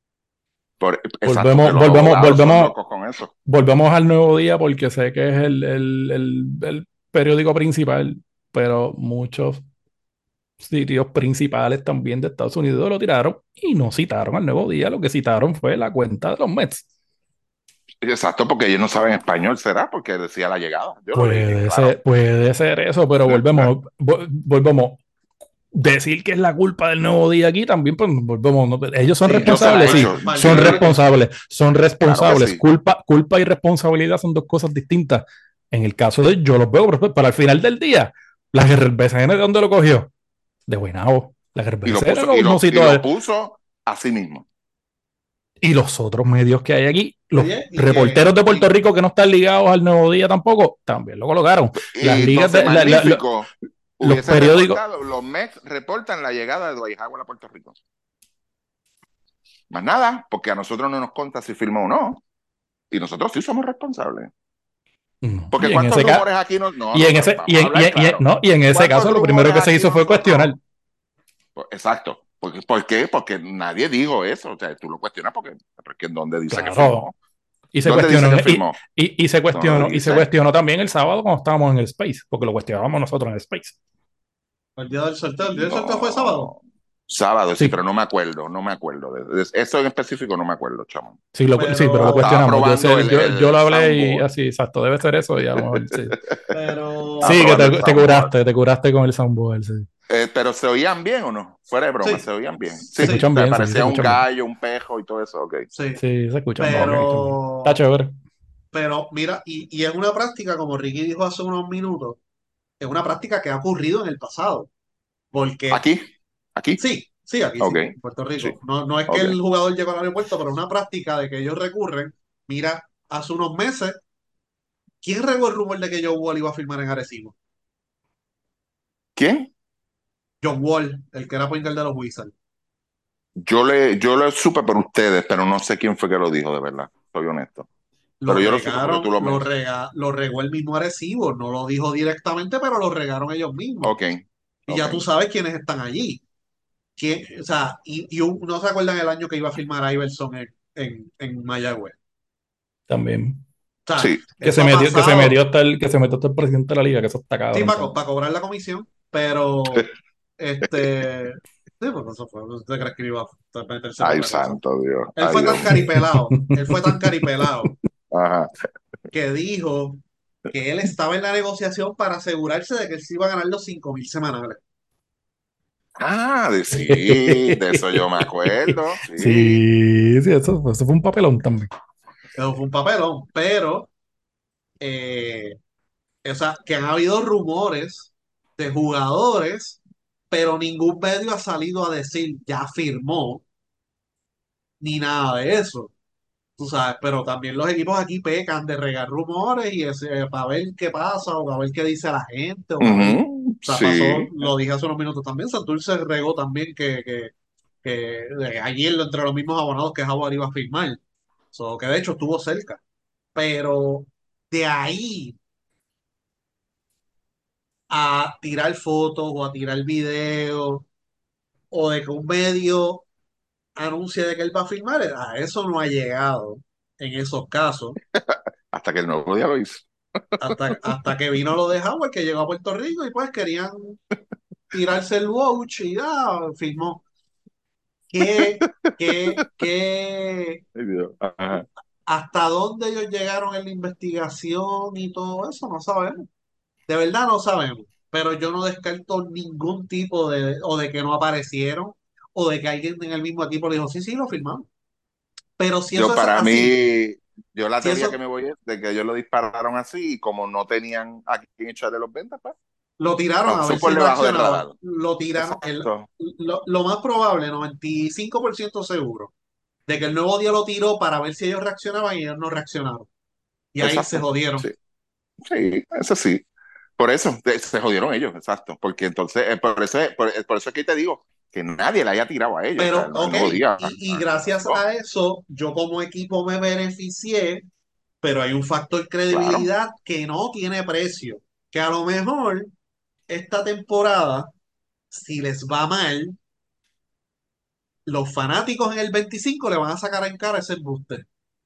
Exacto, que los abogados son locos con eso. Volvemos al Nuevo Día porque sé que es el periódico principal, pero muchos sitios principales también de Estados Unidos lo tiraron y no citaron al Nuevo Día. Lo que citaron fue la cuenta de los Mets. Exacto, porque ellos no saben español, ¿será? Porque decía la llegada. Yo lo leí bien claro. Puede ser eso, pero volvemos. Decir que es la culpa del Nuevo Día aquí también, pues volvemos. Ellos son Sí, Yo se la he responsables, sí, hecho, son sí, responsables, son claro que responsables. sí. Culpa y responsabilidad son dos cosas distintas. En el caso de yo los veo, pero al final del día, la BCN, ¿de dónde lo cogió? De Guaynabo. La Y lo BCN puso, no y citó a lo él. puso a sí mismo. Y los otros medios que hay aquí, los oye, reporteros de Puerto Rico que no están ligados al Nuevo Día tampoco, también lo colocaron. Las Y ligas entonces, de magnífico, los hubiese periódicos, reportado, los Mets reportan la llegada de Dwight Howard a Puerto Rico. Más nada, porque a nosotros no nos conta si firmó o no. Y nosotros sí somos responsables. no. Porque cuántos rumores aquí vamos a hablar claro. No, y en ese ¿Cuántos caso lo primero rumores que se aquí hizo fue cuestionar. nosotros? Exacto. ¿Por qué? Porque nadie dijo eso. O sea, tú lo cuestionas porque ¿en dónde dice que Claro. firmó? ¿Dónde dice que firmó? No lo Y se dice. cuestionó también el sábado cuando estábamos en el Space, porque lo cuestionábamos nosotros en el Space. el día del sorteo fue sábado. No. Sábado, sí, Sí, pero no me acuerdo, no me acuerdo. Eso en específico no me acuerdo, chamo. sí, pero lo Pero, Estaba cuestionamos. probando Yo lo el hablé y soundboard. así, exacto, debe ser eso y a lo mejor sí. Estaba Sí, que probando el soundboard. te curaste con el soundboard, sí. Pero ¿se oían bien o no? Fuera de broma, sí, ¿se oían bien? Se Sí, sí, escuchan te bien, sí, se parecía un escuchan bien. gallo, un pejo y todo eso, ok. sí. Sí, se escuchan bien, se Ok. escuchan bien. Está Pero, chévere. pero mira, y es una práctica, como Ricky dijo hace unos minutos, es una práctica que ha ocurrido en el pasado. Porque ¿Aquí? ¿Aquí? sí, aquí Ok, sí, en Puerto sí, Rico. No es que ok. el jugador llegó al aeropuerto, pero es una práctica de que ellos recurren. Mira, hace unos meses, ¿quién regó el rumor de que John Wall iba a firmar en Arecibo? ¿Quién? John Wall, el que era point guard de los Wizards. Yo lo supe por ustedes, pero no sé quién fue que lo dijo, de verdad. Soy honesto. Lo Pero yo lo supe porque regaron, tú lo mencionas. lo regó el mismo Arecibo. No lo dijo directamente, pero lo regaron ellos mismos. Ok, Y ok. ya tú sabes quiénes están allí. O sea, no se acuerdan el año que iba a firmar Iverson en Mayagüez. También. O sea, Sí, eso ha pasado. Que se metió hasta el presidente de la liga, que eso está Sí, cabrón también. para cobrar la comisión, pero sí, pues eso fue. ¿Usted cree que iba a meterse para ay, otra cosa? santo Dios, Él ay, fue Dios tan mío. caripelado, él fue tan caripelado Ajá. que dijo que él estaba en la negociación para asegurarse de que él se iba a ganar los 5,000 semanales. Sí, de eso yo me acuerdo, sí. Sí, sí, eso fue un papelón también. Eso fue un papelón, pero eh, o sea, que han habido rumores de jugadores, pero ningún medio ha salido a decir ya firmó, ni nada de eso. Tú sabes, pero también los equipos aquí pecan de regar rumores y para ver qué pasa o para ver qué dice la gente o para ver, o Ujú, sea, pasó, sí. lo dije hace unos minutos también, Santurce regó también que ayer entre los mismos abonados que Jaguar iba a firmar, que de hecho estuvo cerca, pero de ahí a tirar fotos o a tirar videos o de que un medio anuncie de que él va a firmar, a eso no ha llegado. en esos casos, Hasta que el nuevo día lo hizo. hasta que vino lo de Howard, que llegó a Puerto Rico y pues querían tirarse el vouch y firmó. ¿Qué, qué, Ay, Dios. Ajá. hasta dónde ellos llegaron en la investigación y todo eso? No sabemos. De verdad no sabemos. Pero yo no descarto ningún tipo o de que no aparecieron, o de que alguien en el mismo equipo le dijo, sí, sí, lo firmamos. Pero si eso Yo es para así, mí, yo la si teoría que eso me voy es de que ellos lo dispararon así y como no tenían a quién echarle los ventas, pues lo tiraron a ver pasó si por debajo del reaccionaba, radar. lo tiraron, Exacto. lo más probable, 95% seguro, de que el nuevo día lo tiró para ver si ellos reaccionaban y ellos no reaccionaron. Y ahí se Exacto. jodieron. Sí, sí, eso sí. Por eso se jodieron ellos, exacto. Porque entonces, por eso es que te digo que nadie le haya tirado a ellos. O sea, Pero, el ok, nuevo día. y gracias a eso, yo como equipo me beneficié, pero hay un factor Claro. credibilidad que no tiene precio, que a lo mejor esta temporada, si les va mal, los fanáticos en el 25 le van a sacar en cara ese embuste.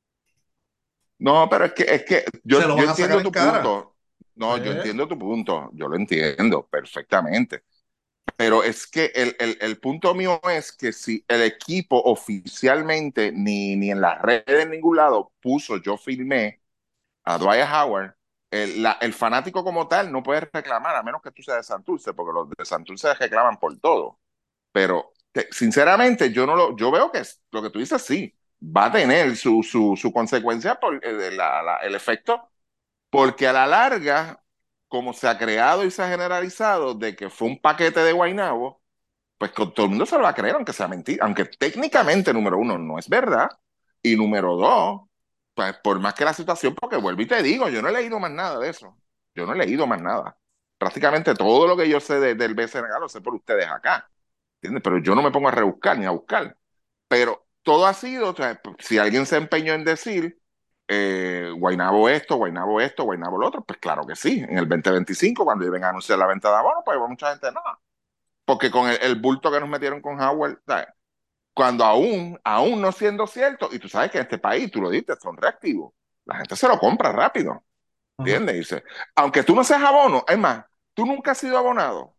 No, pero es que Se lo yo van a sacar entiendo en tu cara. punto. No, yo Pues, entiendo tu punto. Yo lo entiendo perfectamente. Pero es que el punto mío es que si el equipo oficialmente ni en las redes en ningún lado puso yo filmé a Dwight Howard, el fanático como tal no puede reclamar a menos que tú seas de Santurce, porque los de Santurce reclaman por todo. Pero sinceramente yo veo que lo que tú dices sí, va a tener su consecuencia por el efecto, porque a la larga, como se ha creado y se ha generalizado de que fue un paquete de Guaynabo, pues todo el mundo se lo va a creer, aunque sea mentira, aunque técnicamente, número uno, no es verdad, y número dos, pues por más que la situación, porque vuelvo y te digo, yo no he leído más nada de eso, yo no he leído más nada. Prácticamente todo lo que yo sé del BCNG lo sé por ustedes acá, ¿entiendes? Pero yo no me pongo a rebuscar ni a buscar. Pero todo ha sido, o sea, si alguien se empeñó en decir, Guaynabo esto, Guaynabo lo otro, pues claro que sí. En el 2025, cuando iban a anunciar la venta de abonos, pues mucha gente no, porque con el bulto que nos metieron con Howard, ¿sabes? Cuando aún no siendo cierto, y tú sabes que en este país, tú lo dices, son reactivos, la gente se lo compra rápido, ajá. ¿entiendes? Dice, aunque tú no seas abono, es más, tú nunca has sido abonado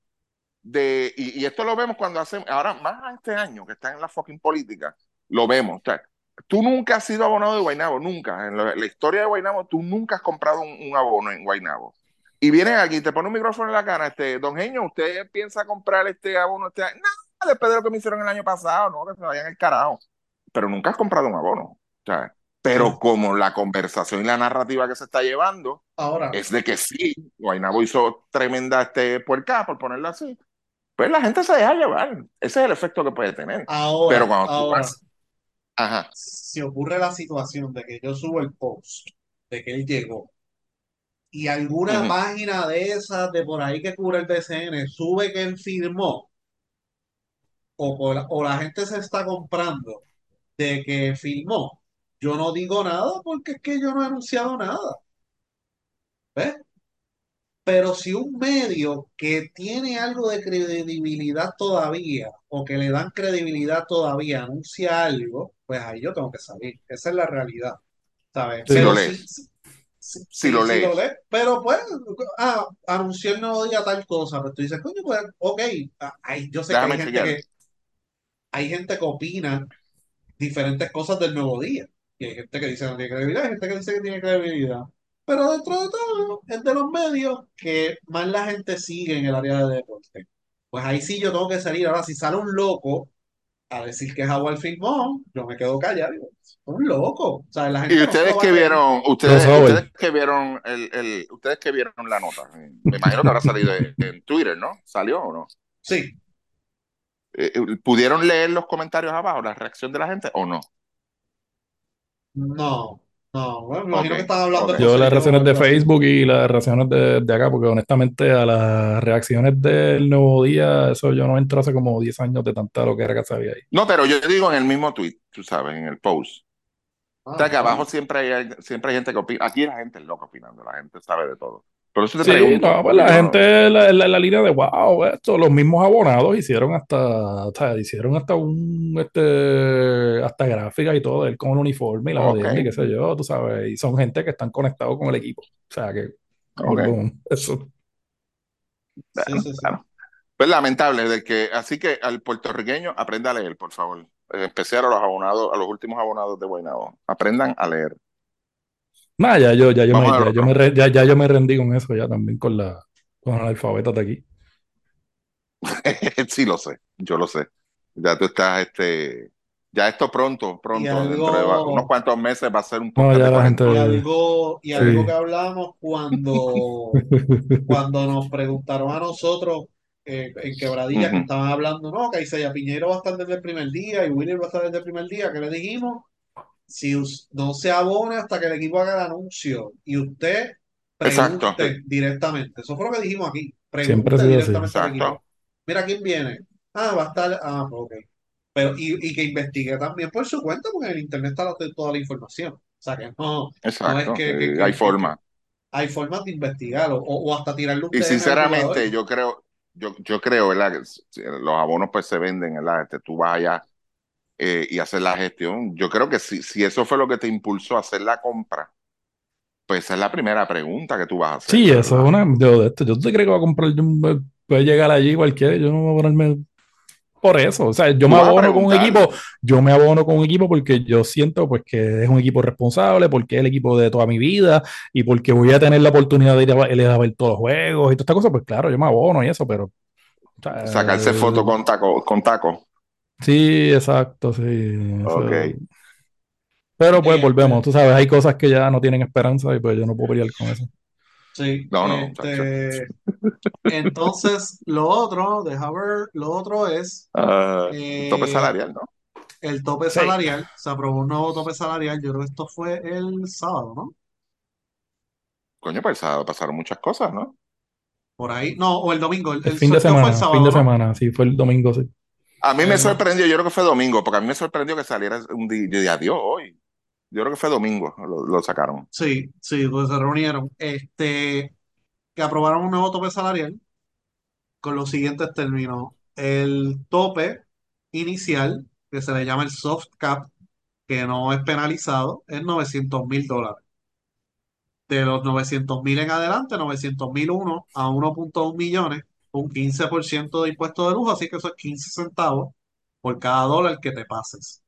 y esto lo vemos cuando hacemos, ahora más a este año que está en la fucking política, lo vemos, o sea, tú nunca has sido abonado de Guaynabo, nunca, en la historia de Guaynabo, tú nunca has comprado un abono en Guaynabo. Y viene alguien, te pone un micrófono en la cara, don Genio, ¿usted piensa comprar este abono este año? No, después de lo que me hicieron el año pasado, no, que se vayan el carajo. Pero nunca has comprado un abono, ¿sabes? Pero Bueno, como la conversación y la narrativa que se está llevando ahora, es de que sí, Guaynabo hizo tremenda puerca, por ponerlo así, pues la gente se deja llevar. Ese es el efecto que puede tener. Pero cuando tú ahora, vas, ajá, si ocurre la situación de que yo subo el post, de que él llegó, y alguna ujú. página de esas de por ahí que cubre el BCN sube que él firmó, o la gente se está comprando de que firmó, yo no digo nada porque es que yo no he anunciado nada. ¿Ves? Pero si un medio que tiene algo de credibilidad todavía, o que le dan credibilidad todavía, anuncia algo, pues ahí yo tengo que salir. Esa es la realidad, ¿sabes? Si lo Pero Sí. sí, lees, sí, si sí, lo sí lo lees, lees. Pero pues, anunció el nuevo día tal cosa, pero tú dices, coño, pues, ok, yo sé que déjame chequear. hay gente que opina diferentes cosas del nuevo día. Y hay gente que dice que no tiene credibilidad, hay gente que dice que tiene credibilidad. Pero dentro de todo, es de los medios que más la gente sigue en el área de deporte. Pues ahí sí yo tengo que salir. Ahora, si sale un loco a decir que Jaguar firmó, yo me quedo callado. Digo, un loco. O sea, la Y gente no se lo va a creer. Crossover. ustedes que vieron ustedes que vieron la nota, me imagino que habrá salido en Twitter, ¿no? ¿Salió o no? Sí, ¿Pudieron leer los comentarios abajo, la reacción de la gente o no? no, no. Bueno, me Ok, imagino que están hablando de ok. Yo José las Yo o reacciones de algo así. Facebook y las reacciones de acá, porque honestamente a las reacciones del Nuevo Día, eso yo no entro hace como 10 años de tanta lo que era que sabía ahí. No, pero yo digo en el mismo tweet, tú sabes, en el post. O Ah, sea, que abajo no. siempre hay gente que opina. Aquí la gente es loca opinando, la gente sabe de todo. Por eso te Sí, pregunto, no, pues porque la yo no. gente, la línea de wow, esto, los mismos abonados hicieron hasta, o sea, hicieron hasta hasta gráficas y todo, él con el uniforme y la Ok, jodienda y qué sé yo, tú sabes, y son gente que están conectados con el equipo. O sea que, ok. volvemos, eso. Sí, Bueno, sí, sí. bueno. Pues lamentable, así que al puertorriqueño aprenda a leer, por favor. En especial a los abonados, a los últimos abonados de Guaynabo. Aprendan a leer. Nada, Vamos al otro. ya yo me rendí con eso ya también con el alfabeto de aquí. Sí, lo sé, yo lo sé. Ya tú estás, ya esto pronto, Y pronto, dentro de unos algo, cuantos meses va a ser un No, podcast ya de la gente, cuarentón. y algo sí. que hablábamos cuando nos preguntaron a nosotros en Quebradilla que Ujú. estaban hablando, no, que Isaiah Piñero va a estar desde el primer día y William va a estar desde el primer día, que le dijimos, si no se abone hasta que el equipo haga el anuncio y usted Exacto, pregunte directamente. Eso fue lo que dijimos aquí. Siempre ha Pregunte sido así. directamente al equipo. exacto, Mira quién viene. Ah, va a estar. Ah, pues, ok. Pero, y que investigue también por su cuenta, porque en el internet está toda la información. O sea que no es exacto. Hay que forma. hay formas de investigarlo o hasta tirarle un Y DM al jugador. sinceramente, yo creo, ¿verdad? Que los abonos pues se venden, ¿verdad? Tú vas allá y haces la gestión. Yo creo que si eso fue lo que te impulsó a hacer la compra, pues esa es la primera pregunta que tú vas a hacer, Sí, de eso es verdad. yo te creo que va a comprar, puede llegar allí cualquiera, yo no voy a ponerme por eso, o sea, yo me Tú vas a abono con un preguntar. equipo, yo me abono con un equipo porque yo siento pues que es un equipo responsable, porque es el equipo de toda mi vida y porque voy a tener la oportunidad de ir a ver todos los juegos y todas estas cosas, pues claro, yo me abono y eso, pero o sea, Sacarse foto con taco. sí, exacto, sí, eso. Ok. Pero Sí, pues volvemos, tú sabes, hay cosas que ya no tienen esperanza y pues yo no puedo pelear con eso. sí, No, no, muchacho. entonces lo otro, deja ver, lo otro es El tope eh, salarial, ¿no? el tope Sí. salarial. Se aprobó un nuevo tope salarial. Yo creo que esto fue el sábado, ¿no? Coño, pues pasaron muchas cosas, ¿no? Por ahí. No, o el domingo. El, El el sorteo fue el fin de sábado, ¿no? semana, sí, fue el domingo, sí. A mí me El, sorprendió, yo creo que fue domingo, porque a mí me sorprendió que saliera un día. Yo dije, adiós, hoy. Yo creo que fue domingo, lo sacaron. sí, sí, pues se reunieron. Que aprobaron un nuevo tope salarial con los siguientes términos. El tope inicial, que se le llama el soft cap, que no es penalizado, es $900,000. De los 900,000 en adelante, 900,000 uno a 1,1 millones, un 15% de impuesto de lujo, así que eso es 15 centavos por cada dólar que te pases.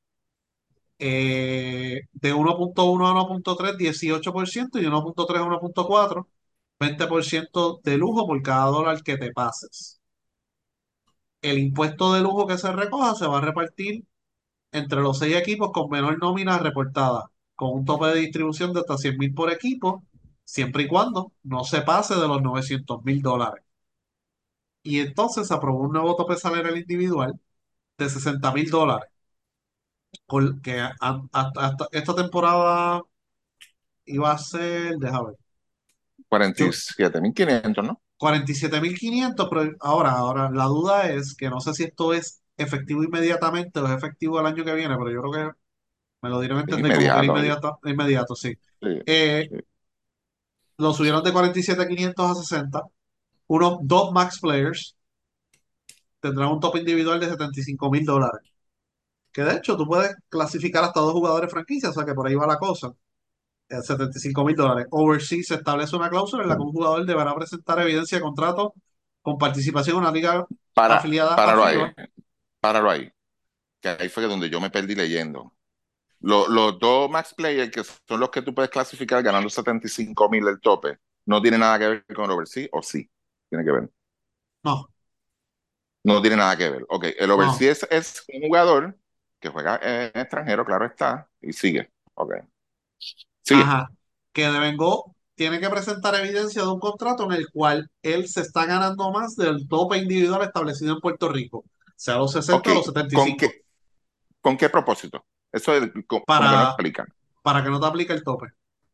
De 1,1 a 1,3, 18% y de 1,3 a 1,4, 20% de lujo por cada dólar que te pases. El impuesto de lujo que se recoja se va a repartir entre los 6 equipos con menor nómina reportada, con un tope de distribución de hasta 100,000 por equipo, siempre y cuando no se pase de los $900,000. Y entonces se aprobó un nuevo tope salarial individual de $60,000, que hasta esta temporada iba a ser, déjame ver, Cuarenta y yo, siete mil quinientos, ¿no? 47,500, pero ahora la duda es que no sé si esto es efectivo inmediatamente o es efectivo el año que viene, pero yo creo que me lo dieron a entender como que era Inmediato. inmediato, sí. Sí, Eh, sí. lo subieron de 47,500 a 60. Dos max players tendrán un tope individual de $75,000. Que de hecho tú puedes clasificar hasta dos jugadores franquicia, o sea que por ahí va la cosa. $75,000. Overseas se establece una cláusula en la que un jugador deberá presentar evidencia de contrato con participación en una liga afiliada a Páralo ahí, FIBA. páralo ahí. Que ahí fue donde yo me perdí leyendo. Los dos max players, que son los que tú puedes clasificar ganando 75,000 el tope, no tiene nada que ver con el overseas, o sí, tiene que ver. No, No tiene nada que ver. Ok, el no. overseas es un jugador que juega en extranjero, claro está, y sigue. Ok, sigue. Ajá. Que devengó tiene que presentar evidencia de un contrato en el cual él se está ganando más del tope individual establecido en Puerto Rico, sea los Ok, 60 o los setenta y ¿con cinco qué, con qué propósito? Eso es como que no para, explican. para que no te aplique el tope.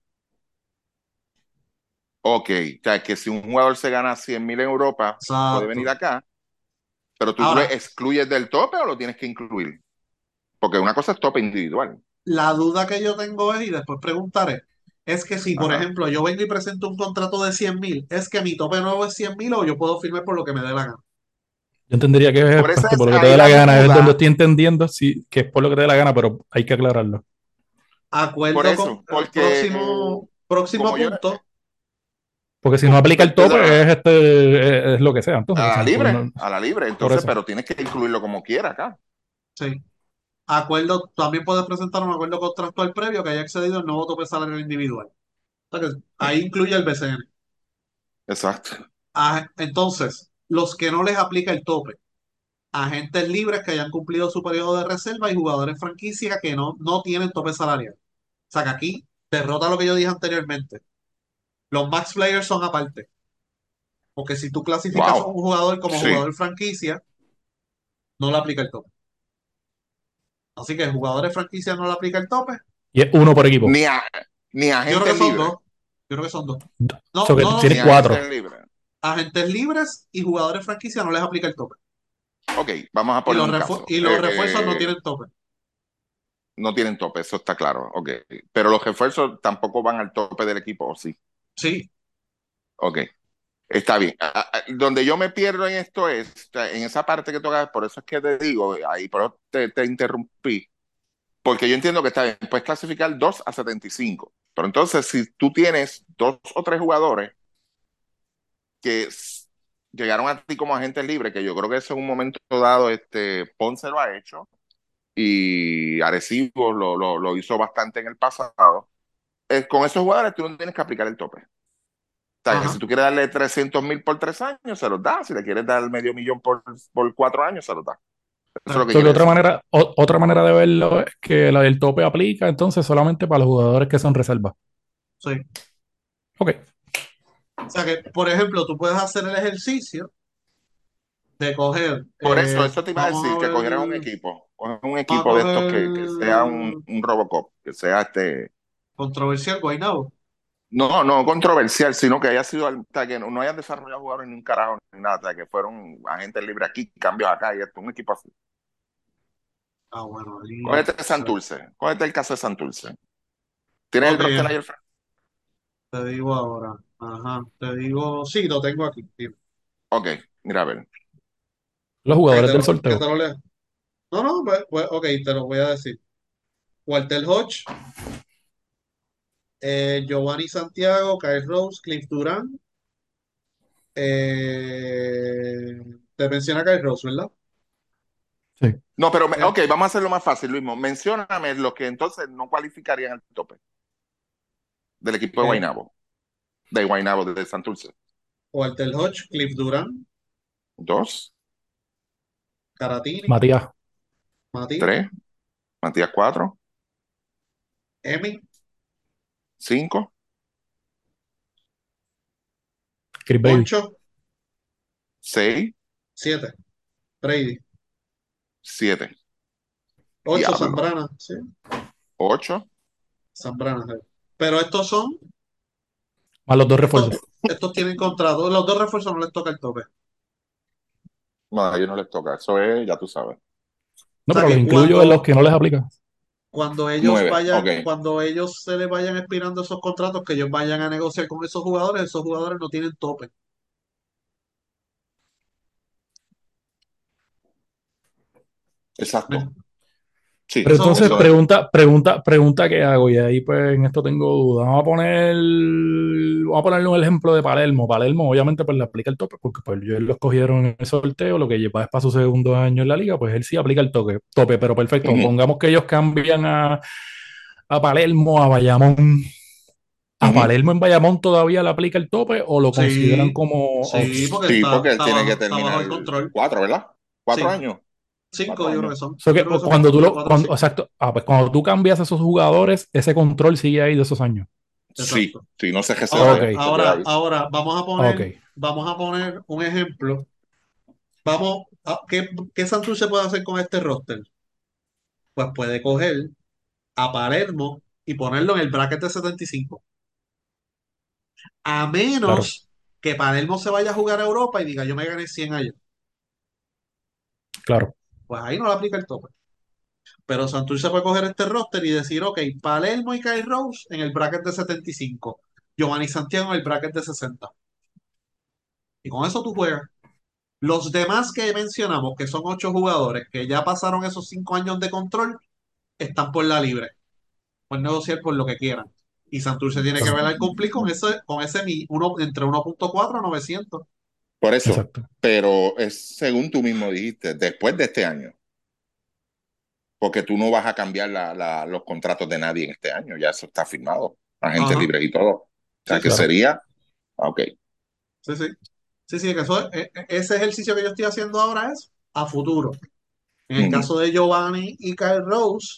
Ok, o sea, que si un jugador se gana 100,000 en Europa, puede venir Exacto. acá, pero tú lo Ahora, excluyes del tope o lo tienes que incluir. Porque una cosa es tope individual. la duda que yo tengo es, y después preguntaré, es que si, por Ajá. ejemplo, yo vengo y presento un contrato de 100,000, es que mi tope nuevo es 100,000 o yo puedo firmar por lo que me dé la gana. Yo entendería que es Por eso pues, es por lo que te ahí dé la la gana, es donde duda, estoy entendiendo, sí, que es por lo que te dé la gana, pero hay que aclararlo. por Acuerdo con eso, porque próximo como yo, punto. Porque si no aplica el pues, tope, es lo que sea. Entonces, a si la no, pues, libre, a la libre, por entonces, eso. pero tienes que incluirlo como quiera acá. Sí. Acuerdo, también puedes presentar un acuerdo contractual previo que haya excedido el nuevo tope salarial individual. O sea que ahí incluye el BCN. Exacto. Entonces, los que no les aplica el tope, agentes libres que hayan cumplido su periodo de reserva y jugadores franquicia que no tienen tope salarial. O sea que aquí derrota lo que yo dije anteriormente. Los max players son aparte. Porque si tú clasificas a un Wow. jugador como Sí. jugador franquicia, no le aplica el tope. Así que jugadores franquicia no le aplica el tope. Y es uno por equipo. Ni a, ni Yo creo agentes que son dos. libres, Yo creo que son dos. O No, sea, que no, ni tienes sí. agentes cuatro. libres. Agentes libres y jugadores franquicia no les aplica el tope. Ok, vamos a Y poner los, un caso. y los refuerzos no tienen tope. No tienen tope, eso está claro. Ok, pero los refuerzos tampoco van al tope del equipo, ¿o sí? Sí. Ok, está bien. Donde yo me pierdo en esto es, o sea, en esa parte que toca, por eso es que te digo, ahí por eso te interrumpí, porque yo entiendo que está bien, puedes clasificar 2 a 75, pero entonces si tú tienes dos o tres jugadores que llegaron a ti como agentes libres, que yo creo que eso en un momento dado, Ponce lo ha hecho y Arecibo lo hizo bastante en el pasado. Con esos jugadores tú no tienes que aplicar el tope. O sea, que si Ajá. tú quieres darle 300,000 por 3 años, se los da. Si le quieres dar medio millón por 4 años, se los da. Eso es lo que Exacto. So que quiere decir. otra manera de verlo es que la del tope aplica entonces solamente para los jugadores que son reservas. Sí. Ok. O sea que, por ejemplo, tú puedes hacer el ejercicio de coger, Por eso te iba a decir que cogieras coger un vamos a equipo de estos que sea coger un Robocop, que sea controversial, Guaynabo. no controversial, sino que haya sido, o sea, que no hayan desarrollado jugadores ni un carajo ni nada, o sea, que fueron agentes libres aquí, cambios acá y esto, un equipo así. Ah, bueno, ahí, Cógete Santurce, cógete el caso de Santurce. ¿Tienes el ok, roster ahí al frente? te digo ahora. Ajá, te digo, sí, lo tengo aquí. Dime. Ok, mira a ver. Los Que jugadores te del que te sorteo. lo lea. No, no, ok, te lo voy a decir. Walter Hodge, Giovanni Santiago, Kyle Rose, Cliff Durán. Te menciona Kyle Rose, ¿verdad? Sí. No, pero, Eh, ok, vamos a hacerlo más fácil, Luis. Mencióname los que entonces no cualificarían al tope del equipo ok. de Guaynabo, de Santurce. Walter Hodge, Cliff Durán, Dos, Caratini, Matías, Matías, tres, Matías cuatro, Emi, cinco, Chris Baby, 8, seis, 7. Brady. siete. 8 Diablo. Zambrana, sí, Ocho. Zambrana. Sí. Pero estos son, más los dos estos, refuerzos. estos tienen contrato. Los dos refuerzos no les toca el tope. O No, a ellos no les toca. Eso es, ya tú sabes. No, sea pero los que incluyo en los que no les aplica. cuando ellos Nueve. Ok. vayan, cuando ellos se les vayan expirando esos contratos, que ellos vayan a negociar con esos jugadores no tienen tope. Exacto. ¿Me- Sí. Pero Eso es entonces, justo. pregunta qué hago, y ahí pues en esto tengo dudas. Vamos a ponerle un ejemplo de Palermo. Palermo, obviamente, pues le aplica el tope, porque pues ellos lo escogieron en el sorteo, lo que lleva es para su segundo año en la liga, pues él sí aplica el tope, pero perfecto. Ujú, Pongamos que ellos cambian a Palermo a Bayamón. ¿A ujú. Palermo en Bayamón todavía le aplica el tope o lo consideran Sí, como sí, porque Sí, porque él está tiene que bajo, está bajo terminar el control. 4, ¿verdad? Cuatro Sí, años. 5 Cuatro yo creo que años. son. So Yo que creo que son cuando de 4 o 5. exacto, pues cuando tú cambias a esos jugadores, ese control sigue ahí de esos años. Sí, Exacto. sí, no se reserva Ahora, Ok, ya, se queda ahora, ahí. ahora, ok. vamos a poner un ejemplo. ¿Qué Santurce puede hacer con este roster? Pues puede coger a Palermo y ponerlo en el bracket de 75. A Claro, menos que Palermo se vaya a jugar a Europa y diga, yo me gané 100 allá. claro. Pues ahí no le aplica el tope. Pero Santurce puede coger este roster y decir, ok, Palermo y Kyle Rose en el bracket de 75, Giovanni Santiago en el bracket de 60. Y con eso tú juegas. Los demás que mencionamos, que son 8 jugadores, que ya pasaron esos 5 años de control, están por la libre. Pueden negociar por lo que quieran. Y Santurce tiene que ver al cumplir uno, entre 1.4 a 900. Por eso, Exacto. pero es según tú mismo dijiste, después de este año, porque tú no vas a cambiar los contratos de nadie en este año, ya eso está firmado, agentes Ajá. libres y todo. O Sí, sea, que sí. Claro. sería, ok. Sí, sí. Sí, sí, que ese ejercicio que yo estoy haciendo ahora es a futuro. En el Ujú. caso de Giovanni y Kyle Rose,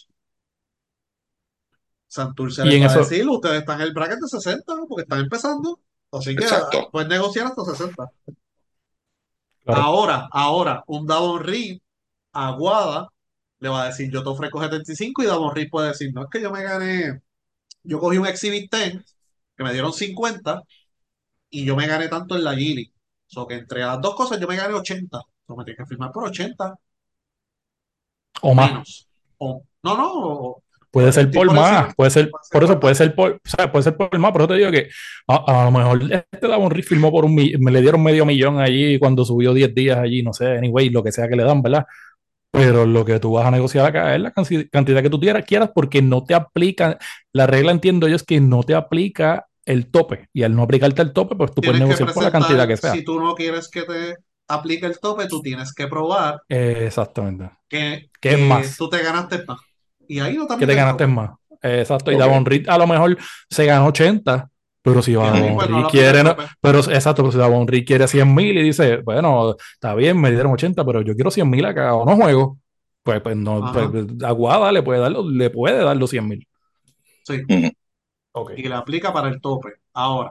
Santurce Y les en va a eso, decir, ustedes están en el bracket de 60 porque están empezando. Así que Exacto. pueden negociar hasta 60. claro. Ahora, un Davon Reed a Aguada le va a decir, yo te ofrezco 75 y Davon Reed puede decir, no, es que yo me gané, yo cogí un Exhibit 10 que me dieron 50 y yo me gané tanto en la Gili. So que entre las dos cosas yo me gané 80. So me tienes que firmar por 80 o O más. menos. O, no, no, Puede ser estoy por por encima, más, puede ser, puede ser por por eso más. puede ser por, o sea, puede ser por más, por eso te digo que a lo mejor este Davon Reed firmó por me le dieron medio millón allí cuando subió 10 días allí, no sé, anyway, lo que sea que le dan, ¿verdad? Pero lo que tú vas a negociar acá es la cantidad que tú quieras porque no te aplica, la regla entiendo yo es que no te aplica el tope y al no aplicarte el tope, pues tú puedes Tienes que negociar por la cantidad presentar, que sea. si tú no quieres que te aplique el tope, tú tienes que probar Exactamente. ¿Qué es que más? tú te ganaste más. Y ahí no te Que te aplica el ganaste tope. más. Exacto. Y Ok. Davon Reed a lo mejor se ganó 80, pero si Y ahí Ujú. Davon pues no Reed le aplica el quiere, no, tope. pero exacto, pero si Davon Reed quiere 100,000 y dice, bueno, está bien, me dieron 80, pero yo quiero 100,000 acá o no juego, pues no, pues, Ajá, Aguada le puede dar los 100,000. sí. Ujú. Ok. Y le aplica para el tope. Ahora,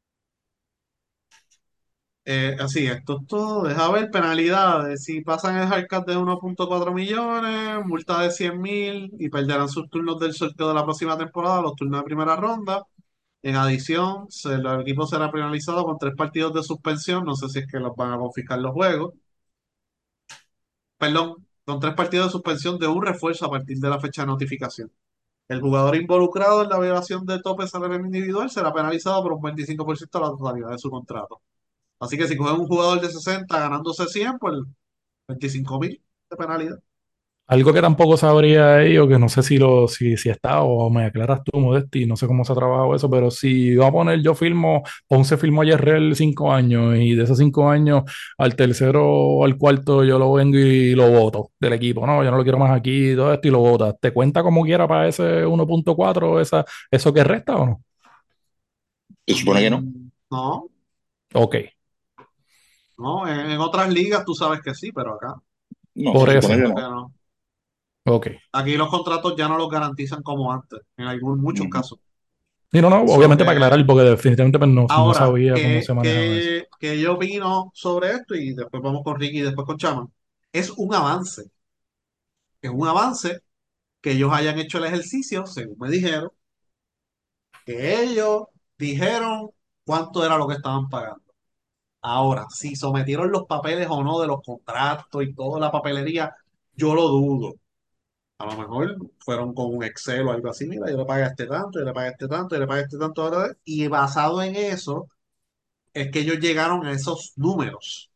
así, esto es todo. Deja ver penalidades. Si pasan el hardcap de 1.4 millones, multa de 100.000 y perderán sus turnos del sorteo de la próxima temporada, los turnos de primera ronda. En adición, el equipo será penalizado con 3 partidos de suspensión. No sé si es que los van a confiscar los juegos. Perdón, con 3 partidos de suspensión de un refuerzo a partir de la fecha de notificación. El jugador involucrado en la violación de tope salarial individual será penalizado por un 25% de la totalidad de su contrato. Así que si cogen un jugador de 60 ganándose 100, pues 25.000 de penalidad. Algo que tampoco sabría ahí, o que no sé si está, o me aclaras tú, Modesti, no sé cómo se ha trabajado eso, pero si voy a poner, yo filmo, Ponce filmó a Yerrel 5 años, y de esos 5 años, al tercero o al cuarto, yo lo vengo y lo voto del equipo, no, yo no lo quiero más aquí, todo esto, y lo votas. ¿Te cuenta como quiera para ese 1.4, eso que resta o no? Se supone que no. No, Ok, no, en otras ligas tú sabes que sí, pero acá No, por se yo supone eso, que entiendo que no. no. ok. Aquí los contratos ya no los garantizan como antes, en muchos Ujú. casos. Y no, no, So obviamente para que aclarar, porque definitivamente pues, no ahora, sabía cómo ¿qué, se manejaba eso. qué, qué yo opino sobre esto? Y después vamos con Ricky y después con Chama. Es un avance. Es un avance que ellos hayan hecho el ejercicio, según me dijeron, que ellos dijeron cuánto era lo que estaban pagando. Ahora, si sometieron los papeles o no de los contratos y toda la papelería, yo lo dudo. A lo mejor fueron con un Excel o algo así, mira, yo le pagué este tanto, yo le pagué este tanto, yo le pagué este tanto, ahora, y basado en eso es que ellos llegaron a esos números.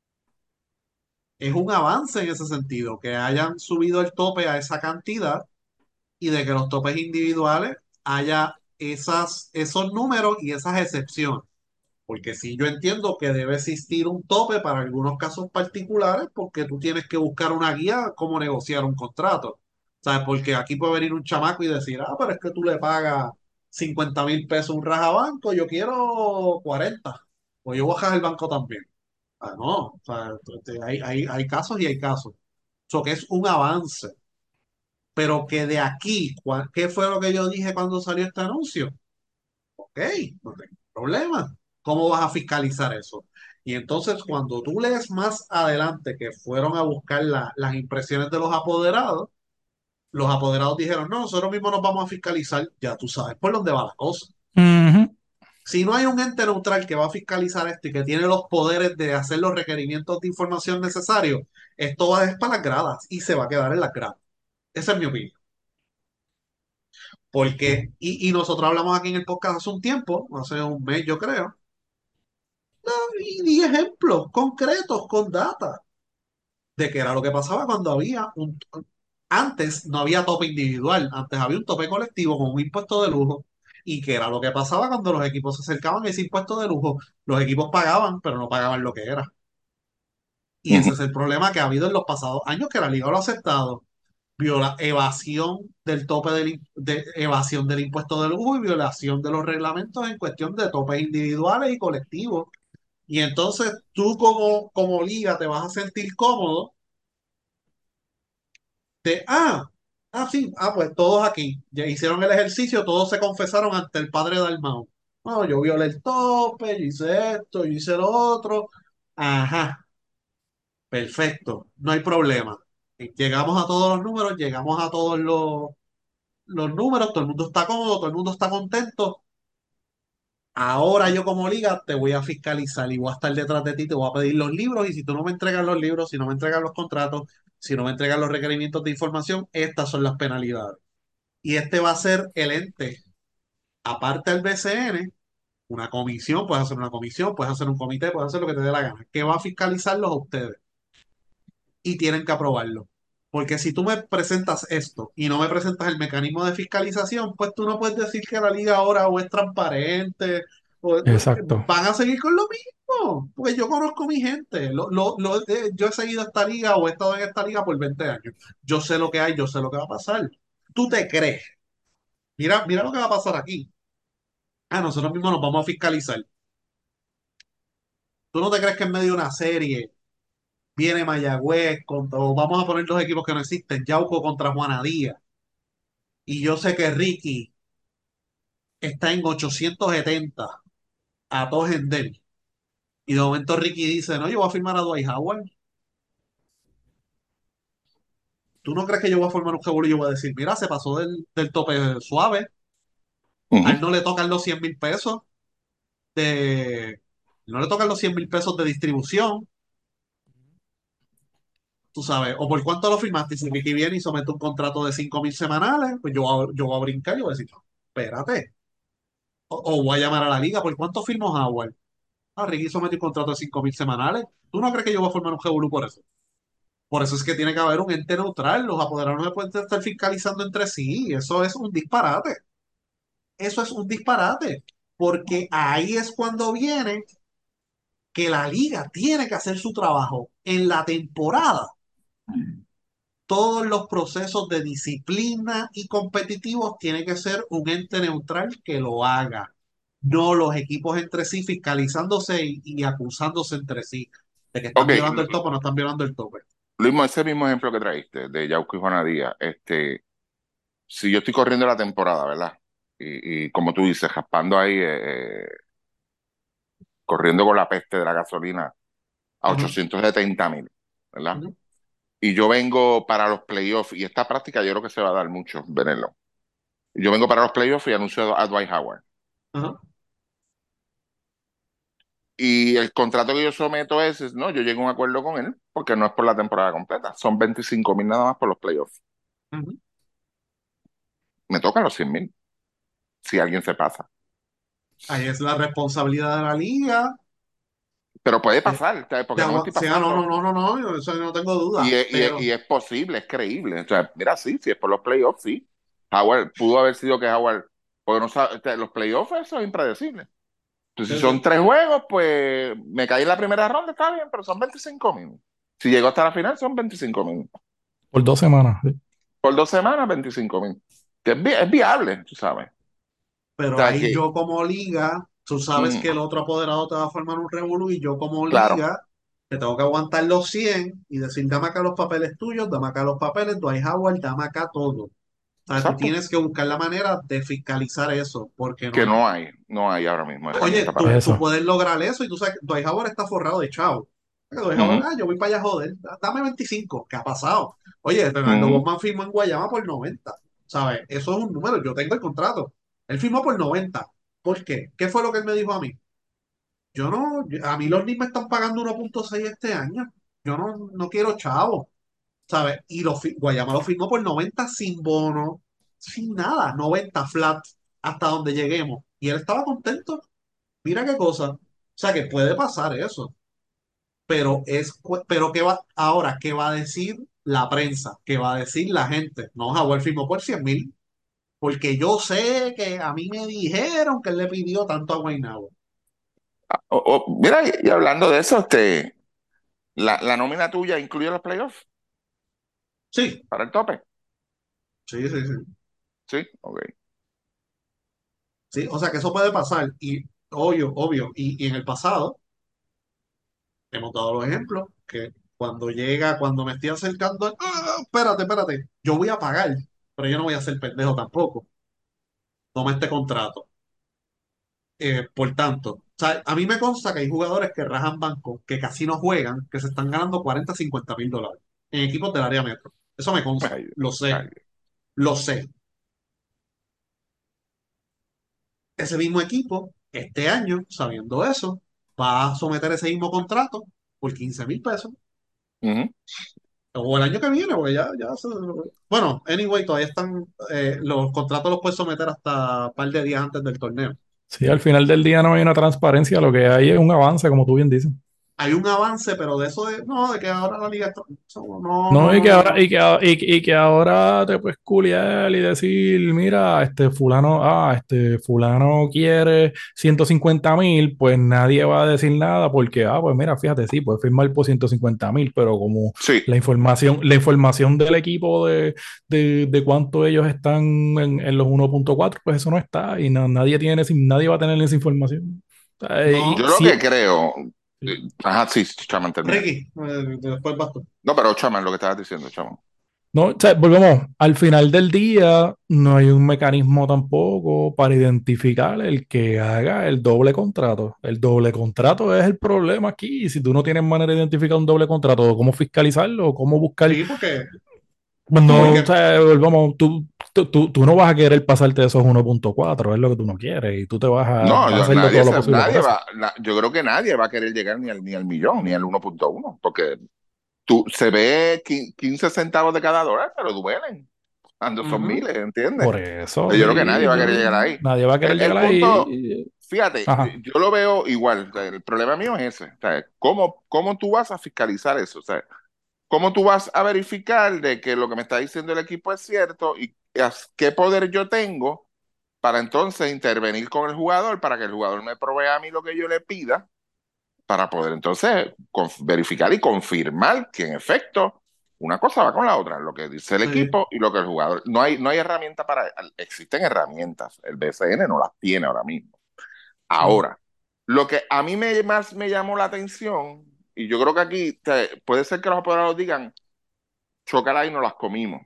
Es un avance en ese sentido, que hayan subido el tope a esa cantidad y de que los topes individuales haya esos números y esas excepciones. Porque sí, yo entiendo que debe existir un tope para algunos casos particulares, porque tú tienes que buscar una guía cómo negociar un contrato. ¿Sabes? Porque aquí puede venir un chamaco y decir, ah, pero es que tú le pagas 50.000 pesos a un rajabanco, yo quiero 40. O yo voy a bajar el banco también. Ah, no, o sea, hay casos y hay casos. Eso que es un avance. Pero que de aquí, ¿qué fue lo que yo dije cuando salió este anuncio? Ok, no tengo problema. ¿Cómo vas a fiscalizar eso? Y entonces cuando tú lees más adelante que fueron a buscar las impresiones de los apoderados dijeron, no, nosotros mismos nos vamos a fiscalizar, ya tú sabes por dónde va la cosa. Ujú. Si no hay un ente neutral que va a fiscalizar esto y que tiene los poderes de hacer los requerimientos de información necesarios, esto va a ir para las gradas y se va a quedar en las gradas. Esa es mi opinión. Porque, y nosotros hablamos aquí en el podcast hace un tiempo, hace un mes yo creo, y di ejemplos concretos con data de qué era lo que pasaba cuando había un... Antes no había tope individual, antes había un tope colectivo con un impuesto de lujo. ¿Y qué era lo que pasaba cuando los equipos se acercaban a ese impuesto de lujo? Los equipos pagaban, pero no pagaban lo que era. Y ese Ujú. es el problema que ha habido en los pasados años, que la liga lo ha aceptado. Evasión del tope de evasión del impuesto de lujo y violación de los reglamentos en cuestión de topes individuales y colectivos. Y entonces tú como liga te vas a sentir cómodo de, sí, pues todos aquí ya hicieron el ejercicio, todos se confesaron ante el padre Dalmau. No, yo violé el tope, yo hice esto, yo hice lo otro. Ajá, perfecto, no hay problema. Llegamos a todos los números, llegamos a todos los números, todo el mundo está cómodo, todo el mundo está contento. Ahora yo como liga te voy a fiscalizar y voy a estar detrás de ti, te voy a pedir los libros y si tú no me entregas los libros, si no me entregas los contratos, si no me entregas los requerimientos de información, estas son las penalidades. Y este va a ser el ente, aparte del BCN, una comisión, puedes hacer una comisión, puedes hacer un comité, puedes hacer lo que te dé la gana, que va a fiscalizarlos a ustedes y tienen que aprobarlo. Porque si tú me presentas esto y no me presentas el mecanismo de fiscalización, pues tú no puedes decir que la liga ahora o es transparente, Exacto. van a seguir con lo mismo. Porque yo conozco a mi gente, yo he seguido esta liga o he estado en esta liga por 20 años. Yo sé lo que hay, yo sé lo que va a pasar. ¿Tú te crees? Mira lo que va a pasar aquí. Nosotros mismos nos vamos a fiscalizar. ¿Tú no te crees que en medio de una serie viene Mayagüez o vamos a poner dos equipos que no existen, Yauco contra Juana Díaz? Y yo sé que Ricky está en 870 a todo Gendel. Y de momento Ricky dice, no, yo voy a firmar a Dwight Howard. ¿Tú no crees que yo voy a formar un revuelo y yo voy a decir, mira, se pasó del tope suave? A Ujú. él no le tocan los 100.000 pesos de... No le tocan los 100.000 pesos de distribución, tú sabes, o por cuánto lo firmaste. Y si Ricky viene y somete un contrato de 5.000 semanales, pues yo voy a brincar y voy a decir, no, espérate. O voy a llamar a la liga, ¿por cuánto firmó Howard? Ricky sometió un contrato de 5.000 semanales. ¿Tú no crees que yo voy a formar un revolú por eso? Por eso es que tiene que haber un ente neutral. Los apoderados no se pueden estar fiscalizando entre sí. Eso es un disparate. Eso es un disparate. Porque ahí es cuando viene que la liga tiene que hacer su trabajo en la temporada. Todos los procesos de disciplina y competitivos tiene que ser un ente neutral que lo haga, no los equipos entre sí fiscalizándose y acusándose entre sí de que están Ok, violando el tope o no están violando el tope. Luis, ese mismo ejemplo que traíste de Yauco y Juana Díaz, si yo estoy corriendo la temporada, ¿verdad? Y como tú dices, raspando ahí, corriendo con la peste de la gasolina a Ajá, 870.000, ¿verdad? ujú, Y yo vengo para los playoffs, y esta práctica yo creo que se va a dar mucho, verlo. Yo vengo para los playoffs y anuncio a Dwight Howard. ajá. Y el contrato que yo someto no, yo llego a un acuerdo con él, porque no es por la temporada completa, son 25.000 nada más por los playoffs. Ujú. Me tocan los 100.000, si alguien se pasa. Ahí es la responsabilidad de la liga. Pero puede De, pasar, ¿sabes? Porque no me estoy sí, no, no, pasando. no, no, no, eso no tengo Y duda. es, y es- Pero y es posible, es creíble. O sea, mira, sí, si es por los playoffs, sí. Howard, pudo haber sido que Howard, porque no sabe, los playoffs eso es impredecible. Entonces, si sí, son sí. 3 juegos, pues me caí en la primera ronda, está bien, pero son 25.000. Si llego hasta la final, son 25.000. Por 2 semanas. Sí. Por 2 semanas, 25.000. Que es viable, tú sabes. O Pero sea, ahí que, yo como liga, tú sabes mm, que el otro apoderado te va a formar un revolú y yo como claro, liga te tengo que aguantar los 100 y decir, dame acá los papeles tuyos, dame acá los papeles, Dwight Howard, dame acá todo. O sea, tú exacto. tienes que buscar la manera de fiscalizar eso, porque no Que hay. no hay ahora mismo Oye, herramienta para eso. tú Eso. puedes lograr eso y tú sabes que Dwight Howard está forrado de chavo. Dwight Howard, Ujú, yo voy para allá a joder, dame 25. ¿Qué ha pasado? Oye, Fernando ujú. Bosman firmó en Guayama por 90, ¿sabes? Eso es un número, yo tengo el contrato. Él firmó por 90. ¿Por qué? ¿Qué fue lo que él me dijo a mí? Yo no, a mí los Knicks me están pagando 1.6 este año. Yo no quiero chavo. ¿sabes? Y Guayama lo firmó por 90 sin bono, sin nada, 90 flat, hasta donde lleguemos. Y él estaba contento. Mira qué cosa. O sea, que puede pasar eso. Pero ¿qué va, ahora, qué va a decir la prensa? ¿Qué va a decir la gente? No, Jaguar firmó por 100,000, porque yo sé que a mí me dijeron que él le pidió tanto a Guaynabo. Mira, y hablando de eso, la nómina tuya incluye los playoffs Sí, para el tope. sí, sí, sí. Sí, ok. Sí, o sea que eso puede pasar. Y obvio, obvio. Y en el pasado hemos dado los ejemplos que cuando me estoy acercando, espérate, espérate, yo voy a pagar, pero yo no voy a ser pendejo tampoco. Toma este contrato. Por tanto, o sea, a mí me consta que hay jugadores que rajan banco, que casi no juegan, que se están ganando 40, 50,000 dólares en equipos del área metro. Eso me consta, Ay, lo sé, ay. lo sé. Ese mismo equipo, este año, sabiendo eso, va a someter ese mismo contrato por 15,000 pesos. Ujú. O el año que viene, porque bueno, anyway, todavía están, los contratos los puedes someter hasta un par de días antes del torneo. Sí, al final del día no hay una transparencia, lo que hay es un avance, como tú bien dices. Hay un avance, pero de eso no, de que ahora la liga no, no, No, no, no, no. y que ahora te puedes culiar y decir, mira, este fulano quiere 150,000, pues nadie va a decir nada porque, pues mira, fíjate, sí, puedes firmar por 150,000, pero como Sí, la información del equipo de cuánto ellos están en los 1.4, pues eso no está y nadie va a tener esa información. Y yo No, lo que creo, sí. ajá, sí, Chaman, termina. Ricky, después vas tú. No, pero Chaman, lo que estabas diciendo, Chaman. No, o sea, volvemos, al final del día no hay un mecanismo tampoco para identificar el que haga el doble contrato. El doble contrato es el problema aquí. Y si tú no tienes manera de identificar un doble contrato, ¿cómo fiscalizarlo? ¿Cómo buscar? Sí, porque, Pues no, o porque, sea, volvamos, tú no vas a querer pasarte de esos 1.4, es lo que tú no quieres. Y tú No, vas a hacerlo todo lo posible por nadie eso. yo creo que nadie va a querer llegar ni al millón, ni al 1.1, porque tú se ve 15 centavos de cada dólar, pero duelen, cuando son ujú. miles, ¿entiendes? Por eso, Yo creo que nadie sí, va a querer llegar ahí. nadie va a querer El llegar punto, ahí. fíjate, Ajá. yo lo veo igual. O sea, el problema mío es ese. O sea, ¿cómo tú vas a fiscalizar eso? O sea, ¿cómo tú vas a verificar de que lo que me está diciendo el equipo es cierto y qué poder yo tengo para entonces intervenir con el jugador para que el jugador me provea a mí lo que yo le pida para poder entonces verificar y confirmar que en efecto una cosa va con la otra, lo que dice el Sí, equipo y lo que el jugador. No hay herramienta para. Existen herramientas, el BCN no las tiene ahora mismo. no. Ahora, lo que a mí más me llamó la atención, y yo creo que aquí puede ser que los apoderados digan, chócala y no las comimos,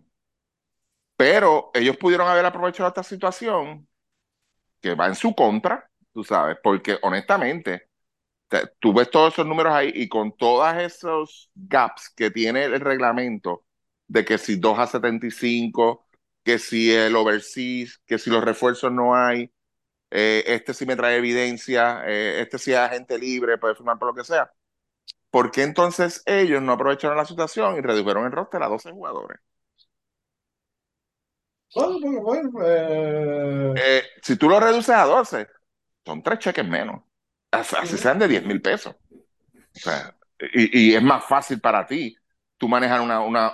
pero ellos pudieron haber aprovechado esta situación que va en su contra, tú sabes, porque honestamente tú ves todos esos números ahí y con todos esos gaps que tiene el reglamento de que si 2-75, que si el overseas, que si los refuerzos no hay, este sí me trae evidencia, este sí es agente libre, puede firmar por lo que sea. ¿Por qué entonces ellos no aprovecharon la situación y redujeron el roster a 12 jugadores? Bueno, bueno, Si tú lo reduces a 12, son 3 cheques menos. Así ujú. sean de 10,000 pesos. O sea, y es más fácil para ti tú manejar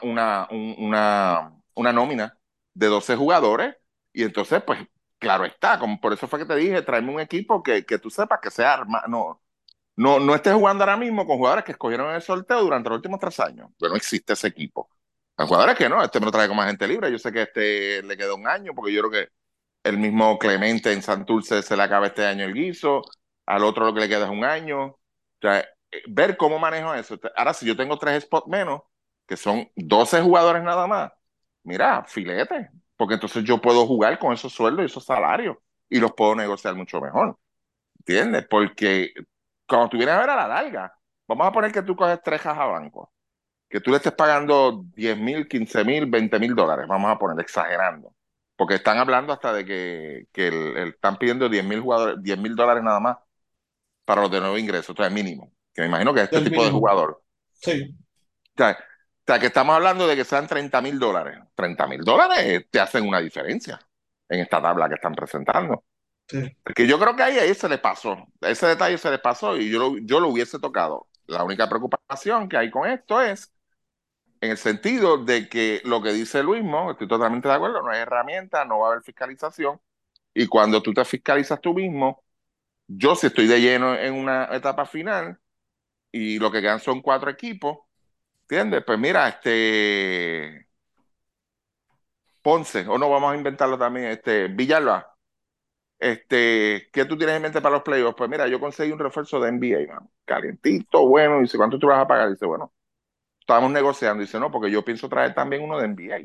una nómina de 12 jugadores y entonces, pues, claro está, como por eso fue que te dije, tráeme un equipo que tú sepas que sea no estés jugando ahora mismo con jugadores que escogieron en el sorteo durante los últimos 3 años. Pero no existe ese equipo. Hay jugadores que no, este me lo trae como agente libre, yo sé que este le queda un año, porque yo creo que el mismo Clemente en Santurce se le acaba este año el guiso, al otro lo que le queda es un año. O sea, ver cómo manejo eso. Ahora, si yo tengo 3 spots menos, que son 12 jugadores nada más, mira, filete, porque entonces yo puedo jugar con esos sueldos y esos salarios y los puedo negociar mucho mejor. ¿Entiendes? Porque cuando tú vienes a ver a la larga, vamos a poner que tú coges 3 cajas a banco, que tú le estés pagando 10,000, 15,000, 20,000 dólares, vamos a poner exagerando. Porque están hablando hasta de que están pidiendo 10,000 jugadores, 10,000 dólares nada más para los de nuevo ingreso, o sea, mínimo. Que me imagino que este Del tipo de mínimo. jugador. Sí. O sea, sea, que estamos hablando de que sean $30,000. $30,000 te hacen una diferencia en esta tabla que están presentando. Sí. Porque yo creo que ahí se le pasó. Ese detalle se le pasó y yo lo hubiese tocado. La única preocupación que hay con esto es en el sentido de que lo que dice Luismo, estoy totalmente de acuerdo, no hay herramienta, no va a haber fiscalización. Y cuando tú te fiscalizas tú mismo, yo si estoy de lleno en una etapa final y lo que quedan son 4 equipos, ¿entiendes? Pues mira, Ponce, o no, vamos a inventarlo también, Villalba, ¿qué tú tienes en mente para los playoffs? Pues mira, yo conseguí un refuerzo de NBA, mano, calientito, bueno, dice, ¿cuánto tú vas a pagar? Dice, bueno, estábamos negociando, dice, no, porque yo pienso traer también uno de NBA.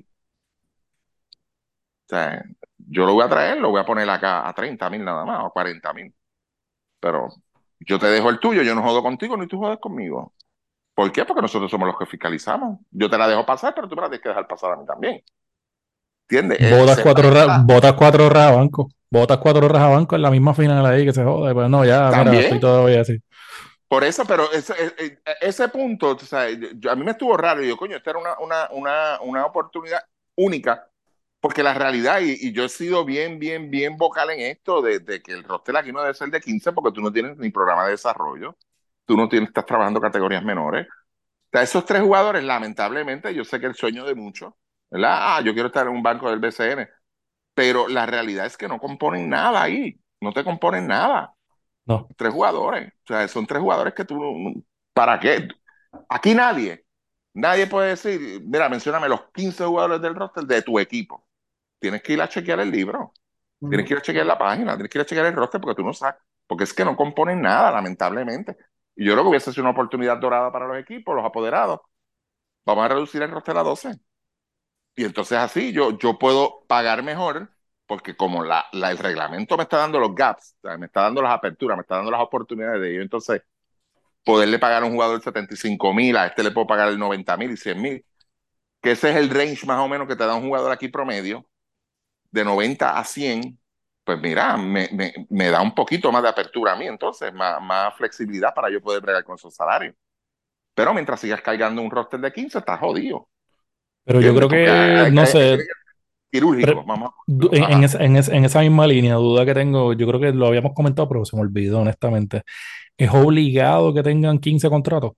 O sea, yo lo voy a traer, lo voy a poner acá a 30,000 nada más, o 40,000. Pero yo te dejo el tuyo, yo no jodo contigo, ni tú jodes conmigo. ¿Por qué? Porque nosotros somos los que fiscalizamos. Yo te la dejo pasar, pero tú me la tienes que dejar pasar a mí también. ¿Entiendes? Se presta Botas 4 banco. Botas 4 banco en la misma final ahí que se jode. Pues no, ya, mira, estoy también. todavía así. Por eso, pero ese punto, o sea, a mí me estuvo raro. Y yo, coño, esta era una oportunidad única. Porque la realidad, y yo he sido bien vocal en esto, de que el roster aquí no debe ser de 15 porque tú no tienes ni programa de desarrollo, tú no tienes, estás trabajando categorías menores. O sea, esos 3 jugadores, lamentablemente, yo sé que el sueño de muchos, ¿verdad? Yo quiero estar en un banco del BCN, pero la realidad es que no componen nada ahí, no te componen nada. No. 3 jugadores, o sea, son 3 jugadores que tú, ¿para qué? Aquí nadie puede decir, mira, mencióname los 15 jugadores del roster de tu equipo. Tienes que ir a chequear el libro, tienes que ir a chequear la página, tienes que ir a chequear el roster porque tú no sabes, porque es que no componen nada, lamentablemente. Y yo creo que hubiese sido una oportunidad dorada para los equipos, los apoderados. Vamos a reducir el roster a 12. Y entonces así yo puedo pagar mejor, porque como el reglamento me está dando los gaps, o sea, me está dando las aperturas, me está dando las oportunidades de ello, entonces poderle pagar a un jugador 75,000, a este le puedo pagar el 90,000 y 100,000, que ese es el range más o menos que te da un jugador aquí promedio, de 90 a 100, pues mira, me da un poquito más de apertura a mí, entonces, más flexibilidad para yo poder bregar con esos salarios. Pero mientras sigas cargando un roster de 15, estás jodido. Pero yo ¿Entiendes? creo Porque que, no sé, tiene que ser quirúrgico, vamos. en, Ajá. en esa misma línea, duda que tengo, yo creo que lo habíamos comentado, pero se me olvidó, honestamente. ¿Es obligado que tengan 15 contratos?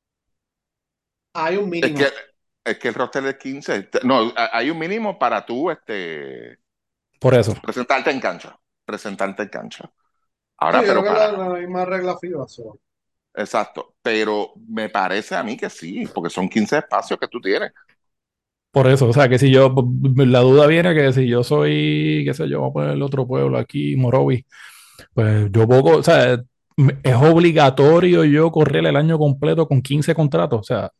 Hay un Es mínimo. que, es que el roster de 15, no, hay un mínimo para tú Por eso. presentarte en cancha. Presentarte en cancha. Sí, Ahora, yo creo pero que es para. la misma regla FIBA. So. Exacto. Pero me parece a mí que sí, porque son 15 espacios que tú tienes. Por eso, o sea, que si yo, la duda viene que si yo soy, qué sé yo, vamos a poner el otro pueblo aquí, Morovis, pues yo poco, o sea, es obligatorio yo correr el año completo con 15 contratos, o sea,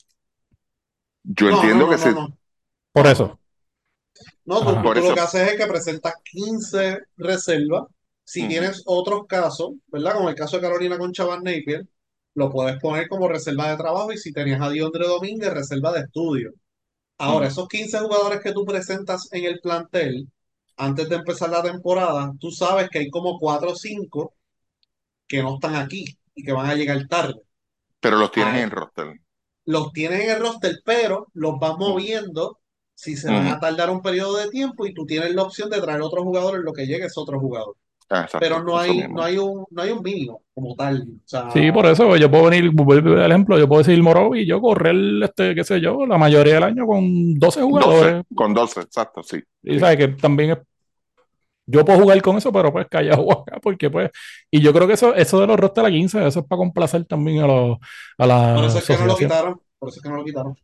Yo No, no, entiendo no, que no, sí. no. por No, no, eso. no. No, Ajá. Por tú lo que eso. haces es que presentas 15 reservas. Si Ujú. tienes otros casos, ¿verdad? Como el caso de Carolina con Chaval Napier, lo puedes poner como reserva de trabajo y si tenías a Diondre Domínguez, reserva de estudio. Ahora, Ujú. esos 15 jugadores que tú presentas en el plantel, antes de empezar la temporada, tú sabes que hay como 4 o 5 que no están aquí y que van a llegar tarde. Pero los tienes en Ah, el roster. los tienes en el roster, pero los vas Ujú. moviendo si se van a Ujú. tardar un periodo de tiempo y tú tienes la opción de traer otro jugador en lo que llegue ese otro jugador. Pero Exacto, no eso hay, mismo. no hay un mínimo como tal. O Sí, sea, por eso yo puedo venir, vuelvo al ejemplo, yo puedo decir Morovis y yo correr, qué sé yo, la mayoría del año con 12 12 jugadores. con 12 exacto, sí. Y Sí. sabes que también yo puedo jugar con eso, pero pues callado acá, porque pues, y yo creo que eso de los rosters a 15, eso es para complacer también a por la eso es que no lo asociación. quitaron. Por eso es que no lo quitaron.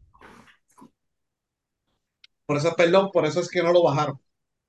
Por eso, perdón, por eso es que no lo bajaron.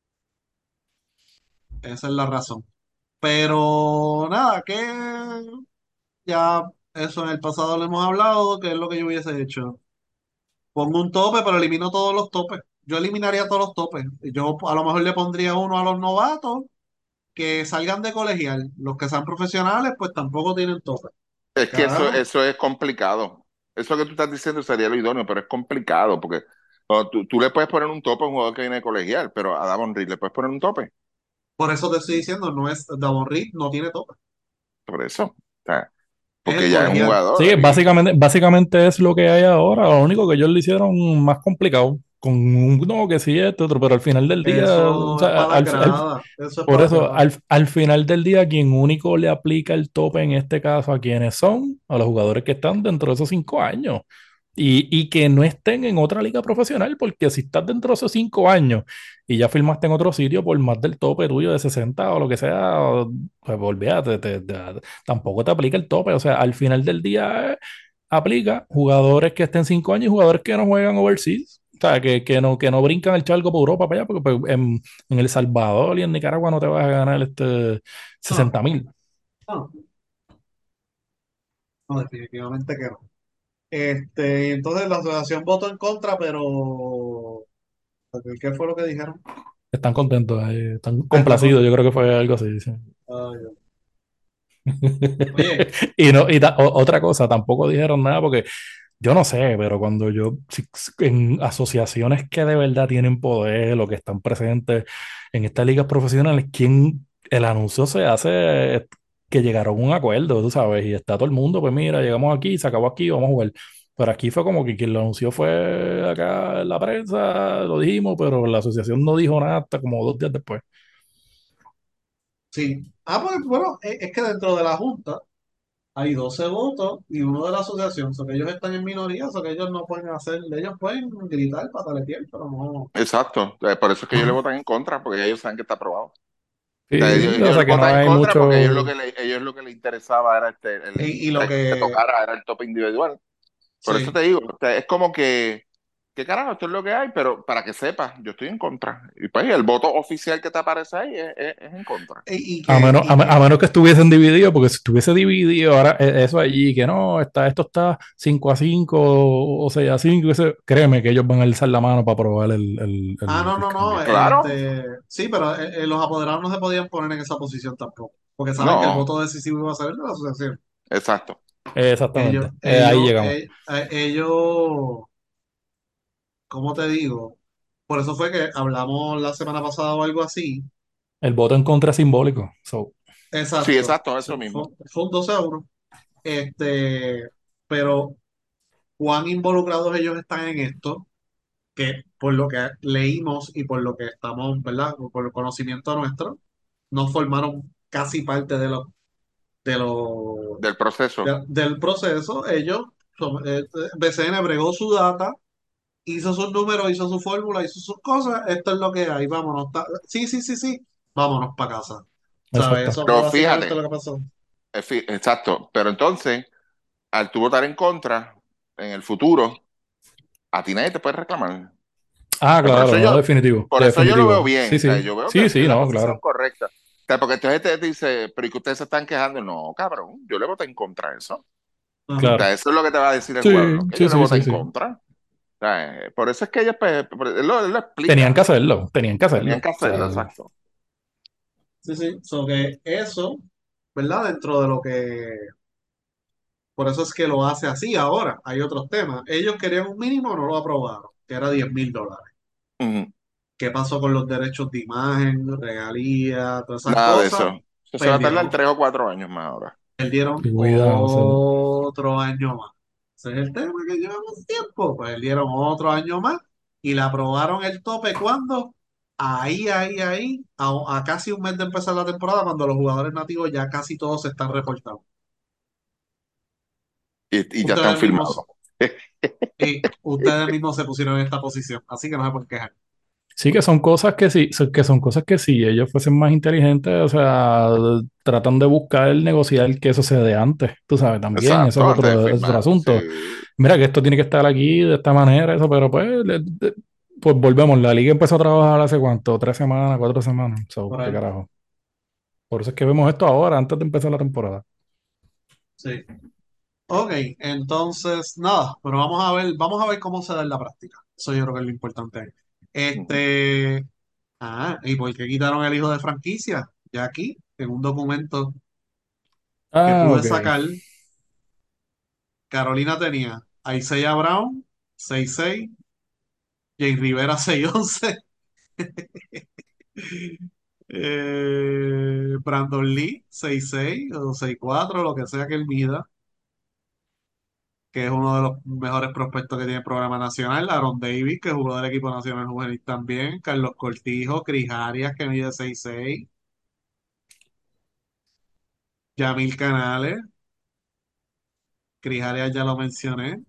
Esa es la razón. Pero nada, que ya eso en el pasado lo hemos hablado, que es lo que yo hubiese hecho. Pongo un tope, pero elimino todos los topes. Yo eliminaría todos los topes. Yo a lo mejor le pondría uno a los novatos que salgan de colegial. Los que sean profesionales, pues tampoco tienen tope. Es que eso, Carajo. eso es complicado. Eso que tú estás diciendo sería lo idóneo, pero es complicado porque tú le puedes poner un tope a un jugador que viene de colegial, pero a Davon Reed le puedes poner un tope. Por eso te estoy diciendo, no es Davon Reed, no tiene tope. Por eso. O sea, Es el porque ya es un colegial. Sí, jugador. básicamente es lo que hay ahora. Lo único que ellos lo hicieron más complicado. Con un, no, que sí, esto, otro, pero al final del día, o Eso es sea, para las gradas. Eso es por para las eso, gradas. al final del día, quien único le aplica el tope en este caso a quienes son, a los jugadores que están dentro de esos 5 años. Y que no estén en otra liga profesional, porque si estás dentro de esos 5 años y ya firmaste en otro sitio por más del tope tuyo de 60 o lo que sea, pues olvídate, tampoco te aplica el tope. O sea, al final del día aplica jugadores que estén 5 años y jugadores que no juegan overseas. O sea, que no brincan el charco por Europa para allá, porque pues, en El Salvador y en Nicaragua no te vas a ganar No, 60,000. no, no, definitivamente que no. Entonces la asociación votó en contra, pero ¿qué fue lo que dijeron? Están contentos, están Están complacidos, yo contentos. creo que fue algo así. Sí. Ay, Dios. Oye, Y no, otra cosa, tampoco dijeron nada porque yo no sé, pero cuando en asociaciones que de verdad tienen poder o que están presentes en estas ligas profesionales, quien el anuncio se hace que llegaron a un acuerdo, tú sabes, y está todo el mundo, pues mira, llegamos aquí, se acabó aquí, vamos a jugar. Pero aquí fue como que quien lo anunció fue acá en la prensa, lo dijimos, pero la asociación no dijo nada hasta como 2 días después. sí. Ah, pues bueno, es que dentro de la Junta hay 12 votos y uno de la asociación, o sea que ellos están en minoría, o sea que ellos no pueden hacer, ellos pueden gritar, pataletear, pero no. Exacto. Por eso es que ellos le votan en contra, porque ellos saben que está aprobado. O sea, Sí, o ellos sea que no votan en hay contra porque mucho. ellos lo que les interesaba era Y lo que que, tocara era el tope individual. Por eso sí. te digo, o sea, es como que carajo, esto es lo que hay, pero para que sepas, yo estoy en contra. Y pues el voto oficial que te aparece ahí es en contra. Y A que, menos, a, y me- a que, menos que estuviesen divididos, porque si estuviese dividido ahora eso allí, que no, esto está 5-5 o 6-5, créeme que ellos van a alzar la mano para aprobar no, el no, no, cambio. Claro, sí, pero los apoderados no se podían poner en esa posición tampoco, porque saben que el no, voto decisivo iba a ser el de la asociación. exacto. Ellos, Exactamente. Ahí ellos, llegamos. eh, ellos, ¿cómo te digo? Por eso fue que hablamos la semana pasada o algo así. El voto en contra es simbólico. So, Sí, Exacto. exacto, Sí, eso fue, mismo. fue un 12-1. Pero cuán involucrados ellos están en esto, que por lo que leímos y por lo que estamos, ¿verdad? Por el conocimiento nuestro, no formaron casi parte de lo, Del proceso. del proceso. Ellos, BCN bregó su data, hizo sus números, hizo su fórmula, hizo sus cosas. Esto es lo que hay, vámonos. Sí, sí, sí, sí, vámonos para casa. ¿Sabes? exacto. Eso fue Pero básicamente fíjate, lo que pasó. exacto. Pero entonces, al tú votar en contra, en el futuro, a ti nadie te puede reclamar. Ah, Por eso claro, no, definitivo, por eso yo lo veo definitivo. Sí, bien. O sea, sí, yo veo que sí, es sí, la no, posición claro. correcta. O sea, porque entonces te dice, pero ¿y que ustedes se están quejando? No, cabrón, yo le voté en contra de eso. O Ajá. Claro. sea, eso es lo que te va a decir el jugador, Sí, ¿no? Que sí, yo le sí, voté sí, en sí. contra. O sea, por eso es que ellos, pues, él lo Tenían que explica. hacerlo, tenían que hacerlo. Tenían O que hacerlo, sea, exacto. Sí, sí. So que eso, ¿verdad? Dentro de lo que por eso es que lo hace así ahora. Hay otros temas. Ellos querían un mínimo, no lo aprobaron, que era $10,000. Ujú. ¿Qué pasó con los derechos de imagen, regalías, todas esas Nada de cosas? eso. Eso se va a tardar Perdieron, 3 o 4 años más ahora. perdieron cuidado. otro año más. Ese es el tema que llevamos tiempo. Perdieron otro año más y le aprobaron el tope. ¿Cuándo? Ahí, a casi un mes de empezar la temporada, cuando los jugadores nativos ya casi todos están reportados. Y ya están Ustedes filmados. mismos ustedes mismos se pusieron en esta posición, así que no se pueden quejar. Sí, que son cosas que sí, que son cosas que si ellos fuesen más inteligentes, o sea, tratan de buscar el negociar que eso se dé antes, tú sabes, también, eso Exacto, antes de es otro firmar. Sí. asunto. Mira que esto tiene que estar aquí de esta manera, eso, pero pues, pues volvemos, la liga empezó a trabajar hace cuánto, 3 semanas, 4 semanas, so, Por qué ahí. carajo. Por eso es que vemos esto ahora, antes de empezar la temporada. Sí. Ok, entonces, nada, pero vamos a ver cómo se da en la práctica. Eso yo creo que es lo importante. Ujú. ¿Y por qué quitaron el hijo de franquicia? Ya aquí, en un documento que Ah, pude ok. sacar, Carolina tenía a Isaiah Brown, 6'6", Jane Rivera, 6'11", Brandon Lee, 6'6", o 6'4", lo que sea que él mida. que es uno de los mejores prospectos que tiene el programa nacional, Aaron Davis, que jugó del equipo nacional juvenil también, Carlos Cortijo, Cris Arias, que mide 6'6", Yamil Canales, Cris Arias ya lo mencioné.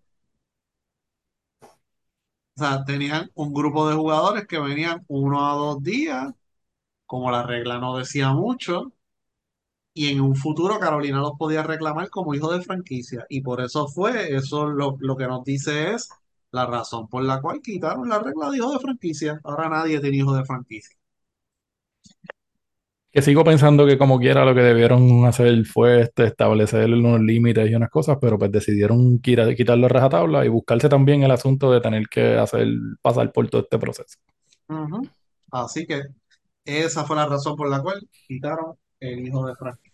O sea, tenían un grupo de jugadores que venían 1 a 2 días, como la regla no decía mucho, y en un futuro Carolina los podía reclamar como hijo de franquicia. Y por eso fue, eso lo que nos dice es la razón por la cual quitaron la regla de hijo de franquicia. Ahora nadie tiene hijo de franquicia. Que sigo pensando que como quiera lo que debieron hacer fue establecer unos límites y unas cosas, pero pues decidieron quitarlo a rajatabla y buscarse también el asunto de tener que hacer pasar por todo este proceso. Ujú. Así que esa fue la razón por la cual quitaron el hijo de franquicia.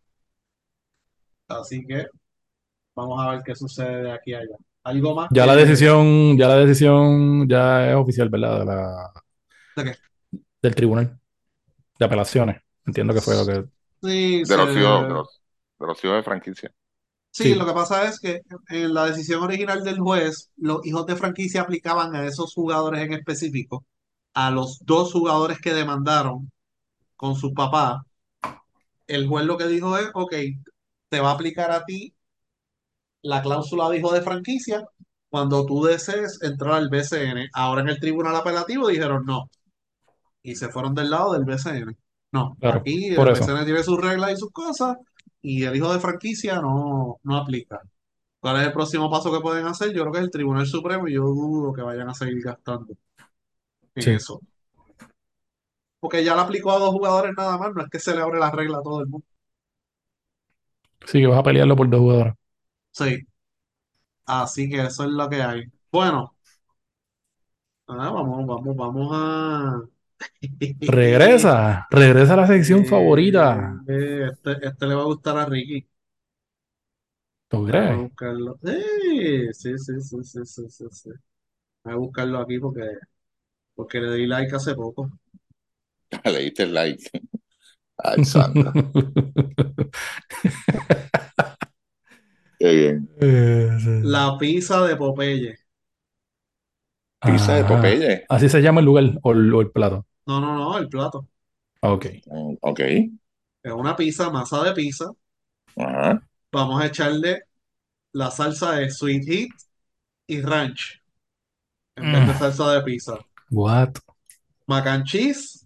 Así que vamos a ver qué sucede de aquí a allá. Algo más Ya que... la decisión, ya la decisión ya es oficial, ¿verdad? ¿De qué? Del tribunal de apelaciones. Entiendo que fue lo que. Sí, De los hijos, de los hijos de franquicia. sí, lo Sí, que pasa es que en la decisión original del juez, los hijos de franquicia aplicaban a esos jugadores en específico, a los dos jugadores que demandaron con su papá. El juez lo que dijo es, ok, te va a aplicar a ti la cláusula de hijo de franquicia cuando tú desees entrar al BCN. Ahora en el tribunal apelativo dijeron no, y se fueron del lado del BCN. No, claro, aquí por el eso. BCN tiene sus reglas y sus cosas, y el hijo de franquicia no aplica. ¿Cuál es el próximo paso que pueden hacer? Yo creo que es el Tribunal Supremo y yo dudo que vayan a seguir gastando en Sí, eso. Porque ya le aplicó a dos jugadores nada más, no es que se le abre la regla a todo el mundo. sí que vas a pelearlo por dos jugadores. Sí, así que eso es lo que hay. Bueno, vamos a... Regresa a la sección favorita. Este le va a gustar a Ricky. ¿Tú Déjame crees? buscarlo. Sí, sí, sí, sí, sí, sí, sí. Voy a buscarlo aquí porque le di like hace poco. Le diste el like. Ay, santa. Qué bien. La Sí. pizza de Popeye. Pizza de Ajá. Popeye. Así se llama el lugar o el plato. No, no, no, el plato. Ok. Ok. Es una pizza, masa de pizza. Ajá. Vamos a echarle la salsa de Sweet Heat y Ranch en vez de Mm, salsa de pizza. what? Mac and cheese,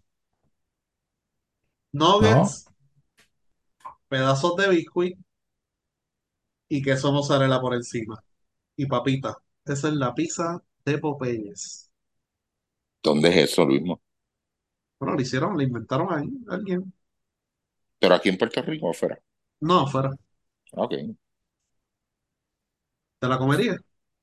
No. nuggets, pedazos de biscuit y queso mozzarella por encima. Y papita. Esa es la pizza de Popeyes. ¿Dónde es eso, Luismo? Bueno, lo hicieron, lo inventaron ahí, alguien. ¿Pero aquí en Puerto Rico o fuera? No, afuera. Ok. ¿Te la comería?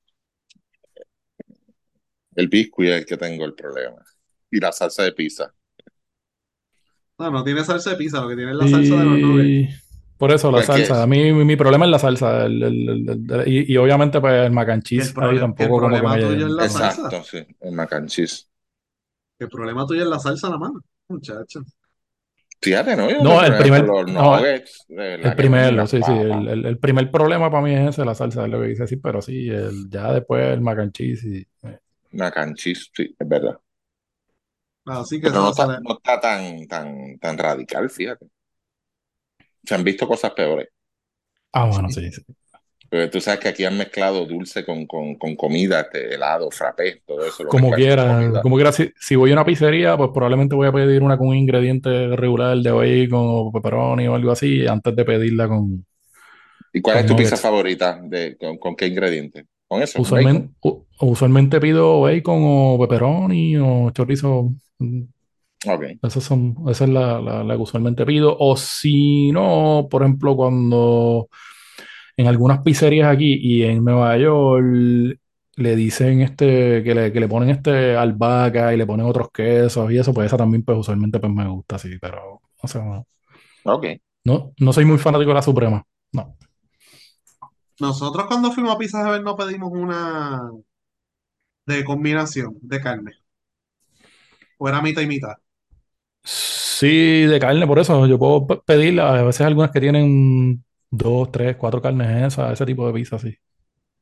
El biscuit es el que tengo el problema. Y la salsa de pizza. No, no tiene salsa de pizza, lo que tiene es la salsa de los nuggets. Y por eso la Pues, ¿qué salsa. A es? mí mi problema es la salsa. Y obviamente pues el mac and cheese ahí Que el tampoco como que problema me tuyo es la entra. salsa. Exacto, sí. El mac and cheese. Que el problema tuyo es la salsa en la mano, muchacho. Fíjate, ¿no? Yo no tengo No, el problema con primer, los no, nuggets. De el verdad que no, ni primero, las sí, sí. papas. El primer problema para mí es ese, la salsa, es lo que dice así, pero sí, ya después el mac and cheese y, Mac and cheese, sí, es verdad. Así que Pero esa sale. no está tan radical, fíjate. Se han visto cosas peores. bueno, sí, sí. Pero tú sabes que aquí han mezclado dulce con comida, helado, frappé, todo eso lo Como mezclan con quiera, comida. como quiera, si voy a una pizzería, pues probablemente voy a pedir una con un ingrediente regular de bacon o pepperoni o algo así, antes de pedirla ¿Y cuál es con tu pizza nuggets. favorita? ¿Con qué ingrediente? ¿Con eso? ¿Con bacon? Usualmente pido bacon o pepperoni o chorizo. Ok. Esa es la que usualmente pido. O si no, por ejemplo, cuando en algunas pizzerías aquí y en Nueva York le dicen que le ponen albahaca y le ponen otros quesos y eso, pues esa también pues usualmente pues me gusta, sí, pero o sea, no, Ok. no soy muy fanático de la Suprema. No. Nosotros cuando fuimos a Pizza Hut no pedimos una de combinación de carne. O era mitad y mitad. Sí, de carne, por eso yo puedo pedir a veces algunas que tienen dos, tres, cuatro carnes ese tipo de pizza, sí.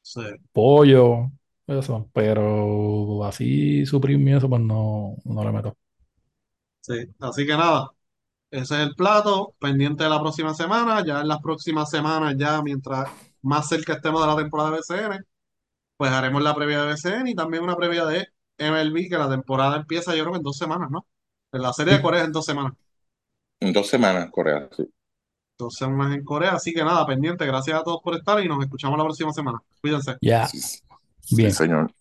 Sí, pollo, eso. Pero así Supreme y eso, pues no le meto. sí. Así que nada, ese es el plato, pendiente de la próxima semana. Ya en las próximas semanas, ya mientras más cerca estemos de la temporada de BCN, pues haremos la previa de BCN y también una previa de MLB, que la temporada empieza yo creo que en 2 semanas, ¿no? En la serie de Sí, Corea es en 2 semanas. en 2 semanas, Corea, sí. 2 semanas en Corea, así que nada, pendiente. Gracias a todos por estar y nos escuchamos la próxima semana. Cuídense. Ya, Sí, sí, bien. señor.